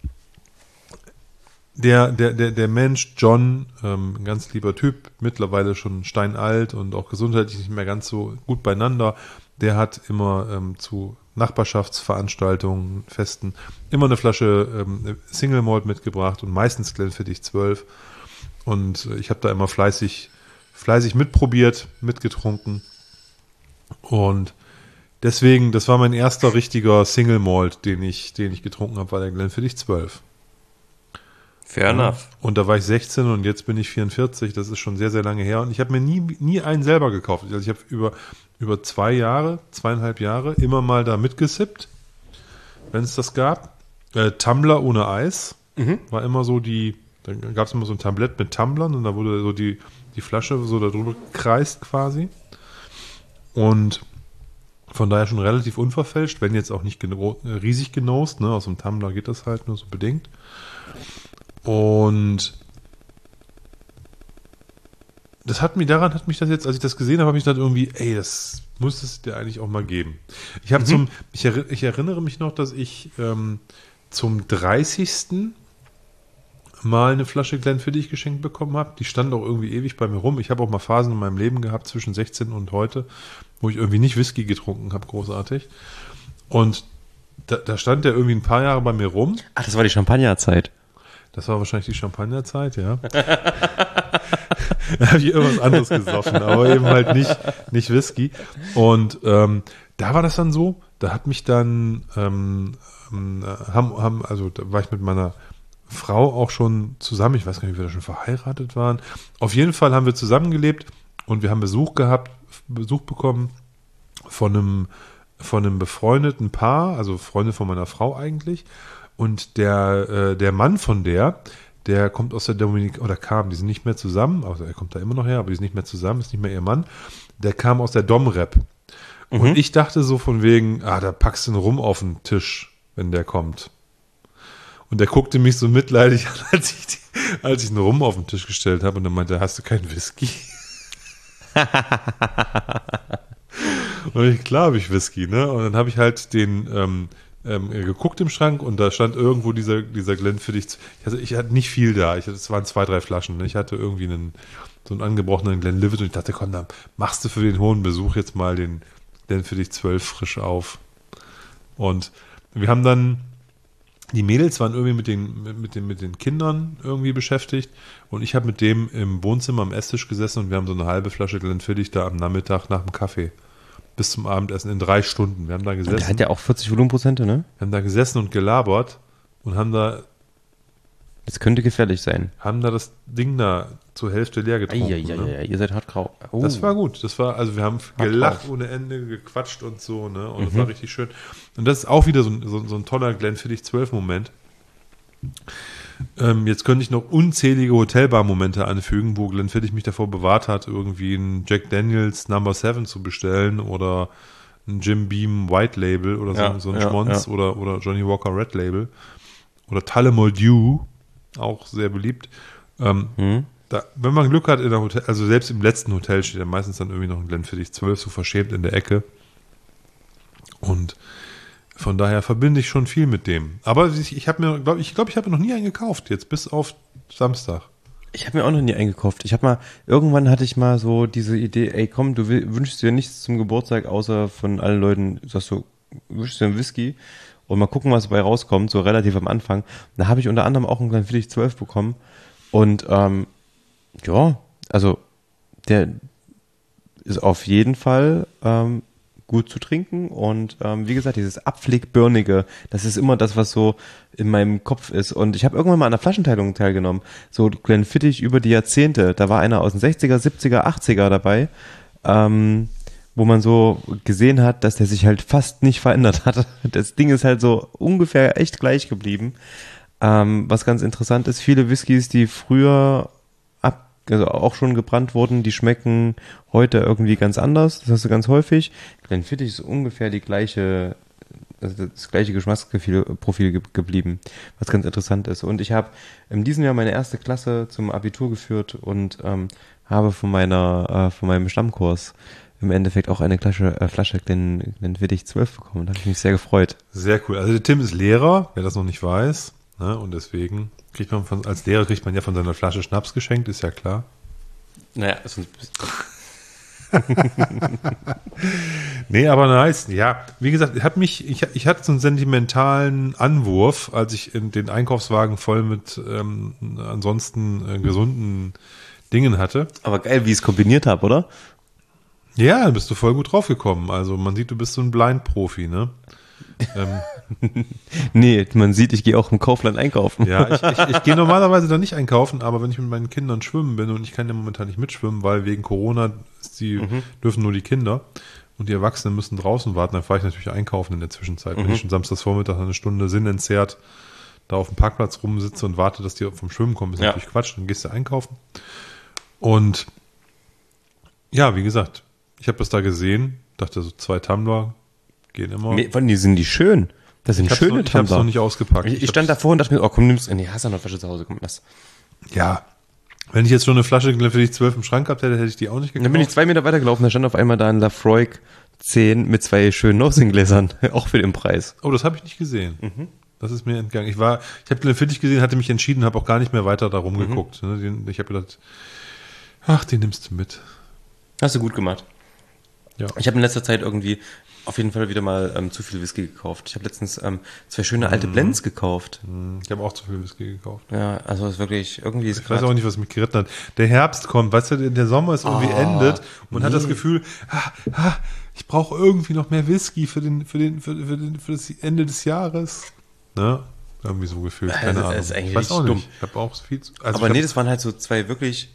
der, der, der, der Mensch, John, ähm, ein ganz lieber Typ, mittlerweile schon steinalt und auch gesundheitlich nicht mehr ganz so gut beieinander, der hat immer ähm, zu Nachbarschaftsveranstaltungen, Festen, immer eine Flasche ähm, Single Malt mitgebracht und meistens Glenfiddich zwölf. Und äh, ich habe da immer fleißig fleißig mitprobiert, mitgetrunken. Und deswegen, das war mein erster richtiger Single Malt, den ich, den ich getrunken habe, war der Glenfiddich zwölf. Fair enough. Und da war ich sechzehn und jetzt bin ich vierundvierzig, das ist schon sehr, sehr lange her. Und ich habe mir nie, nie einen selber gekauft. Also ich habe über, über zwei Jahre, zweieinhalb Jahre immer mal da mitgesippt, wenn es das gab. Äh, Tumbler ohne Eis Mhm. war immer so die, dann gab es immer so ein Tablett mit Tumblern und da wurde so die die Flasche so darüber gekreist quasi. Und von daher schon relativ unverfälscht, wenn jetzt auch nicht geno- riesig genost, ne? Aus dem Tumbler geht das halt nur so bedingt. Und das hat mich, daran hat mich das jetzt, als ich das gesehen habe, habe ich gedacht irgendwie, ey, das muss es dir eigentlich auch mal geben. Ich habe Mhm. zum, ich, erri- ich erinnere mich noch, dass ich ähm, zum dreißigsten mal eine Flasche Glenfiddich geschenkt bekommen habe. Die stand auch irgendwie ewig bei mir rum. Ich habe auch mal Phasen in meinem Leben gehabt, zwischen sechzehn und heute, wo ich irgendwie nicht Whisky getrunken habe, großartig. Und da, da stand der irgendwie ein paar Jahre bei mir rum. Ach, das war die Champagnerzeit. Das war wahrscheinlich die Champagnerzeit, ja. Da habe ich irgendwas anderes gesoffen, aber eben halt nicht, nicht Whisky. Und ähm, da war das dann so, da hat mich dann, ähm, ähm, haben, haben, also da war ich mit meiner Frau auch schon zusammen, ich weiß gar nicht, wie wir da schon verheiratet waren. Auf jeden Fall haben wir zusammengelebt und wir haben Besuch gehabt, Besuch bekommen von einem, von einem befreundeten Paar, also Freunde von meiner Frau eigentlich. Und der, äh, der Mann von der, der kommt aus der Dominik, oder kam, die sind nicht mehr zusammen, also er kommt da immer noch her, aber die sind nicht mehr zusammen, ist nicht mehr ihr Mann. Der kam aus der Dom-Rap. Mhm. Und ich dachte so von wegen, ah, da packst du einen Rum auf den Tisch, wenn der kommt. Und der guckte mich so mitleidig an, als ich, die, als ich einen Rum auf den Tisch gestellt habe und dann meinte, hast du keinen Whisky? Und ich, klar habe ich Whisky, ne? Und dann habe ich halt den ähm, ähm, geguckt im Schrank und da stand irgendwo dieser, dieser Glenfiddich. Ich hatte, ich hatte nicht viel da, ich hatte, es waren zwei, drei Flaschen. Ne? Ich hatte irgendwie einen, so einen angebrochenen Glenlivet und ich dachte, komm, dann machst du für den hohen Besuch jetzt mal den Glenfiddich zwölf frisch auf. Und wir haben dann, die Mädels waren irgendwie mit den, mit den, mit den Kindern irgendwie beschäftigt und ich habe mit dem im Wohnzimmer am Esstisch gesessen und wir haben so eine halbe Flasche Glenfiddich da am Nachmittag nach dem Kaffee bis zum Abendessen in drei Stunden. Wir haben da gesessen. Der hat ja auch vierzig Volumenprozente, ne? Wir haben da gesessen und gelabert und haben da, Das könnte gefährlich sein. haben da das Ding da zur Hälfte leer getrunken. Ne? Eieiei, ihr seid hartgrau. Oh. Das war gut. Das war, also wir haben gelacht ohne Ende, gequatscht und so, ne? Und das war richtig schön. Und das ist auch wieder so ein, so, so ein toller Glenfiddich zwölf Moment. Ähm, jetzt könnte ich noch unzählige Hotelbar-Momente anfügen, wo Glenfiddich mich davor bewahrt hat, irgendwie ein Jack Daniels Number Seven zu bestellen oder ein Jim Beam White Label oder so, Ja, so ein ja, Schmonz ja. oder, oder Johnny Walker Red Label oder Tullamore Dew, auch sehr beliebt. Ähm, Hm? da, wenn man Glück hat in der Hotel, also selbst im letzten Hotel steht ja meistens dann irgendwie noch ein Glenfiddich zwölf so verschämt in der Ecke. Und von daher verbinde ich schon viel mit dem. Aber ich, ich habe mir, glaube ich, glaube ich, habe noch nie einen gekauft, jetzt bis auf Samstag. Ich habe mir auch noch nie eingekauft. Ich habe mal, irgendwann hatte ich mal so diese Idee, ey komm, du will, wünschst dir nichts zum Geburtstag, außer von allen Leuten, sagst du, wünschst dir einen Whisky und mal gucken, was dabei rauskommt, so relativ am Anfang. Da habe ich unter anderem auch einen Glenfiddich zwölf bekommen und ähm, ja, also der ist auf jeden Fall ähm, gut zu trinken und ähm, wie gesagt, dieses Abpflegbirnige, das ist immer das, was so in meinem Kopf ist und ich habe irgendwann mal an der Flaschenteilung teilgenommen, so Glenfiddich über die Jahrzehnte, da war einer aus den sechziger, siebziger, achtziger dabei, ähm, wo man so gesehen hat, dass der sich halt fast nicht verändert hat. Das Ding ist halt so ungefähr echt gleich geblieben, ähm, was ganz interessant ist, viele Whiskys, die früher also auch schon gebrannt wurden, die schmecken heute irgendwie ganz anders. Das hast du ganz häufig. Glenfiddich ist ungefähr die gleiche, also das gleiche Geschmacksprofil ge- geblieben, was ganz interessant ist. Und ich habe in diesem Jahr meine erste Klasse zum Abitur geführt und ähm, habe von meiner, äh, von meinem Stammkurs im Endeffekt auch eine Flasche, äh, Flasche Glen, Glenfiddich zwölf bekommen. Da habe ich mich sehr gefreut. Sehr cool. Also der Tim ist Lehrer, wer das noch nicht weiß, ne? Und deswegen kriegt man von, als Lehrer kriegt man ja von seiner Flasche Schnaps geschenkt, ist ja klar. Naja, sonst Nee, aber nice. Ja, wie gesagt, hat mich, ich, ich hatte so einen sentimentalen Anwurf, als ich in den Einkaufswagen voll mit ähm, ansonsten äh, gesunden Dingen hatte. aber geil, wie ich es kombiniert habe, oder? Ja, da bist du voll gut draufgekommen. Also man sieht, du bist so ein Blind-Profi, ne? ähm, Nee, man sieht, ich gehe auch im Kaufland einkaufen. Ja, ich, ich, ich gehe normalerweise da nicht einkaufen, aber wenn ich mit meinen Kindern schwimmen bin und ich kann ja momentan nicht mitschwimmen, weil wegen Corona ist die, mhm. dürfen nur die Kinder und die Erwachsenen müssen draußen warten, dann fahre ich natürlich einkaufen in der Zwischenzeit. Mhm. Wenn ich schon samstags Vormittag eine Stunde sinnentzerrt da auf dem Parkplatz rumsitze und warte, dass die vom Schwimmen kommen, ist ja. natürlich Quatsch, dann gehst du einkaufen. Und ja, wie gesagt, ich habe das da gesehen, dachte so zwei Tumbler gehen immer. Nee, die sind die schön. Das sind ich schöne noch, Ich habe es noch nicht ausgepackt. Ich, ich stand davor und dachte mir, oh komm, nimm's. Nee, hast du noch eine Flasche zu Hause, komm, lass. Ja, wenn ich jetzt schon eine Flasche Glenfiddich zwölf im Schrank gehabt hätte, hätte ich die auch nicht gekauft. Dann bin ich zwei Meter weitergelaufen, da stand auf einmal da ein Lafroig zehn mit zwei schönen Nosing-Gläsern, auch für den Preis. Oh, das habe ich nicht gesehen. Mhm. Das ist mir entgangen. Ich war, ich habe Glenfiddich gesehen, hatte mich entschieden, habe auch gar nicht mehr weiter da rumgeguckt. Mhm. Ich habe gedacht, ach, den nimmst du mit. Hast du gut gemacht. Ja. Ich habe in letzter Zeit irgendwie auf jeden Fall wieder mal ähm, zu viel Whisky gekauft. Ich habe letztens ähm, zwei schöne alte mhm. Blends gekauft. Ich habe auch zu viel Whisky gekauft. Ja, also es ist wirklich, irgendwie ist Ich weiß auch nicht, was mich geritten hat. Der Herbst kommt, weißt du, der Sommer ist irgendwie oh, endet und man nee. hat das Gefühl, ah, ah, ich brauche irgendwie noch mehr Whisky für den, für den, für, für den, für das Ende des Jahres. Ne? Irgendwie so gefühlt, keine also, Ahnung. Das ist eigentlich ich weiß auch dumm. nicht. Ich habe auch viel zu, also aber nee, das waren halt so zwei wirklich,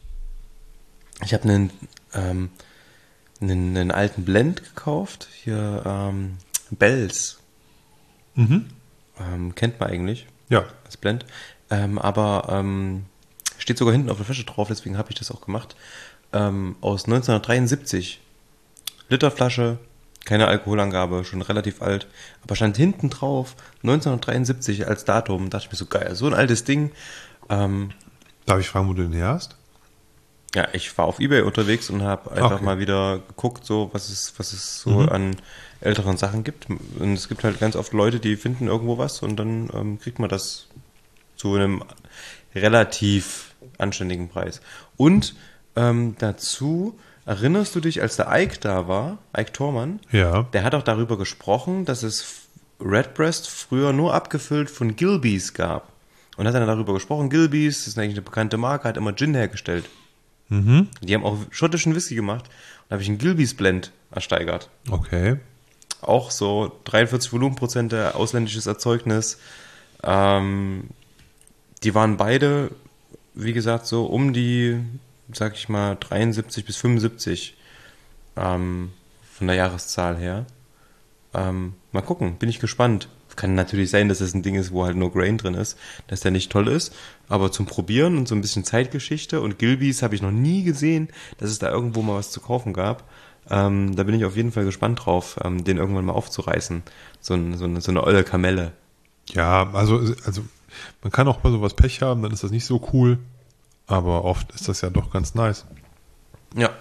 ich habe einen, ähm, einen, einen alten Blend gekauft, hier ähm, Bells. Mhm. Ähm, kennt man eigentlich. Ja. Das Blend. Ähm, aber ähm, steht sogar hinten auf der Flasche drauf, deswegen habe ich das auch gemacht. Ähm, aus neunzehnhundertdreiundsiebzig. Literflasche, keine Alkoholangabe, schon relativ alt. Aber stand hinten drauf neunzehnhundertdreiundsiebzig als Datum. Da dachte ich mir so, geil, so ein altes Ding. Ähm, Darf ich fragen, wo du den her hast? Ja, ich war auf eBay unterwegs und habe einfach okay. mal wieder geguckt, so was es, was es so mhm. an älteren Sachen gibt. Und es gibt halt ganz oft Leute, die finden irgendwo was und dann ähm, kriegt man das zu einem relativ anständigen Preis. Und ähm, dazu erinnerst du dich, als der Ike da war, Ike Thormann, ja. der hat auch darüber gesprochen, dass es Redbreast früher nur abgefüllt von Gilbey's gab. Und hat dann darüber gesprochen, Gilbey's, das ist eigentlich eine bekannte Marke, hat immer Gin hergestellt. Mhm. Die haben auch schottischen Whisky gemacht. Und da habe ich einen Gilbey's Blend ersteigert. Okay. Auch so dreiundvierzig Volumenprozent ausländisches Erzeugnis. Ähm, die waren beide, wie gesagt, so um die, sag ich mal, dreiundsiebzig bis fünfundsiebzig ähm, von der Jahreszahl her. Ähm, mal gucken, bin ich gespannt. Kann natürlich sein, dass das ein Ding ist, wo halt nur Grain drin ist, dass der nicht toll ist, aber zum Probieren und so ein bisschen Zeitgeschichte und Gilbey's habe ich noch nie gesehen, dass es da irgendwo mal was zu kaufen gab. Ähm, da bin ich auf jeden Fall gespannt drauf, ähm, den irgendwann mal aufzureißen. So, ein, so, eine, so eine olle Kamelle. Ja, also, also man kann auch mal sowas Pech haben, dann ist das nicht so cool, aber oft ist das ja doch ganz nice. Ja,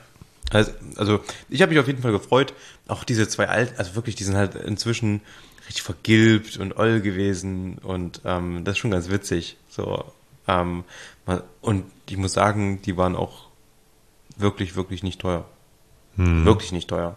Also, also ich habe mich auf jeden Fall gefreut. Auch diese zwei alten, also wirklich, die sind halt inzwischen richtig vergilbt und oll gewesen und ähm, das ist schon ganz witzig. So, ähm, man, und ich muss sagen, die waren auch wirklich, wirklich nicht teuer. Hm. Wirklich nicht teuer.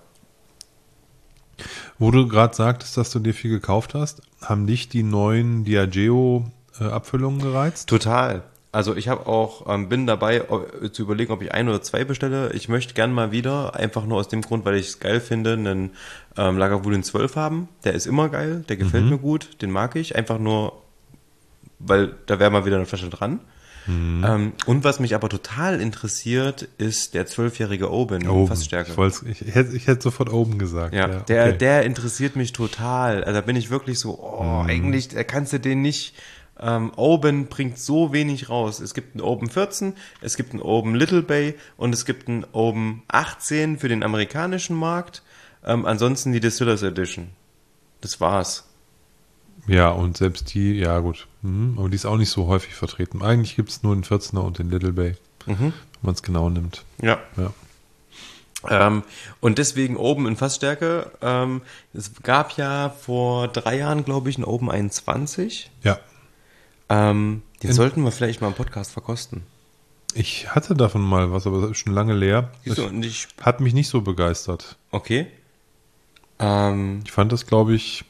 Wo du gerade sagtest, dass du dir viel gekauft hast, haben dich die neuen Diageo-Abfüllungen gereizt? Total. Also ich habe auch, ähm, bin dabei ob, zu überlegen, ob ich ein oder zwei bestelle. Ich möchte gern mal wieder, einfach nur aus dem Grund, weil ich es geil finde, einen ähm, Lagavulin zwölf haben. Der ist immer geil, der gefällt Mhm. mir gut, den mag ich. Einfach nur, weil da wäre mal wieder eine Flasche dran. Mhm. Ähm, und was mich aber total interessiert, ist der zwölfjährige Oben, Oben. Fassstärke. Ich, wollt's- ich, ich, hätte, ich hätte sofort oben gesagt. Ja, Ja, der, okay. der interessiert mich total. Also da bin ich wirklich so, oh, eigentlich da kannst du den nicht. Ähm, Oben bringt so wenig raus. Es gibt einen Oben vierzehn, es gibt einen Oben Little Bay und es gibt einen Oben achtzehn für den amerikanischen Markt. Ähm, ansonsten die Distillers Edition. Das war's. Ja, und selbst die, ja gut, mhm. aber die ist auch nicht so häufig vertreten. Eigentlich gibt es nur den vierzehner und den Little Bay, Mhm. wenn man es genau nimmt. Ja. Ja. Ähm, und deswegen Oben in Fassstärke. Ähm, es gab ja vor drei Jahren, glaube ich, einen Oben einundzwanzig. Ja, Ähm, den In- sollten wir vielleicht mal im Podcast verkosten. ich hatte davon mal was, aber das ist schon lange leer. Siehst du, Das und ich, hat mich nicht so begeistert. okay. Ähm, Ich fand das, glaube ich,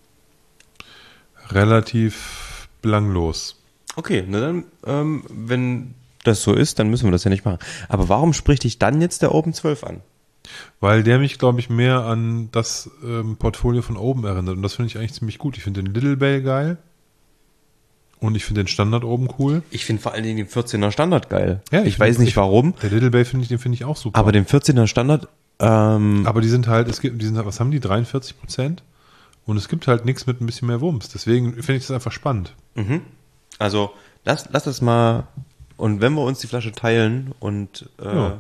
relativ belanglos. okay, na dann, ähm, wenn das so ist, dann müssen wir das ja nicht machen. Aber warum spricht dich dann jetzt der Open zwölf an? Weil der mich, glaube ich, mehr an das ähm, Portfolio von oben erinnert. Und das finde ich eigentlich ziemlich gut. Ich finde den Little Bay geil. Und ich finde den Standard oben cool. Ich finde vor allen Dingen den vierzehner Standard geil. Ja, ich ich weiß find- nicht ich- warum, Der Little Bay finde ich, den finde ich auch super. aber den vierzehner Standard, ähm, Aber die sind halt, es gibt, die sind halt, was haben die, dreiundvierzig Prozent? Und es gibt halt nichts mit ein bisschen mehr Wumms. Deswegen finde ich das einfach spannend. mhm. Also lass, lass das mal, und wenn wir uns die Flasche teilen und äh, Ja.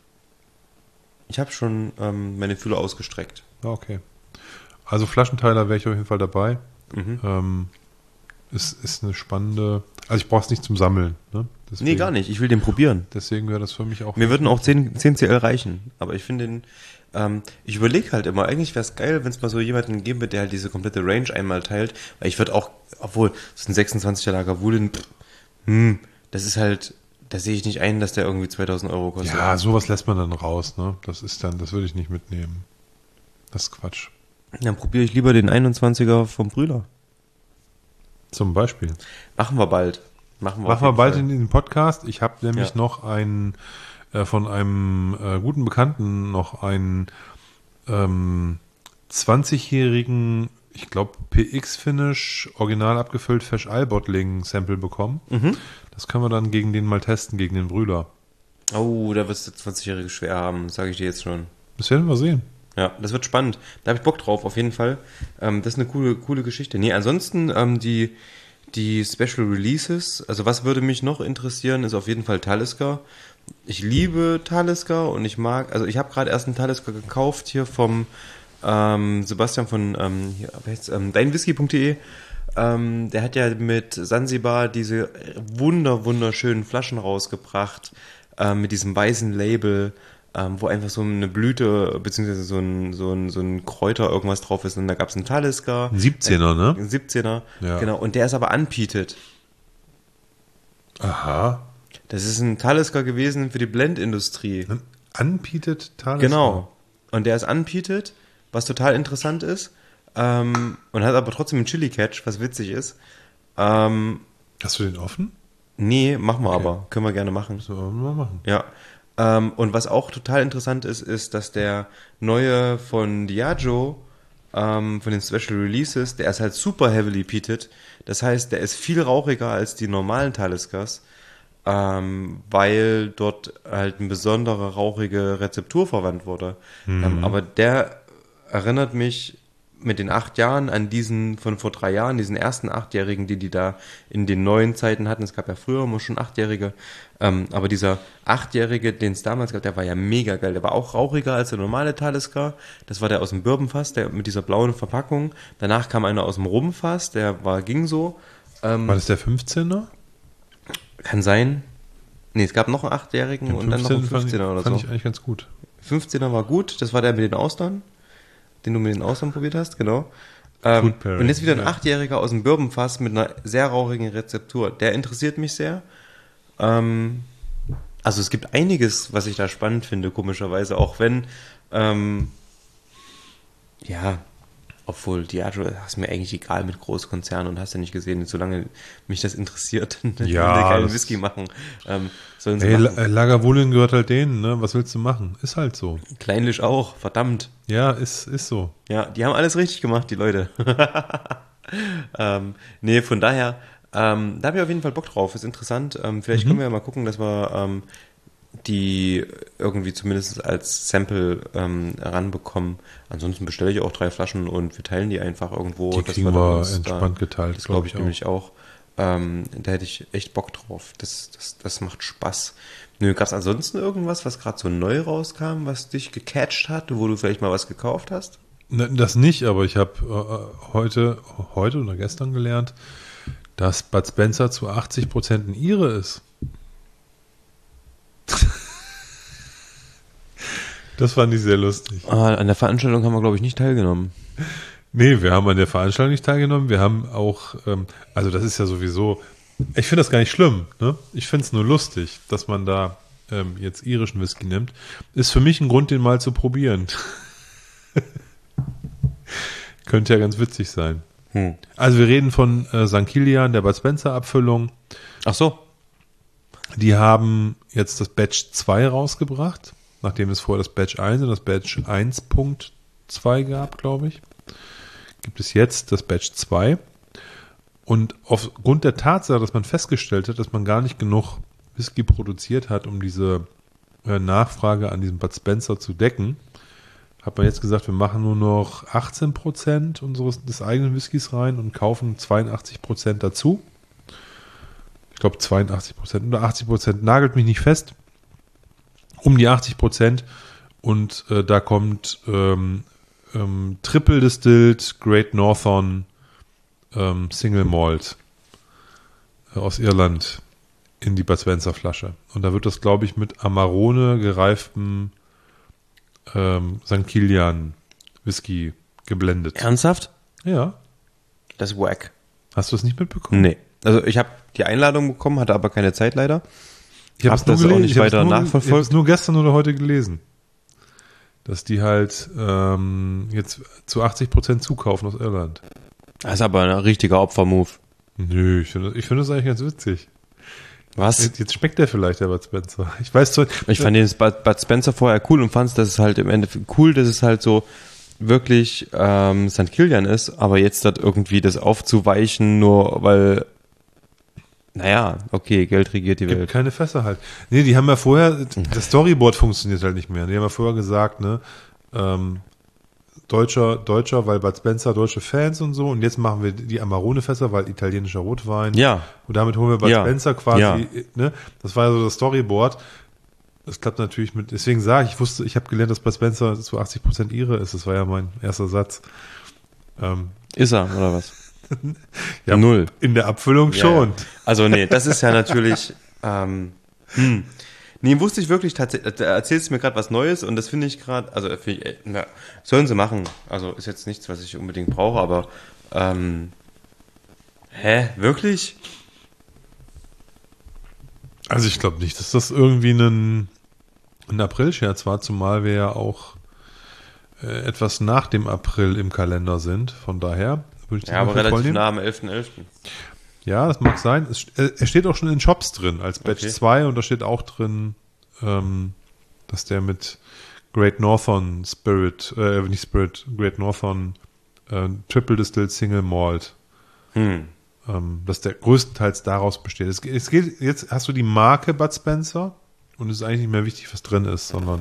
ich habe schon ähm, meine Fühler ausgestreckt. Ja, okay. Also Flaschenteiler wäre ich auf jeden Fall dabei. Mhm. Ähm, ist, ist eine spannende, also ich brauche es nicht zum Sammeln. Ne? Deswegen, Nee, gar nicht. Ich will den probieren. Deswegen wäre das für mich auch. Mir würden auch zehn, zehn C L reichen. Aber ich finde den, ähm, ich überlege halt immer, eigentlich wäre es geil, wenn es mal so jemanden geben wird, der halt diese komplette Range einmal teilt. Weil ich würde auch, obwohl, das ist ein sechsundzwanziger Lagavulin, pff, hm, das ist halt, da sehe ich nicht ein, dass der irgendwie zweitausend Euro kostet. Ja, sowas lässt man dann raus. Ne? Das ist dann, das würde ich nicht mitnehmen. Das ist Quatsch. Dann probiere ich lieber den einundzwanziger vom Brühler. Zum Beispiel. Machen wir bald. Machen wir, Machen auf wir jeden bald Fall. in den Podcast. Ich habe nämlich Ja. noch einen äh, von einem äh, guten Bekannten noch einen ähm, zwanzigjährigen, ich glaube P X-Finish, original abgefüllt Fesch Bottling-Sample bekommen. Mhm. Das können wir dann gegen den mal testen, gegen den Brüder. Oh, da wirst du zwanzigjährige schwer haben, sage ich dir jetzt schon. Das werden wir sehen. Ja, das wird spannend. Da habe ich Bock drauf, auf jeden Fall. Ähm, das ist eine coole, coole Geschichte. Nee, ansonsten ähm, die, die Special Releases, also was würde mich noch interessieren, ist auf jeden Fall Talisker. Ich liebe Talisker und ich mag, also ich habe gerade erst einen Talisker gekauft hier vom ähm, Sebastian von ähm, hier, wer heißt's, ähm, deinwhisky punkt de. Ähm, der hat ja mit Sansibar diese wunder, wunderschönen Flaschen rausgebracht, ähm, mit diesem weißen Label, ähm, wo einfach so eine Blüte, beziehungsweise so ein, so ein, so ein Kräuter irgendwas drauf ist. Und da gab es einen Talisker. Ein siebzehner, ne? Ein siebzehner, Ja. genau. Und der ist aber unpeated. Aha. Das ist ein Talisker gewesen für die Blendindustrie. Unpeated Talisker. Genau. Und der ist unpeated, was total interessant ist. Ähm, und hat aber trotzdem einen Chili-Catch, was witzig ist. Ähm, Hast du den offen? nee, machen wir Okay. aber. Können wir gerne machen. So, mal machen. Ja. Ähm, und was auch total interessant ist, ist, dass der neue von Diageo, ähm, von den Special Releases, der ist halt super heavily peated. Das heißt, der ist viel rauchiger als die normalen Taliskers, ähm, weil dort halt eine besondere rauchige Rezeptur verwandt wurde. Ähm, aber der erinnert mich mit den acht Jahren an diesen von vor drei Jahren, diesen ersten Achtjährigen, die die da in den neuen Zeiten hatten. Es gab ja früher immer schon Achtjährige, ähm, aber dieser Achtjährige, den es damals gab, der war ja mega geil. Der war auch rauchiger als der normale Talisker. Das war der aus dem Bourbonfass, der mit dieser blauen Verpackung. Danach kam einer aus dem Rumfass, der war ging so. Ähm, War das der fünfzehner? kann sein. Nee, es gab noch einen Achtjährigen Den und dann noch einen fünfzehner fand ich- fünfzehner oder fand so. ich eigentlich ganz gut. fünfzehner war gut, das war der mit den Austern, den du mit den Austern probiert hast, genau. Ähm, Food Pairing, und jetzt wieder ein ja. Achtjähriger aus dem Bourbonfass mit einer sehr rauchigen Rezeptur. Der interessiert mich sehr. Ähm, also es gibt einiges, was ich da spannend finde, komischerweise, auch wenn, ähm, ja, obwohl Diageo ist mir eigentlich egal mit Großkonzernen und hast ja nicht gesehen, solange mich das interessiert, dann Ja, will ich keinen das- Whisky machen. Ähm, sollen sie Ey, machen. La- Lagavulin gehört halt denen, ne? Was willst du machen? Ist halt so. Kleinlich auch, verdammt. Ja, ist, ist so. Ja, die haben alles richtig gemacht, die Leute. ähm, nee, von daher, ähm, da habe ich auf jeden Fall Bock drauf. Ist interessant. Ähm, vielleicht Mhm. können wir ja mal gucken, dass wir ähm, die irgendwie zumindest als Sample ähm, ranbekommen. Ansonsten bestelle ich auch drei Flaschen und wir teilen die einfach irgendwo. Die dass kriegen dann wir uns entspannt geteilt, Das glaub glaube ich ich auch. nämlich auch. Ähm, da hätte ich echt Bock drauf. Das, das, das macht Spaß. Nö, gab es ansonsten irgendwas, was gerade so neu rauskam, was dich gecatcht hat, wo du vielleicht mal was gekauft hast? Ne, das nicht, aber ich habe äh, heute, heute oder gestern gelernt, dass Bud Spencer zu achtzig Prozent ein Ire ist. Das fand ich sehr lustig. Ah, an der Veranstaltung haben wir, glaube ich, nicht teilgenommen. Nee, wir haben an der Veranstaltung nicht teilgenommen. Wir haben auch, ähm, also das ist ja sowieso, ich finde das gar nicht schlimm. Ne? Ich finde es nur lustig, dass man da ähm, jetzt irischen Whisky nimmt. Ist für mich ein Grund, den mal zu probieren. Könnte ja ganz witzig sein. Hm. Also wir reden von äh, Sankt Kilian, der Bud Spencer Abfüllung. Ach so. Die haben jetzt das Batch zwei rausgebracht, nachdem es vorher das Batch eins und das Batch eins Punkt zwei gab, glaube ich. Gibt es jetzt das Batch zwei. Und aufgrund der Tatsache, dass man festgestellt hat, dass man gar nicht genug Whisky produziert hat, um diese äh, Nachfrage an diesem Bud Spencer zu decken, hat man jetzt gesagt, wir machen nur noch achtzehn Prozent unseres des eigenen Whiskys rein und kaufen zweiundachtzig Prozent dazu. Ich glaube zweiundachtzig Prozent oder achtzig Prozent, nagelt mich nicht fest. Um die achtzig Prozent und äh, da kommt ähm, ähm, Triple Distilled Great Northern ähm, Single Malt äh, aus Irland in die Bud Spencer Flasche. Und da wird das, glaube ich, mit Amarone gereiftem ähm, Sankt Kilian Whisky geblendet. Ernsthaft? Ja. Das ist wack. Hast du das nicht mitbekommen? Nee. Also ich habe die Einladung bekommen, hatte aber keine Zeit leider. Ich habe Hab es nur das auch gelesen. nicht Ich habe es weiter nur, ich habe nachverfolgt. es nur gestern oder heute gelesen. Dass die halt ähm, jetzt zu achtzig Prozent zukaufen aus Irland. Das ist aber ein richtiger Opfermove. Nö, ich finde ich finde das eigentlich ganz witzig. Was? Jetzt, jetzt schmeckt der vielleicht, der Bud Spencer. Ich weiß zwar, Ich fand den Bud, Bud Spencer vorher cool und fand es, dass es halt im Endeffekt cool, dass es halt so wirklich ähm, Sankt Kilian ist, aber jetzt das irgendwie das aufzuweichen, nur weil, naja, okay, Geld regiert die gibt Welt. keine Fässer halt. Nee, die haben ja vorher, das Storyboard funktioniert halt nicht mehr. Die haben ja vorher gesagt, ne, ähm, Deutscher, Deutscher, weil Bud Spencer, deutsche Fans und so. Und jetzt machen wir die Amarone-Fässer, weil italienischer Rotwein. Ja. Und damit holen wir Bud Ja. Spencer quasi, Ja. ne? Das war ja so das Storyboard. Das klappt natürlich mit, deswegen sage ich, ich wusste, ich habe gelernt, dass Bud Spencer zu achtzig Prozent Ire ist. Das war ja mein erster Satz. Ähm, Ist er, oder was? ja, Null. in der Abfüllung Ja, schon. ja. Also nee, das ist ja natürlich, ähm, hm. Nee, wusste ich wirklich tatsächlich, da erzählst du mir gerade was Neues und das finde ich gerade, also finde ich, äh, na, sollen sie machen. Also ist jetzt nichts, was ich unbedingt brauche, aber ähm, hä, wirklich? Also ich glaube nicht, dass das irgendwie ein, ein April-Scherz war, zumal wir ja auch äh, etwas nach dem April im Kalender sind. Von daher würde ich das Ja, aber mal für voll relativ nehmen. nah am elften elften Ja, das mag sein. Es, äh, er steht auch schon in Shops drin als Batch Okay. zwei und da steht auch drin, ähm, dass der mit Great Northern Spirit, äh, nicht Spirit, Great Northern äh, Triple Distilled Single Malt, Hm. ähm, dass der größtenteils daraus besteht. Es, geht- es geht, jetzt hast du die Marke Bud Spencer und es ist eigentlich nicht mehr wichtig, was drin ist, sondern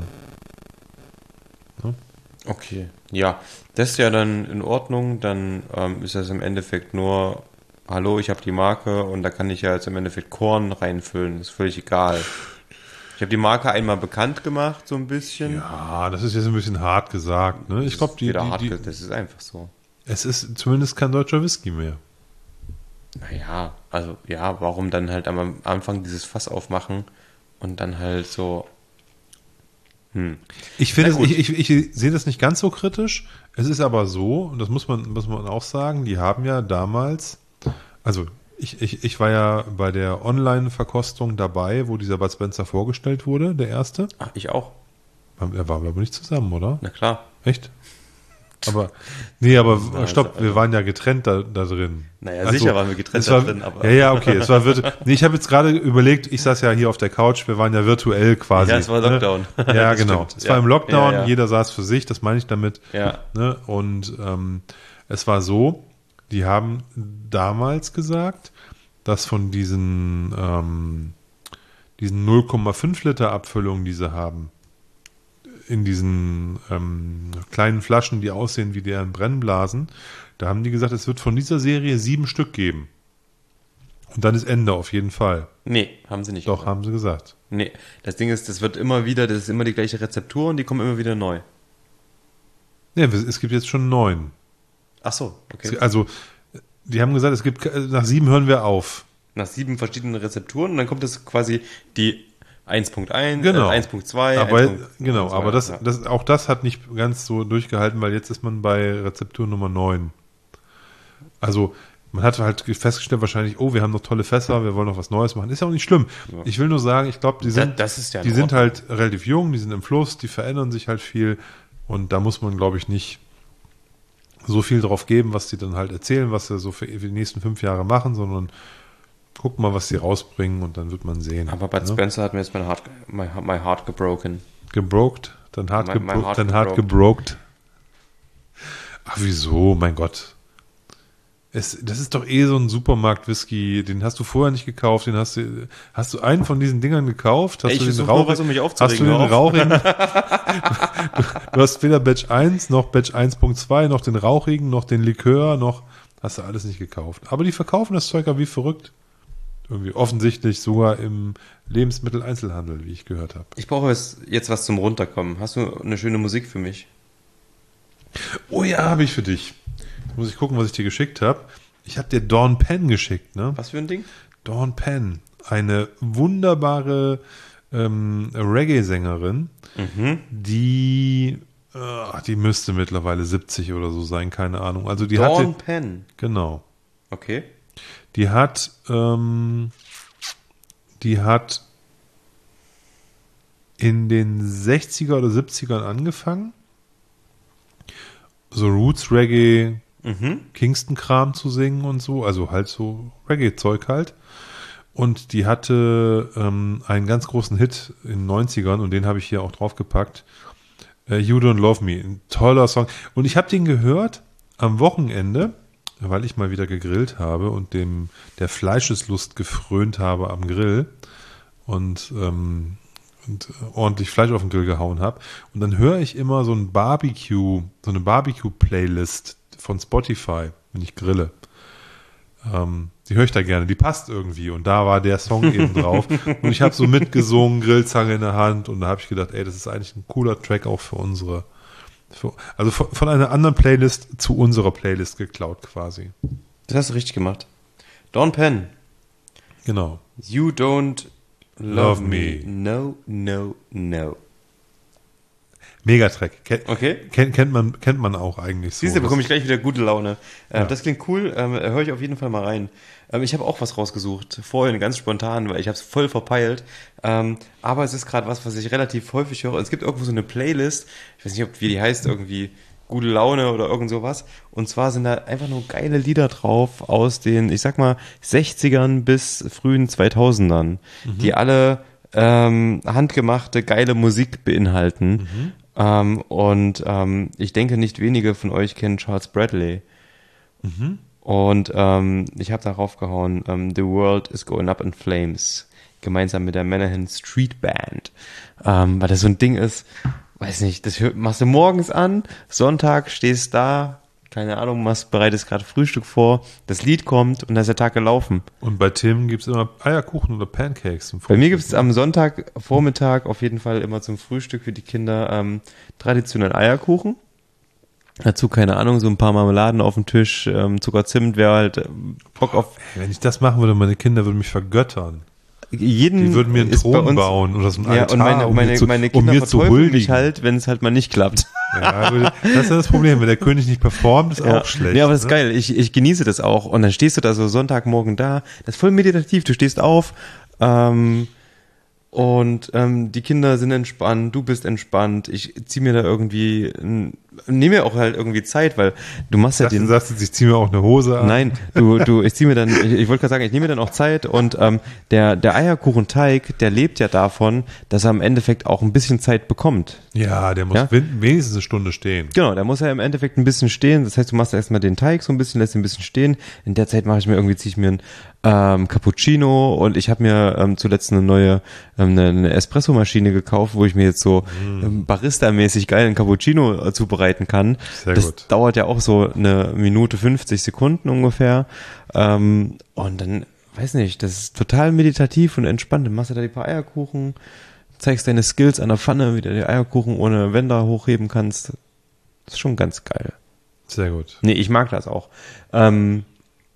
Okay, ja, das ist ja dann in Ordnung, dann ähm, ist das im Endeffekt nur, hallo, ich habe die Marke und da kann ich ja jetzt im Endeffekt Korn reinfüllen, ist völlig egal. Ich habe die Marke einmal bekannt gemacht, so ein bisschen. ja, das ist jetzt ein bisschen hart gesagt. Ne? Ich glaube, die, Wieder die, hart, die, ge- das ist einfach so. es ist zumindest kein deutscher Whisky mehr. Naja, also ja, warum dann halt am Anfang dieses Fass aufmachen und dann halt so, Hm. Ich finde, Na gut. ich, ich, ich sehe das nicht ganz so kritisch. Es ist aber so, und das muss man, muss man auch sagen, die haben ja damals, also ich, ich, ich war ja bei der Online-Verkostung dabei, wo dieser Bud Spencer vorgestellt wurde, der erste. Ach, ich auch. Er war aber nicht zusammen, oder? Na klar. Echt? Aber, nee, aber Na, stopp, also- wir waren ja getrennt da, da drin. Naja, Also, sicher waren wir getrennt es war, da drin, aber. Ja, ja, okay. Es war virtu- nee, ich habe jetzt gerade überlegt, ich saß ja hier auf der Couch, wir waren ja virtuell quasi. Ja, es war Lockdown. Ne? Ja, Das genau. stimmt. Es war Ja. im Lockdown, Ja, ja. jeder saß für sich, das meine ich damit. Ja. Ne? Und ähm, es war so, die haben damals gesagt, dass von diesen, ähm, diesen null Komma fünf Liter Abfüllungen, die sie haben, in diesen ähm, kleinen Flaschen, die aussehen wie deren Brennblasen, da haben die gesagt, es wird von dieser Serie sieben Stück geben. Und dann ist Ende auf jeden Fall. Nee, haben sie nicht. Doch, gesagt. haben sie gesagt. Nee, das Ding ist, das wird immer wieder, das ist immer die gleiche Rezeptur und die kommen immer wieder neu. Ja, es gibt jetzt schon neun. Ach so, okay. Also, die haben gesagt, es gibt, nach sieben hören wir auf. Nach sieben verschiedenen Rezepturen und dann kommt es quasi die eins Punkt eins, Genau. äh, eins Punkt zwei, Aber, eins Punkt genau, so aber weiter, das, ja. das, auch das hat nicht ganz so durchgehalten, weil jetzt ist man bei Rezeptur Nummer neun. Also, man hat halt festgestellt wahrscheinlich, oh, wir haben noch tolle Fässer, wir wollen noch was Neues machen. Ist ja auch nicht schlimm. Ja. Ich will nur sagen, ich glaube, die Da- sind, das ist ja in die sind Ordnung. halt relativ jung, die sind im Fluss, die verändern sich halt viel und da muss man, glaube ich, nicht so viel drauf geben, was die dann halt erzählen, was sie so für die nächsten fünf Jahre machen, sondern guck mal, was sie rausbringen und dann wird man sehen. Aber Bud ne? Spencer hat mir jetzt mein Heart, my, my heart gebroken. Gebroked, dann hart, Mein- mein gebro Heart dann hart gebroked. Ach, wieso? Mein Gott. Es, das ist doch eh so ein Supermarkt-Whisky, den hast du vorher nicht gekauft, den hast du, hast du einen von diesen Dingern gekauft? Hast Ey, ich du den versuch nur Rauch, was, um mich hast du aufzuregen, den hör auf. rauchigen, du, du hast weder Batch eins, noch Batch eins Punkt zwei, noch den rauchigen, noch den Likör, noch, hast du alles nicht gekauft. Aber die verkaufen das Zeug ja wie verrückt. Irgendwie offensichtlich sogar im Lebensmitteleinzelhandel, wie ich gehört habe. Ich brauche jetzt, jetzt was zum Runterkommen. Hast du eine schöne Musik für mich? Oh ja, habe ich für dich. Jetzt muss ich gucken, was ich dir geschickt habe. Ich habe dir Dawn Penn geschickt, ne? Was für ein Ding? Dawn Penn, eine wunderbare ähm, Reggae-Sängerin, Mhm. die, äh, die müsste mittlerweile siebzig oder so sein, keine Ahnung. Also die Dawn hatte, Penn. genau, Okay. die hat, ähm, die hat in den sechziger oder siebzigern angefangen, so Roots Reggae, Mhm. Kingston-Kram zu singen und so, also halt so Reggae-Zeug halt. Und die hatte ähm, einen ganz großen Hit in den neunzigern und den habe ich hier auch draufgepackt. Äh, You Don't Love Me, ein toller Song. Und ich habe den gehört am Wochenende, weil ich mal wieder gegrillt habe und dem der Fleischeslust gefrönt habe am Grill und, ähm, und ordentlich Fleisch auf den Grill gehauen habe. Und dann höre ich immer so ein Barbecue, so eine Barbecue-Playlist von Spotify, wenn ich grille. Ähm, die höre ich da gerne, die passt irgendwie und da war der Song eben drauf und ich habe so mitgesungen, Grillzange in der Hand und da habe ich gedacht, ey, das ist eigentlich ein cooler Track auch für unsere, für, also von, von einer anderen Playlist zu unserer Playlist geklaut quasi. Das hast du richtig gemacht. Dawn Penn. Genau. You don't love, Love me. me. No, no, no. Megatrack. Ken, Okay. kennt, kennt, man, kennt man auch eigentlich so. Siehst du, bekomme ich gleich wieder gute Laune. Äh, Ja. Das klingt cool, ähm, höre ich auf jeden Fall mal rein. Ähm, ich habe auch was rausgesucht, vorhin ganz spontan, weil ich habe es voll verpeilt. Ähm, aber es ist gerade was, was ich relativ häufig höre. Es gibt irgendwo so eine Playlist, ich weiß nicht, ob wie die heißt, irgendwie gute Laune oder irgend sowas. Und zwar sind da einfach nur geile Lieder drauf aus den, ich sag mal, sechzigern bis frühen zweitausendern, die alle ähm, handgemachte, geile Musik beinhalten. Ähm, und ähm, ich denke, nicht wenige von euch kennen Charles Bradley. Und ähm, ich habe darauf gehauen, ähm, The World is Going Up in Flames, gemeinsam mit der Menahan Street Band. Ähm, weil das so ein Ding ist, weiß nicht, das hör- machst du morgens an, Sonntag stehst da, keine Ahnung, machst, bereitest gerade Frühstück vor, das Lied kommt und dann ist der Tag gelaufen. Und bei Tim gibt es immer Eierkuchen oder Pancakes. Zum Bei mir Frühstück. gibt es am Sonntagvormittag auf jeden Fall immer zum Frühstück für die Kinder ähm, traditionell Eierkuchen. Dazu, keine Ahnung, so ein paar Marmeladen auf dem Tisch, ähm, Zucker, Zimt, wäre halt ähm, Bock auf. Wenn ich das machen würde, meine Kinder würden mich vergöttern. jeden Die würden mir einen ist bei Thron uns, bauen oder so einen ja, Altar, und meine, um meine, mir zu, meine um Kinder mir zu verteufeln mich huldigen. halt, wenn es halt mal nicht klappt. Ja, das ist ja das Problem, wenn der König nicht performt, ist Ja. auch schlecht. Nee, aber das ist ne? geil. Ich, ich genieße das auch. Und dann stehst du da so Sonntagmorgen da. Das ist voll meditativ. Du stehst auf, ähm, und ähm, die Kinder sind entspannt, du bist entspannt. Ich zieh mir da irgendwie, nehme mir auch halt irgendwie Zeit, weil du machst ja Das den... du sagst, ich ziehe mir auch eine Hose an. Nein, du, du, ich zieh mir dann, ich, ich wollte gerade sagen, ich nehme mir dann auch Zeit und ähm, der, der Eierkuchenteig, der lebt ja davon, dass er im Endeffekt auch ein bisschen Zeit bekommt. Ja, der muss Ja? wenigstens eine Stunde stehen. Genau, der muss ja im Endeffekt ein bisschen stehen. Das heißt, du machst erstmal den Teig so ein bisschen, lässt ihn ein bisschen stehen. In der Zeit mache ich mir irgendwie, ziehe ich mir ein ähm, Cappuccino und ich habe mir ähm, zuletzt eine neue ähm, eine, eine Espresso-Maschine gekauft, wo ich mir jetzt so Mm. ähm, Barista-mäßig geilen Cappuccino äh, zubereiten kann. Sehr das gut. dauert ja auch so eine Minute fünfzig Sekunden ungefähr. Ähm, und dann, weiß nicht, das ist total meditativ und entspannt. Dann machst du da die paar Eierkuchen, zeigst deine Skills an der Pfanne, wie du die Eierkuchen ohne Wender hochheben kannst. Das ist schon ganz geil. Sehr gut. Nee, ich mag das auch. Ähm,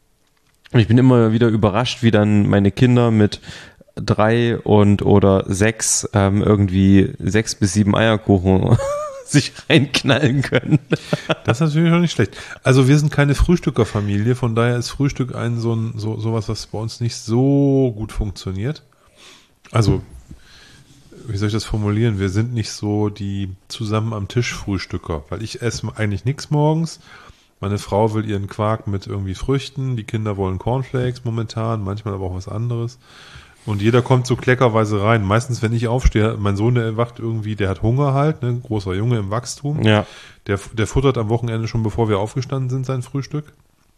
und ich bin immer wieder überrascht, wie dann meine Kinder mit drei und oder sechs ähm, irgendwie sechs bis sieben Eierkuchen sich reinknallen können. Das ist natürlich auch nicht schlecht. Also wir sind keine Frühstückerfamilie, von daher ist Frühstück ein so ein so sowas, was bei uns nicht so gut funktioniert. Also wie soll ich das formulieren? Wir sind nicht so die zusammen am Tisch Frühstücker, weil ich esse eigentlich nichts morgens. Meine Frau will ihren Quark mit irgendwie Früchten, die Kinder wollen Cornflakes momentan, manchmal aber auch was anderes. Und jeder kommt so kleckerweise rein. Meistens, wenn ich aufstehe, mein Sohn, der erwacht irgendwie, der hat Hunger halt, ne, großer Junge im Wachstum. Ja. Der, der futtert am Wochenende schon, bevor wir aufgestanden sind, sein Frühstück.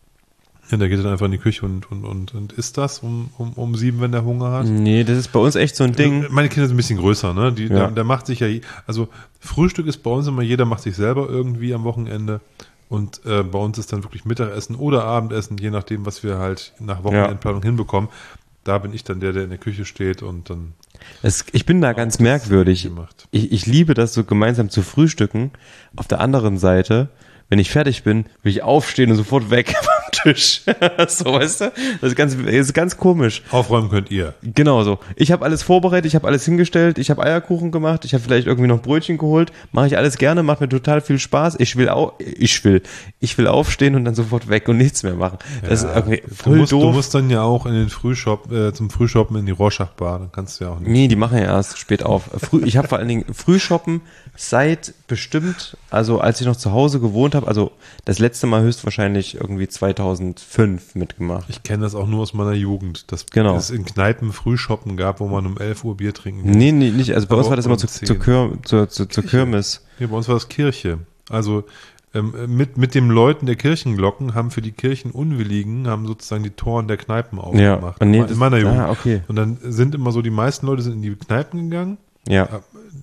Ja, der geht dann einfach in die Küche und, und, und, und isst das um, um, um sieben, wenn der Hunger hat. Nee, das ist bei uns echt so ein Ding. Meine Kinder sind ein bisschen größer, ne? Die, Ja. der, der macht sich ja, also Frühstück ist bei uns immer, jeder macht sich selber irgendwie am Wochenende. Und äh, bei uns ist dann wirklich Mittagessen oder Abendessen, je nachdem, was wir halt nach Wochenendplanung hinbekommen. Da bin ich dann der, der in der Küche steht und dann. Es, ich bin da ganz das merkwürdig. gemacht. Ich, ich liebe das so gemeinsam zu frühstücken. Auf der anderen Seite, wenn ich fertig bin, will ich aufstehen und sofort weg vom Tisch. So, weißt du? Das ist ganz, das ist ganz komisch. Aufräumen könnt ihr. Genau so. Ich habe alles vorbereitet, ich habe alles hingestellt, ich habe Eierkuchen gemacht, ich habe vielleicht irgendwie noch Brötchen geholt. Mache ich alles gerne, macht mir total viel Spaß. Ich will auch, ich will, ich will aufstehen und dann sofort weg und nichts mehr machen. Das Ja, ist irgendwie du, voll musst, doof. du musst dann ja auch in den Frühshop, äh, zum Frühshoppen in die Rorschach-Bar, dann kannst du ja auch nicht. Nee, die machen ja erst spät auf. Früh, ich habe vor allen Dingen Frühshoppen seit bestimmt, also als ich noch zu Hause gewohnt habe, also das letzte Mal höchstwahrscheinlich irgendwie zweitausendfünf mitgemacht. Ich kenne das auch nur aus meiner Jugend, dass Genau. es in Kneipen Frühshoppen gab, wo man um elf Uhr Bier trinken konnte. Nee, nee, nicht. Also bei Aber uns war das immer um zu, zehn. zu, Kir zu, zu, zur Kirche. Kirmes. Ja, bei uns war das Kirche. Also ähm, mit, mit dem Läuten der Kirchenglocken haben für die Kirchenunwilligen haben sozusagen die Toren der Kneipen aufgemacht. Nee, in das- meiner Jugend. ah, okay. Und dann sind immer so, die meisten Leute sind in die Kneipen gegangen, Ja.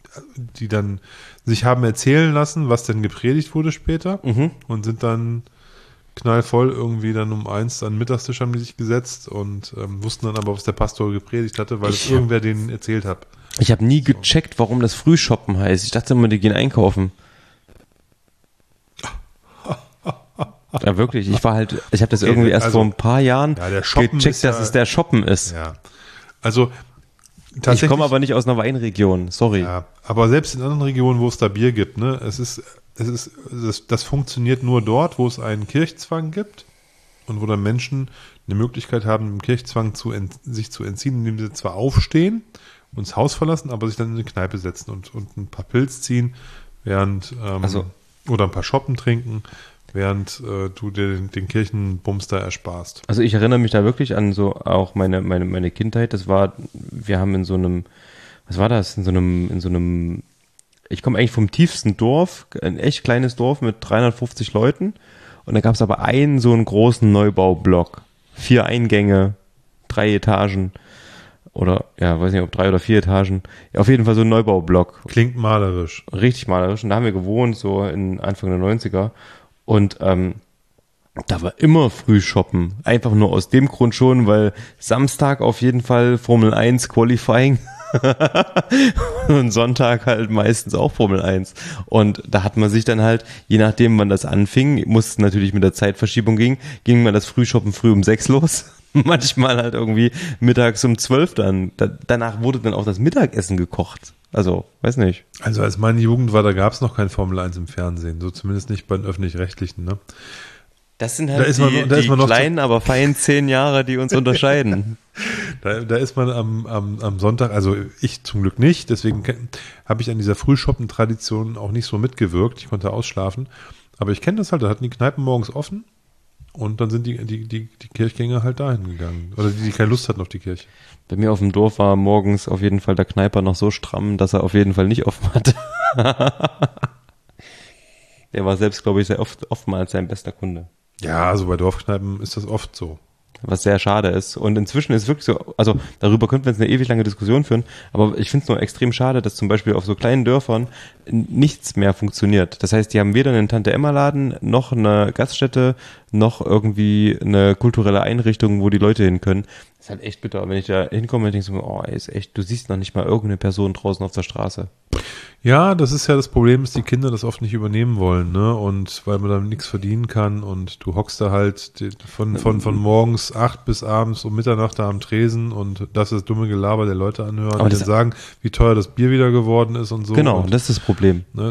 die dann sich haben erzählen lassen, was denn gepredigt wurde später Mhm. und sind dann knallvoll irgendwie dann um eins an den Mittagstisch haben die sich gesetzt und ähm, wussten dann aber, was der Pastor gepredigt hatte, weil es Ich- irgendwer denen erzählt hat. Ich habe nie gecheckt, warum das Frühshoppen heißt. Ich dachte immer, die gehen einkaufen. Ja, wirklich. Ich war halt, ich habe das Okay, irgendwie erst also- vor ein paar Jahren Ja, der Shoppen gecheckt, ist ja- dass es der Shoppen ist. Ja. Also Ich tatsächlich. komme aber nicht aus einer Weinregion, sorry. Ja, aber selbst in anderen Regionen, wo es da Bier gibt, ne, es ist, es ist, das, das funktioniert nur dort, wo es einen Kirchzwang gibt und wo dann Menschen eine Möglichkeit haben, dem Kirchzwang zu ent, sich zu entziehen, indem sie zwar aufstehen und das Haus verlassen, aber sich dann in eine Kneipe setzen und, und ein paar Pilz ziehen, während ähm, Also- oder ein paar Schoppen trinken, während äh, du dir den, den Kirchenbums da ersparst. Also ich erinnere mich da wirklich an so auch meine, meine, meine Kindheit. Das war, wir haben in so einem, was war das? In so einem, in so einem, ich komme eigentlich vom tiefsten Dorf, ein echt kleines Dorf mit dreihundertfünfzig Leuten. Und da gab es aber einen so einen großen Neubaublock. Vier Eingänge, drei Etagen. Oder, ja, weiß nicht, ob drei oder vier Etagen. Ja, auf jeden Fall so ein Neubaublock. Klingt malerisch. Richtig malerisch. Und da haben wir gewohnt, so in Anfang der neunziger. Und ähm, da war immer Frühshoppen. Einfach nur aus dem Grund schon, weil Samstag auf jeden Fall Formel eins Qualifying und Sonntag halt meistens auch Formel eins. Und da hat man sich dann halt, je nachdem wann das anfing, muss es natürlich mit der Zeitverschiebung ging, ging man das Frühshoppen früh um sechs los. manchmal halt irgendwie mittags um zwölf dann. Da, danach wurde dann auch das Mittagessen gekocht. Also, weiß nicht. Also als meine Jugend war, da gab es noch kein Formel eins im Fernsehen. So zumindest nicht bei den Öffentlich-Rechtlichen, ne? Das sind halt Da ist die, man- da ist die man noch kleinen, aber feinen zehn Jahre, die uns unterscheiden. Da, da ist man am, am, am Sonntag, also ich zum Glück nicht, deswegen habe ich an dieser Frühschoppen-Tradition auch nicht so mitgewirkt. Ich konnte ausschlafen. Aber ich kenne das halt, da hatten die Kneipen morgens offen und dann sind die, die, die, die Kirchgänger halt dahin gegangen. Oder die, die keine Lust hatten auf die Kirche. Bei mir auf dem Dorf war morgens auf jeden Fall der Kneiper noch so stramm, dass er auf jeden Fall nicht offen hatte. Der war selbst, glaube ich, sehr oft, oftmals sein bester Kunde. Ja, also bei Dorfkneipen ist das oft so. Was sehr schade ist. Und inzwischen ist wirklich so, also darüber könnten wir jetzt eine ewig lange Diskussion führen, aber ich finde es nur extrem schade, dass zum Beispiel auf so kleinen Dörfern nichts mehr funktioniert. Das heißt, die haben weder einen Tante-Emma-Laden, noch eine Gaststätte, noch irgendwie eine kulturelle Einrichtung, wo die Leute hin können. Das ist halt echt bitter. Wenn ich da hinkomme und denke so, oh, ey, ist echt, du siehst noch nicht mal irgendeine Person draußen auf der Straße. Ja, das ist ja das Problem, dass die Kinder das oft nicht übernehmen wollen, ne? Und weil man dann nichts verdienen kann und du hockst da halt die- von, von, von morgens acht bis abends um Mitternacht da am Tresen und das ist das dumme Gelaber der Leute anhören Aber und das- dann sagen, wie teuer das Bier wieder geworden ist und so. Genau, und, das ist das Problem. ne?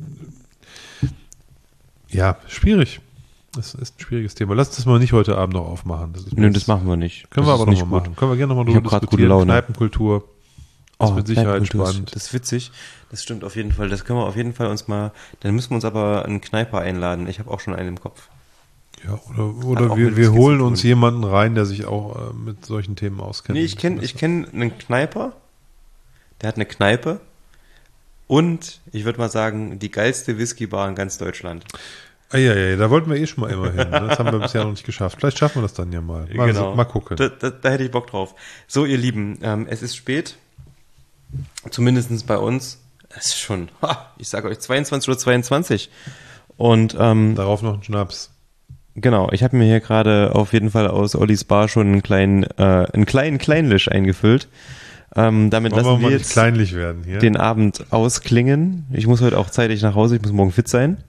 Ja, schwierig. Das ist ein schwieriges Thema. Lass das mal nicht heute Abend noch aufmachen. Das ist Nö, jetzt- das machen wir nicht. Können das wir aber ist nicht nochmal gut. machen. Können wir gerne nochmal Ich drüber hab grad gute diskutieren. Laune. Kneipenkultur. Das ist mit Sicherheit Kneipenkultur ist- spannend. Das ist witzig. Das stimmt auf jeden Fall. Das können wir auf jeden Fall uns mal, dann müssen wir uns aber einen Kneiper einladen. Ich habe auch schon einen im Kopf. Ja, oder, Hat oder auch wir, mit wir Whisky holen zu uns tun. jemanden rein, der sich auch äh, mit solchen Themen auskennt. Nee, ich kenne ich kenn einen Kneiper, der hat eine Kneipe und ich würde mal sagen, die geilste Whiskybar in ganz Deutschland. Ah, ja, ja, ja, da wollten wir eh schon mal immer hin. ne? Das haben wir bisher noch nicht geschafft. Vielleicht schaffen wir das dann ja mal. Mal, Genau. mal gucken. Da, da, da hätte ich Bock drauf. So, ihr Lieben, ähm, es ist spät. Zumindest bei uns. Es ist schon, ha, ich sage euch, zweiundzwanzig Uhr zweiundzwanzig. Und ähm, Darauf noch einen Schnaps. genau, ich habe mir hier gerade auf jeden Fall aus Ollis Bar schon einen kleinen, äh, einen kleinen Kleinlisch eingefüllt. Ähm, damit Wollen wir lassen mal wir nicht jetzt kleinlich werden hier? den Abend ausklingen. Ich muss heute auch zeitig nach Hause, ich muss morgen fit sein.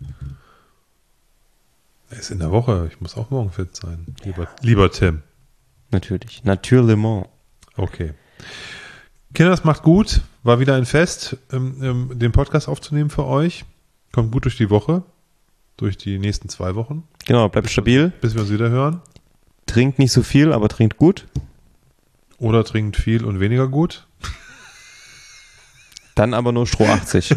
Er ist in der Woche. Ich muss auch morgen fit sein. Lieber, lieber Tim. Natürlich. Naturellement. Okay. Kinder, das macht gut. War wieder ein Fest, ähm, ähm, den Podcast aufzunehmen für euch. Kommt gut durch die Woche. Durch die nächsten zwei Wochen. Genau, bleibt stabil. Bis wir uns wieder hören. Trinkt nicht so viel, aber trinkt gut. Oder trinkt viel und weniger gut. Dann aber nur Stroh achtzig.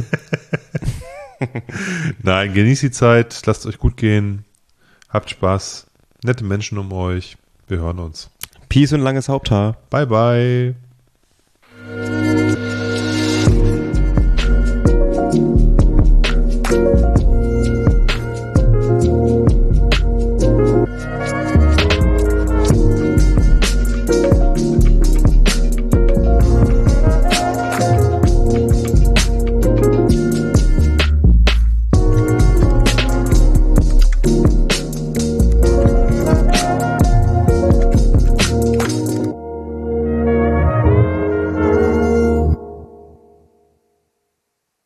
Nein, genießt die Zeit. Lasst euch gut gehen. Habt Spaß. Nette Menschen um euch. Wir hören uns. Peace und langes Haupthaar. Bye, bye.